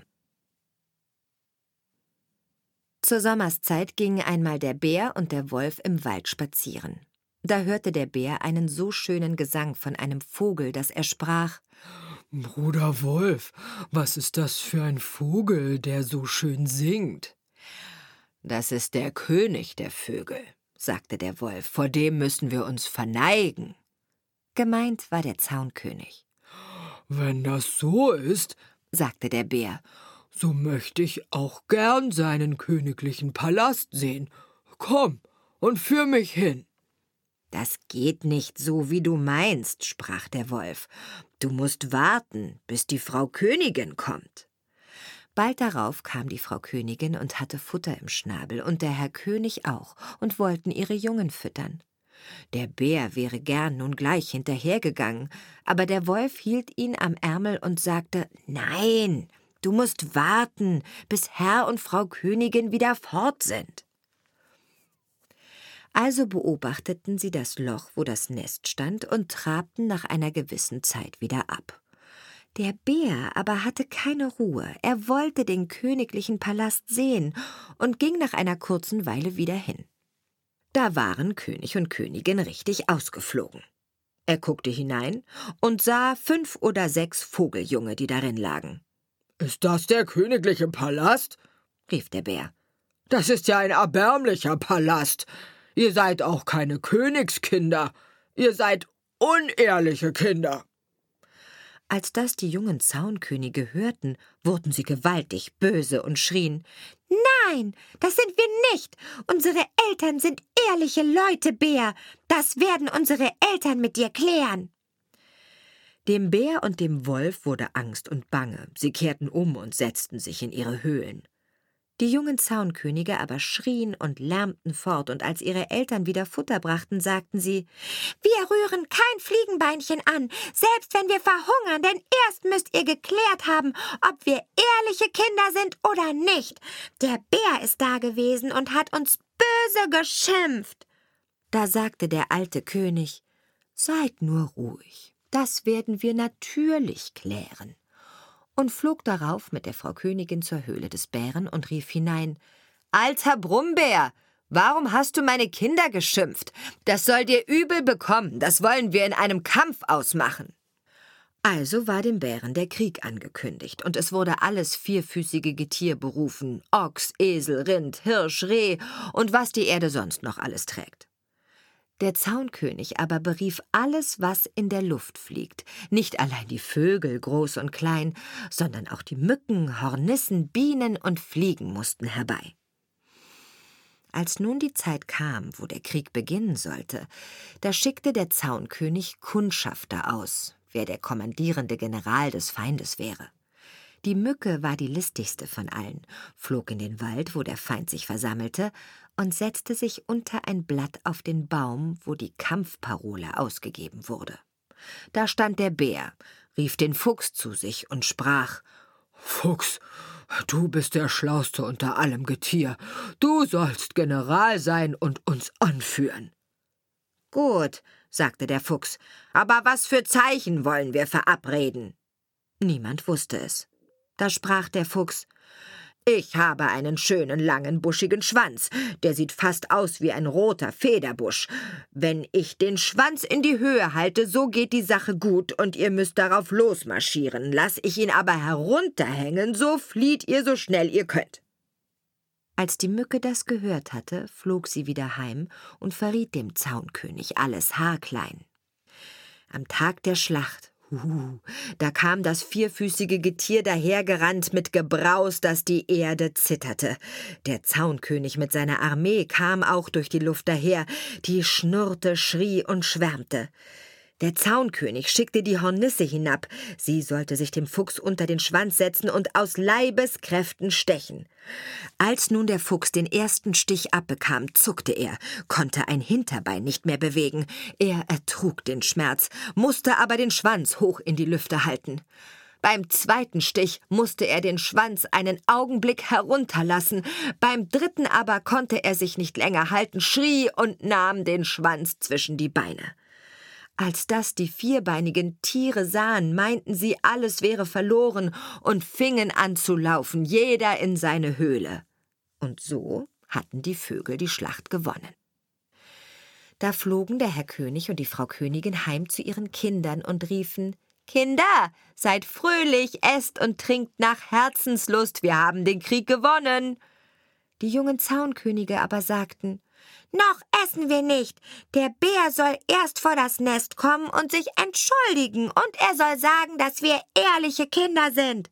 Zur Sommerszeit gingen einmal der Bär und der Wolf im Wald spazieren. Da hörte der Bär einen so schönen Gesang von einem Vogel, dass er sprach: »Bruder Wolf, was ist das für ein Vogel, der so schön singt?« »Das ist der König der Vögel«, sagte der Wolf, »vor dem müssen wir uns verneigen.« Gemeint war der Zaunkönig. »Wenn das so ist«, sagte der Bär, »so möchte ich auch gern seinen königlichen Palast sehen. Komm und führ mich hin.« »Das geht nicht so, wie du meinst«, sprach der Wolf. »Du musst warten, bis die Frau Königin kommt.« Bald darauf kam die Frau Königin und hatte Futter im Schnabel und der Herr König auch und wollten ihre Jungen füttern. Der Bär wäre gern nun gleich hinterhergegangen, aber der Wolf hielt ihn am Ärmel und sagte: »Nein, du musst warten, bis Herr und Frau Königin wieder fort sind.« Also beobachteten sie das Loch, wo das Nest stand, und trabten nach einer gewissen Zeit wieder ab. Der Bär aber hatte keine Ruhe, er wollte den königlichen Palast sehen und ging nach einer kurzen Weile wieder hin. Da waren König und Königin richtig ausgeflogen. Er guckte hinein und sah fünf oder sechs Vogeljunge, die darin lagen. »Ist das der königliche Palast?« rief der Bär. »Das ist ja ein erbärmlicher Palast. Ihr seid auch keine Königskinder. Ihr seid unehrliche Kinder.« Als das die jungen Zaunkönige hörten, wurden sie gewaltig böse und schrien: »Nein, das sind wir nicht! Unsere Eltern sind ehrliche Leute, Bär! Das werden unsere Eltern mit dir klären!« Dem Bär und dem Wolf wurde Angst und Bange. Sie kehrten um und setzten sich in ihre Höhlen. Die jungen Zaunkönige aber schrien und lärmten fort, und als ihre Eltern wieder Futter brachten, sagten sie: »Wir rühren kein Fliegenbeinchen an, selbst wenn wir verhungern, denn erst müsst ihr geklärt haben, ob wir ehrliche Kinder sind oder nicht. Der Bär ist da gewesen und hat uns böse geschimpft.« Da sagte der alte König: »Seid nur ruhig, das werden wir natürlich klären«, und flog darauf mit der Frau Königin zur Höhle des Bären und rief hinein: »Alter Brummbär, warum hast du meine Kinder geschimpft? Das soll dir übel bekommen, das wollen wir in einem Kampf ausmachen.« Also war dem Bären der Krieg angekündigt, und es wurde alles vierfüßige Getier berufen: Ochs, Esel, Rind, Hirsch, Reh und was die Erde sonst noch alles trägt. Der Zaunkönig aber berief alles, was in der Luft fliegt, nicht allein die Vögel, groß und klein, sondern auch die Mücken, Hornissen, Bienen und Fliegen mussten herbei. Als nun die Zeit kam, wo der Krieg beginnen sollte, da schickte der Zaunkönig Kundschafter aus, wer der kommandierende General des Feindes wäre. Die Mücke war die listigste von allen, flog in den Wald, wo der Feind sich versammelte, und setzte sich unter ein Blatt auf den Baum, wo die Kampfparole ausgegeben wurde. Da stand der Bär, rief den Fuchs zu sich und sprach: »Fuchs, du bist der Schlauste unter allem Getier. Du sollst General sein und uns anführen.« »Gut«, sagte der Fuchs, »aber was für Zeichen wollen wir verabreden?« Niemand wusste es. Da sprach der Fuchs: »Ich habe einen schönen, langen, buschigen Schwanz. Der sieht fast aus wie ein roter Federbusch. Wenn ich den Schwanz in die Höhe halte, so geht die Sache gut und ihr müsst darauf losmarschieren. Lass ich ihn aber herunterhängen, so flieht ihr so schnell ihr könnt.« Als die Mücke das gehört hatte, flog sie wieder heim und verriet dem Zaunkönig alles haarklein. Am Tag der Schlacht, uh, da kam das vierfüßige Getier dahergerannt mit Gebraus, dass die Erde zitterte. Der Zaunkönig mit seiner Armee kam auch durch die Luft daher, die schnurrte, schrie und schwärmte. Der Zaunkönig schickte die Hornisse hinab, sie sollte sich dem Fuchs unter den Schwanz setzen und aus Leibeskräften stechen. Als nun der Fuchs den ersten Stich abbekam, zuckte er, konnte ein Hinterbein nicht mehr bewegen. Er ertrug den Schmerz, musste aber den Schwanz hoch in die Lüfte halten. Beim zweiten Stich musste er den Schwanz einen Augenblick herunterlassen, beim dritten aber konnte er sich nicht länger halten, schrie und nahm den Schwanz zwischen die Beine. Als das die vierbeinigen Tiere sahen, meinten sie, alles wäre verloren und fingen an zu laufen, jeder in seine Höhle. Und so hatten die Vögel die Schlacht gewonnen. Da flogen der Herr König und die Frau Königin heim zu ihren Kindern und riefen: »Kinder, seid fröhlich, esst und trinkt nach Herzenslust, wir haben den Krieg gewonnen.« Die jungen Zaunkönige aber sagten: »Noch essen wir nicht. Der Bär soll erst vor das Nest kommen und sich entschuldigen, und er soll sagen, dass wir ehrliche Kinder sind.«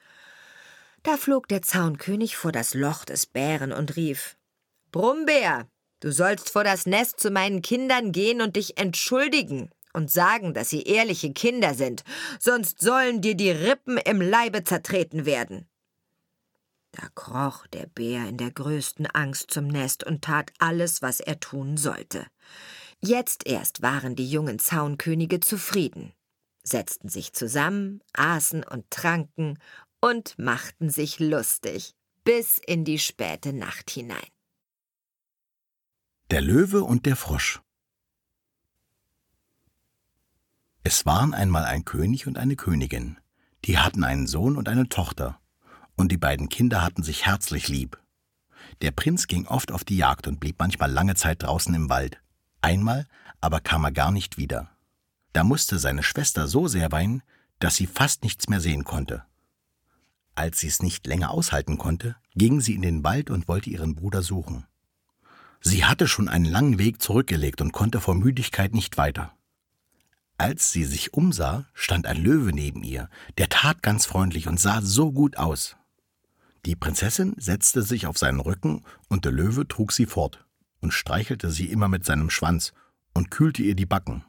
Da flog der Zaunkönig vor das Loch des Bären und rief: »Brummbär, du sollst vor das Nest zu meinen Kindern gehen und dich entschuldigen und sagen, dass sie ehrliche Kinder sind, sonst sollen dir die Rippen im Leibe zertreten werden.« Da kroch der Bär in der größten Angst zum Nest und tat alles, was er tun sollte. Jetzt erst waren die jungen Zaunkönige zufrieden, setzten sich zusammen, aßen und tranken und machten sich lustig, bis in die späte Nacht hinein. Der Löwe und der Frosch. Es waren einmal ein König und eine Königin. Die hatten einen Sohn und eine Tochter. Und die beiden Kinder hatten sich herzlich lieb. Der Prinz ging oft auf die Jagd und blieb manchmal lange Zeit draußen im Wald. Einmal aber kam er gar nicht wieder. Da musste seine Schwester so sehr weinen, dass sie fast nichts mehr sehen konnte. Als sie es nicht länger aushalten konnte, ging sie in den Wald und wollte ihren Bruder suchen. Sie hatte schon einen langen Weg zurückgelegt und konnte vor Müdigkeit nicht weiter. Als sie sich umsah, stand ein Löwe neben ihr, der tat ganz freundlich und sah so gut aus. Die Prinzessin setzte sich auf seinen Rücken und der Löwe trug sie fort und streichelte sie immer mit seinem Schwanz und kühlte ihr die Backen.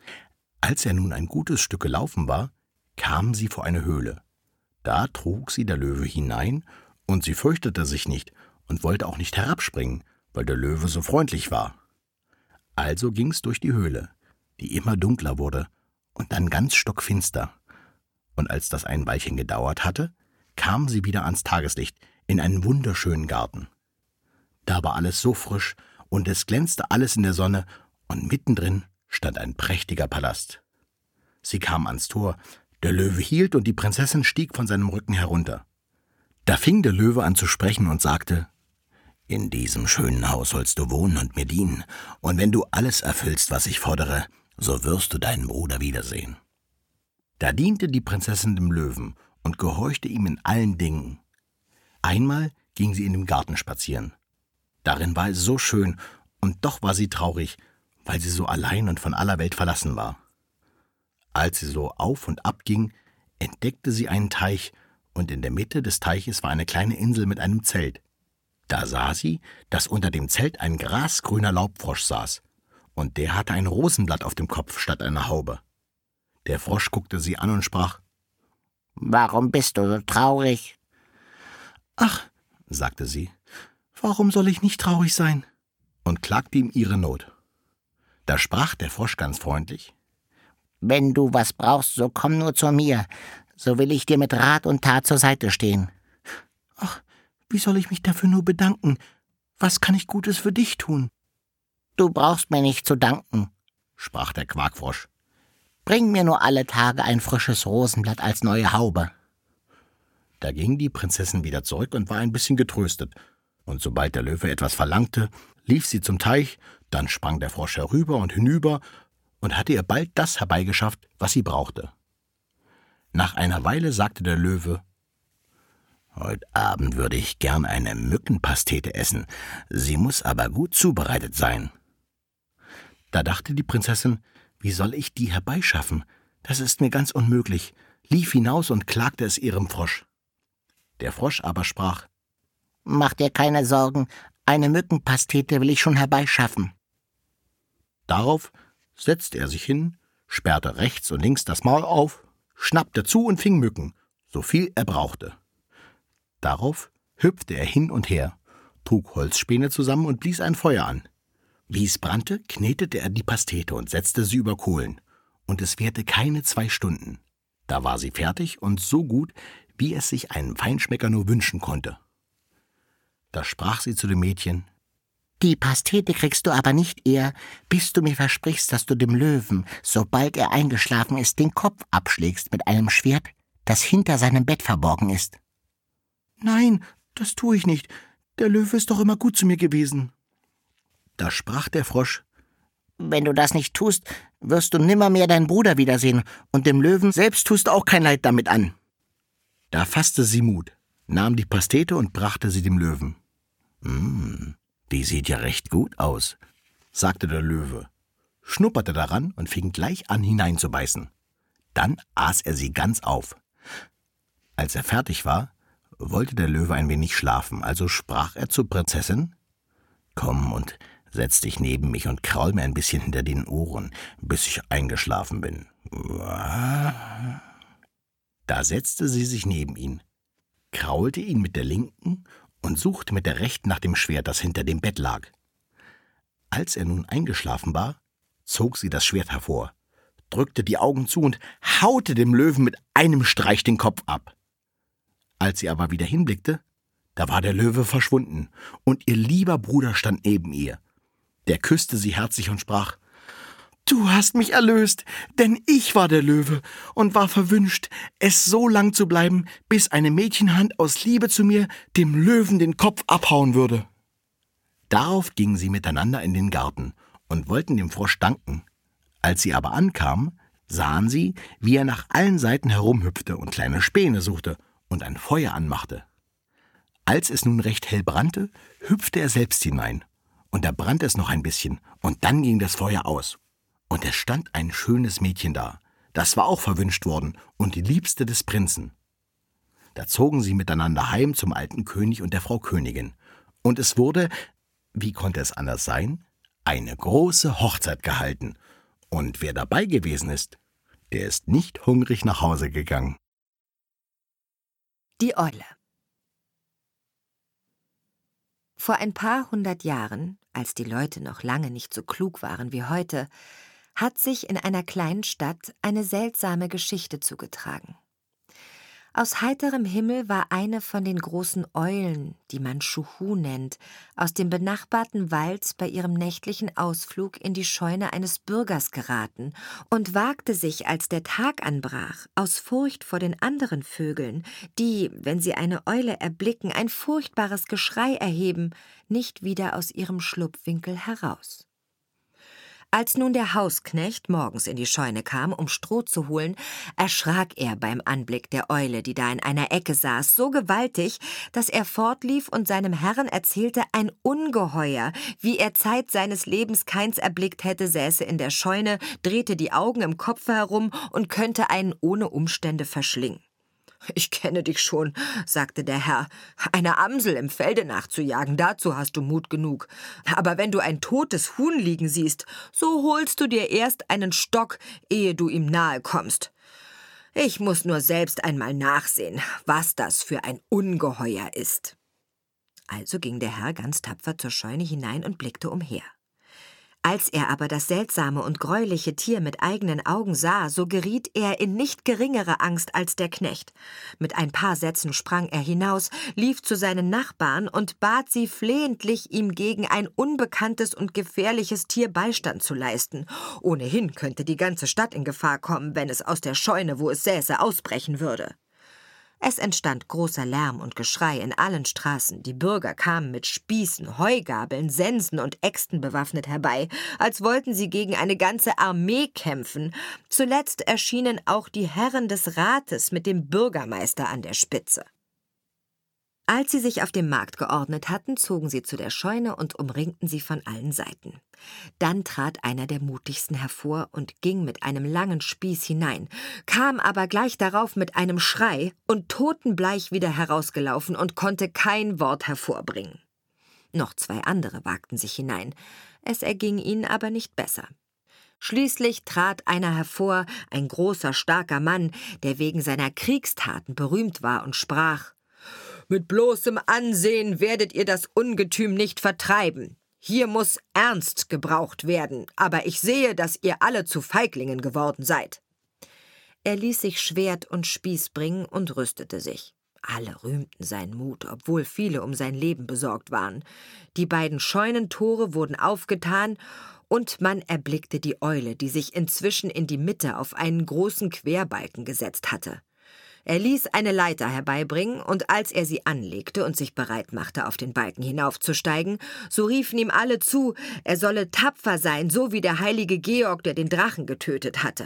Als er nun ein gutes Stück gelaufen war, kamen sie vor eine Höhle. Da trug sie der Löwe hinein und sie fürchtete sich nicht und wollte auch nicht herabspringen, weil der Löwe so freundlich war. Also ging's durch die Höhle, die immer dunkler wurde und dann ganz stockfinster. Und als das ein Weilchen gedauert hatte, kamen sie wieder ans Tageslicht in einen wunderschönen Garten. Da war alles so frisch und es glänzte alles in der Sonne und mittendrin stand ein prächtiger Palast. Sie kamen ans Tor, der Löwe hielt und die Prinzessin stieg von seinem Rücken herunter. Da fing der Löwe an zu sprechen und sagte: »In diesem schönen Haus sollst du wohnen und mir dienen, und wenn du alles erfüllst, was ich fordere, so wirst du deinen Bruder wiedersehen.« Da diente die Prinzessin dem Löwen und gehorchte ihm in allen Dingen. Einmal ging sie in dem Garten spazieren. Darin war es so schön, und doch war sie traurig, weil sie so allein und von aller Welt verlassen war. Als sie so auf und ab ging, entdeckte sie einen Teich, und in der Mitte des Teiches war eine kleine Insel mit einem Zelt. Da sah sie, dass unter dem Zelt ein grasgrüner Laubfrosch saß, und der hatte ein Rosenblatt auf dem Kopf statt einer Haube. Der Frosch guckte sie an und sprach: »Warum bist du so traurig?« »Ach«, sagte sie, »warum soll ich nicht traurig sein?« und klagte ihm ihre Not. Da sprach der Frosch ganz freundlich: »Wenn du was brauchst, so komm nur zu mir, so will ich dir mit Rat und Tat zur Seite stehen.« »Ach, wie soll ich mich dafür nur bedanken? Was kann ich Gutes für dich tun?« »Du brauchst mir nicht zu danken«, sprach der Quakfrosch. »Bring mir nur alle Tage ein frisches Rosenblatt als neue Haube.« Da ging die Prinzessin wieder zurück und war ein bisschen getröstet. Und sobald der Löwe etwas verlangte, lief sie zum Teich, dann sprang der Frosch herüber und hinüber und hatte ihr bald das herbeigeschafft, was sie brauchte. Nach einer Weile sagte der Löwe: Heute Abend würde ich gern eine Mückenpastete essen. Sie muss aber gut zubereitet sein. Da dachte die Prinzessin, wie soll ich die herbeischaffen? Das ist mir ganz unmöglich, lief hinaus und klagte es ihrem Frosch. Der Frosch aber sprach: Mach dir keine Sorgen, eine Mückenpastete will ich schon herbeischaffen. Darauf setzte er sich hin, sperrte rechts und links das Maul auf, schnappte zu und fing Mücken, so viel er brauchte. Darauf hüpfte er hin und her, trug Holzspäne zusammen und blies ein Feuer an. Wie es brannte, knetete er die Pastete und setzte sie über Kohlen, und es währte keine zwei Stunden. Da war sie fertig und so gut, wie es sich ein Feinschmecker nur wünschen konnte. Da sprach sie zu dem Mädchen: Die Pastete kriegst du aber nicht eher, bis du mir versprichst, dass du dem Löwen, sobald er eingeschlafen ist, den Kopf abschlägst mit einem Schwert, das hinter seinem Bett verborgen ist. »Nein, das tue ich nicht. Der Löwe ist doch immer gut zu mir gewesen.« Da sprach der Frosch: Wenn du das nicht tust, wirst du nimmermehr deinen Bruder wiedersehen, und dem Löwen selbst tust du auch kein Leid damit an. Da fasste sie Mut, nahm die Pastete und brachte sie dem Löwen. »Hm, die sieht ja recht gut aus«, sagte der Löwe, schnupperte daran und fing gleich an hineinzubeißen. Dann aß er sie ganz auf. Als er fertig war, wollte der Löwe ein wenig schlafen, also sprach er zur Prinzessin: »Komm und setz dich neben mich und kraul mir ein bisschen hinter den Ohren, bis ich eingeschlafen bin.« Da setzte sie sich neben ihn, kraulte ihn mit der linken und suchte mit der rechten nach dem Schwert, das hinter dem Bett lag. Als er nun eingeschlafen war, zog sie das Schwert hervor, drückte die Augen zu und haute dem Löwen mit einem Streich den Kopf ab. Als sie aber wieder hinblickte, da war der Löwe verschwunden, und ihr lieber Bruder stand neben ihr. Der küsste sie herzlich und sprach: »Du hast mich erlöst, denn ich war der Löwe und war verwünscht, es so lang zu bleiben, bis eine Mädchenhand aus Liebe zu mir dem Löwen den Kopf abhauen würde.« Darauf gingen sie miteinander in den Garten und wollten dem Frosch danken. Als sie aber ankamen, sahen sie, wie er nach allen Seiten herumhüpfte und kleine Späne suchte und ein Feuer anmachte. Als es nun recht hell brannte, hüpfte er selbst hinein, und da brannte es noch ein bisschen, und dann ging das Feuer aus. Und es stand ein schönes Mädchen da, das war auch verwünscht worden und die Liebste des Prinzen. Da zogen sie miteinander heim zum alten König und der Frau Königin, und es wurde, wie konnte es anders sein, eine große Hochzeit gehalten, und wer dabei gewesen ist, der ist nicht hungrig nach Hause gegangen. Die Eule. Vor ein paar hundert Jahren, als die Leute noch lange nicht so klug waren wie heute, hat sich in einer kleinen Stadt eine seltsame Geschichte zugetragen. Aus heiterem Himmel war eine von den großen Eulen, die man Schuhu nennt, aus dem benachbarten Wald bei ihrem nächtlichen Ausflug in die Scheune eines Bürgers geraten und wagte sich, als der Tag anbrach, aus Furcht vor den anderen Vögeln, die, wenn sie eine Eule erblicken, ein furchtbares Geschrei erheben, nicht wieder aus ihrem Schlupfwinkel heraus. Als nun der Hausknecht morgens in die Scheune kam, um Stroh zu holen, erschrak er beim Anblick der Eule, die da in einer Ecke saß, so gewaltig, dass er fortlief und seinem Herrn erzählte, ein Ungeheuer, wie er Zeit seines Lebens keins erblickt hätte, säße in der Scheune, drehte die Augen im Kopfe herum und könnte einen ohne Umstände verschlingen. »Ich kenne dich schon«, sagte der Herr, »eine Amsel im Felde nachzujagen, dazu hast du Mut genug. Aber wenn du ein totes Huhn liegen siehst, so holst du dir erst einen Stock, ehe du ihm nahe kommst. Ich muss nur selbst einmal nachsehen, was das für ein Ungeheuer ist.« Also ging der Herr ganz tapfer zur Scheune hinein und blickte umher. Als er aber das seltsame und greuliche Tier mit eigenen Augen sah, so geriet er in nicht geringere Angst als der Knecht. Mit ein paar Sätzen sprang er hinaus, lief zu seinen Nachbarn und bat sie flehentlich, ihm gegen ein unbekanntes und gefährliches Tier Beistand zu leisten. Ohnehin könnte die ganze Stadt in Gefahr kommen, wenn es aus der Scheune, wo es säße, ausbrechen würde. Es entstand großer Lärm und Geschrei in allen Straßen. Die Bürger kamen mit Spießen, Heugabeln, Sensen und Äxten bewaffnet herbei, als wollten sie gegen eine ganze Armee kämpfen. Zuletzt erschienen auch die Herren des Rates mit dem Bürgermeister an der Spitze. Als sie sich auf dem Markt geordnet hatten, zogen sie zu der Scheune und umringten sie von allen Seiten. Dann trat einer der mutigsten hervor und ging mit einem langen Spieß hinein, kam aber gleich darauf mit einem Schrei und totenbleich wieder herausgelaufen und konnte kein Wort hervorbringen. Noch zwei andere wagten sich hinein, es erging ihnen aber nicht besser. Schließlich trat einer hervor, ein großer, starker Mann, der wegen seiner Kriegstaten berühmt war und sprach: »Mit bloßem Ansehen werdet ihr das Ungetüm nicht vertreiben. Hier muss Ernst gebraucht werden, aber ich sehe, dass ihr alle zu Feiglingen geworden seid.« Er ließ sich Schwert und Spieß bringen und rüstete sich. Alle rühmten seinen Mut, obwohl viele um sein Leben besorgt waren. Die beiden Scheunentore wurden aufgetan, und man erblickte die Eule, die sich inzwischen in die Mitte auf einen großen Querbalken gesetzt hatte. Er ließ eine Leiter herbeibringen, und als er sie anlegte und sich bereit machte, auf den Balken hinaufzusteigen, so riefen ihm alle zu, er solle tapfer sein, so wie der heilige Georg, der den Drachen getötet hatte.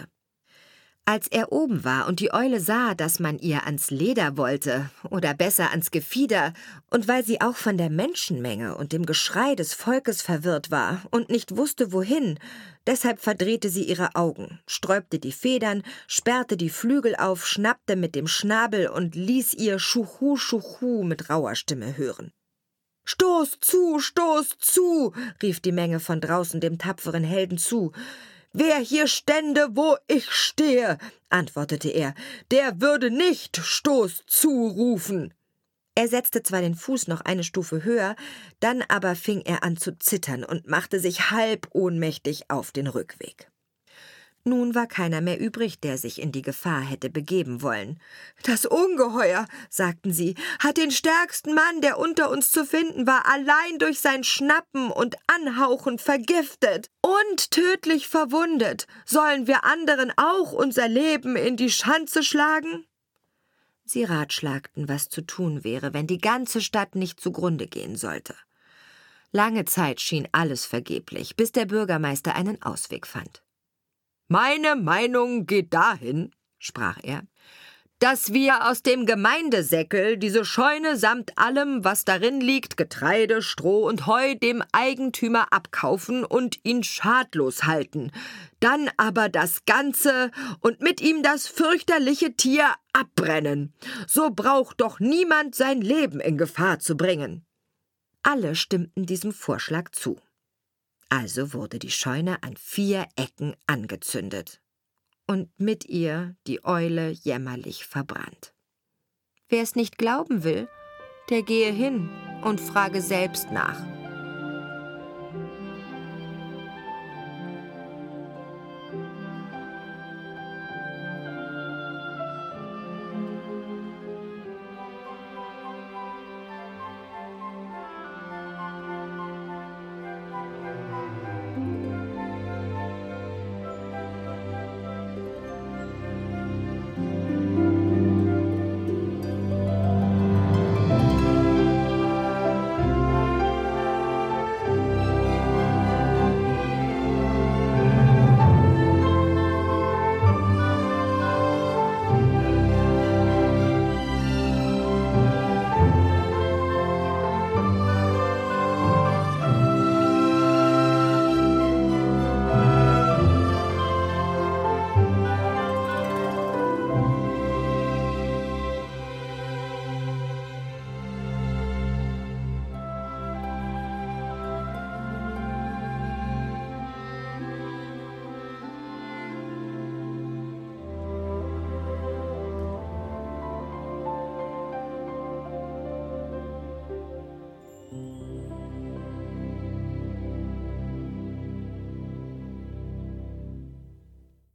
Als er oben war und die Eule sah, dass man ihr ans Leder wollte, oder besser ans Gefieder, und weil sie auch von der Menschenmenge und dem Geschrei des Volkes verwirrt war und nicht wusste, wohin, deshalb verdrehte sie ihre Augen, sträubte die Federn, sperrte die Flügel auf, schnappte mit dem Schnabel und ließ ihr Schuchu, Schuchu mit rauer Stimme hören. »Stoß zu, stoß zu«, rief die Menge von draußen dem tapferen Helden zu. »Wer hier stände, wo ich stehe«, antwortete er, »der würde nicht »Stoß zu« rufen.« Er setzte zwar den Fuß noch eine Stufe höher, dann aber fing er an zu zittern und machte sich halb ohnmächtig auf den Rückweg. Nun war keiner mehr übrig, der sich in die Gefahr hätte begeben wollen. »Das Ungeheuer«, sagten sie, »hat den stärksten Mann, der unter uns zu finden war, allein durch sein Schnappen und Anhauchen vergiftet und tödlich verwundet. Sollen wir anderen auch unser Leben in die Schanze schlagen?« Sie ratschlagten, was zu tun wäre, wenn die ganze Stadt nicht zugrunde gehen sollte. Lange Zeit schien alles vergeblich, bis der Bürgermeister einen Ausweg fand. »Meine Meinung geht dahin«, sprach er, »dass wir aus dem Gemeindesäckel diese Scheune samt allem, was darin liegt, Getreide, Stroh und Heu, dem Eigentümer abkaufen und ihn schadlos halten, dann aber das Ganze und mit ihm das fürchterliche Tier abbrennen. So braucht doch niemand sein Leben in Gefahr zu bringen.« Alle stimmten diesem Vorschlag zu. Also wurde die Scheune an vier Ecken angezündet und mit ihr die Eule jämmerlich verbrannt. Wer es nicht glauben will, der gehe hin und frage selbst nach.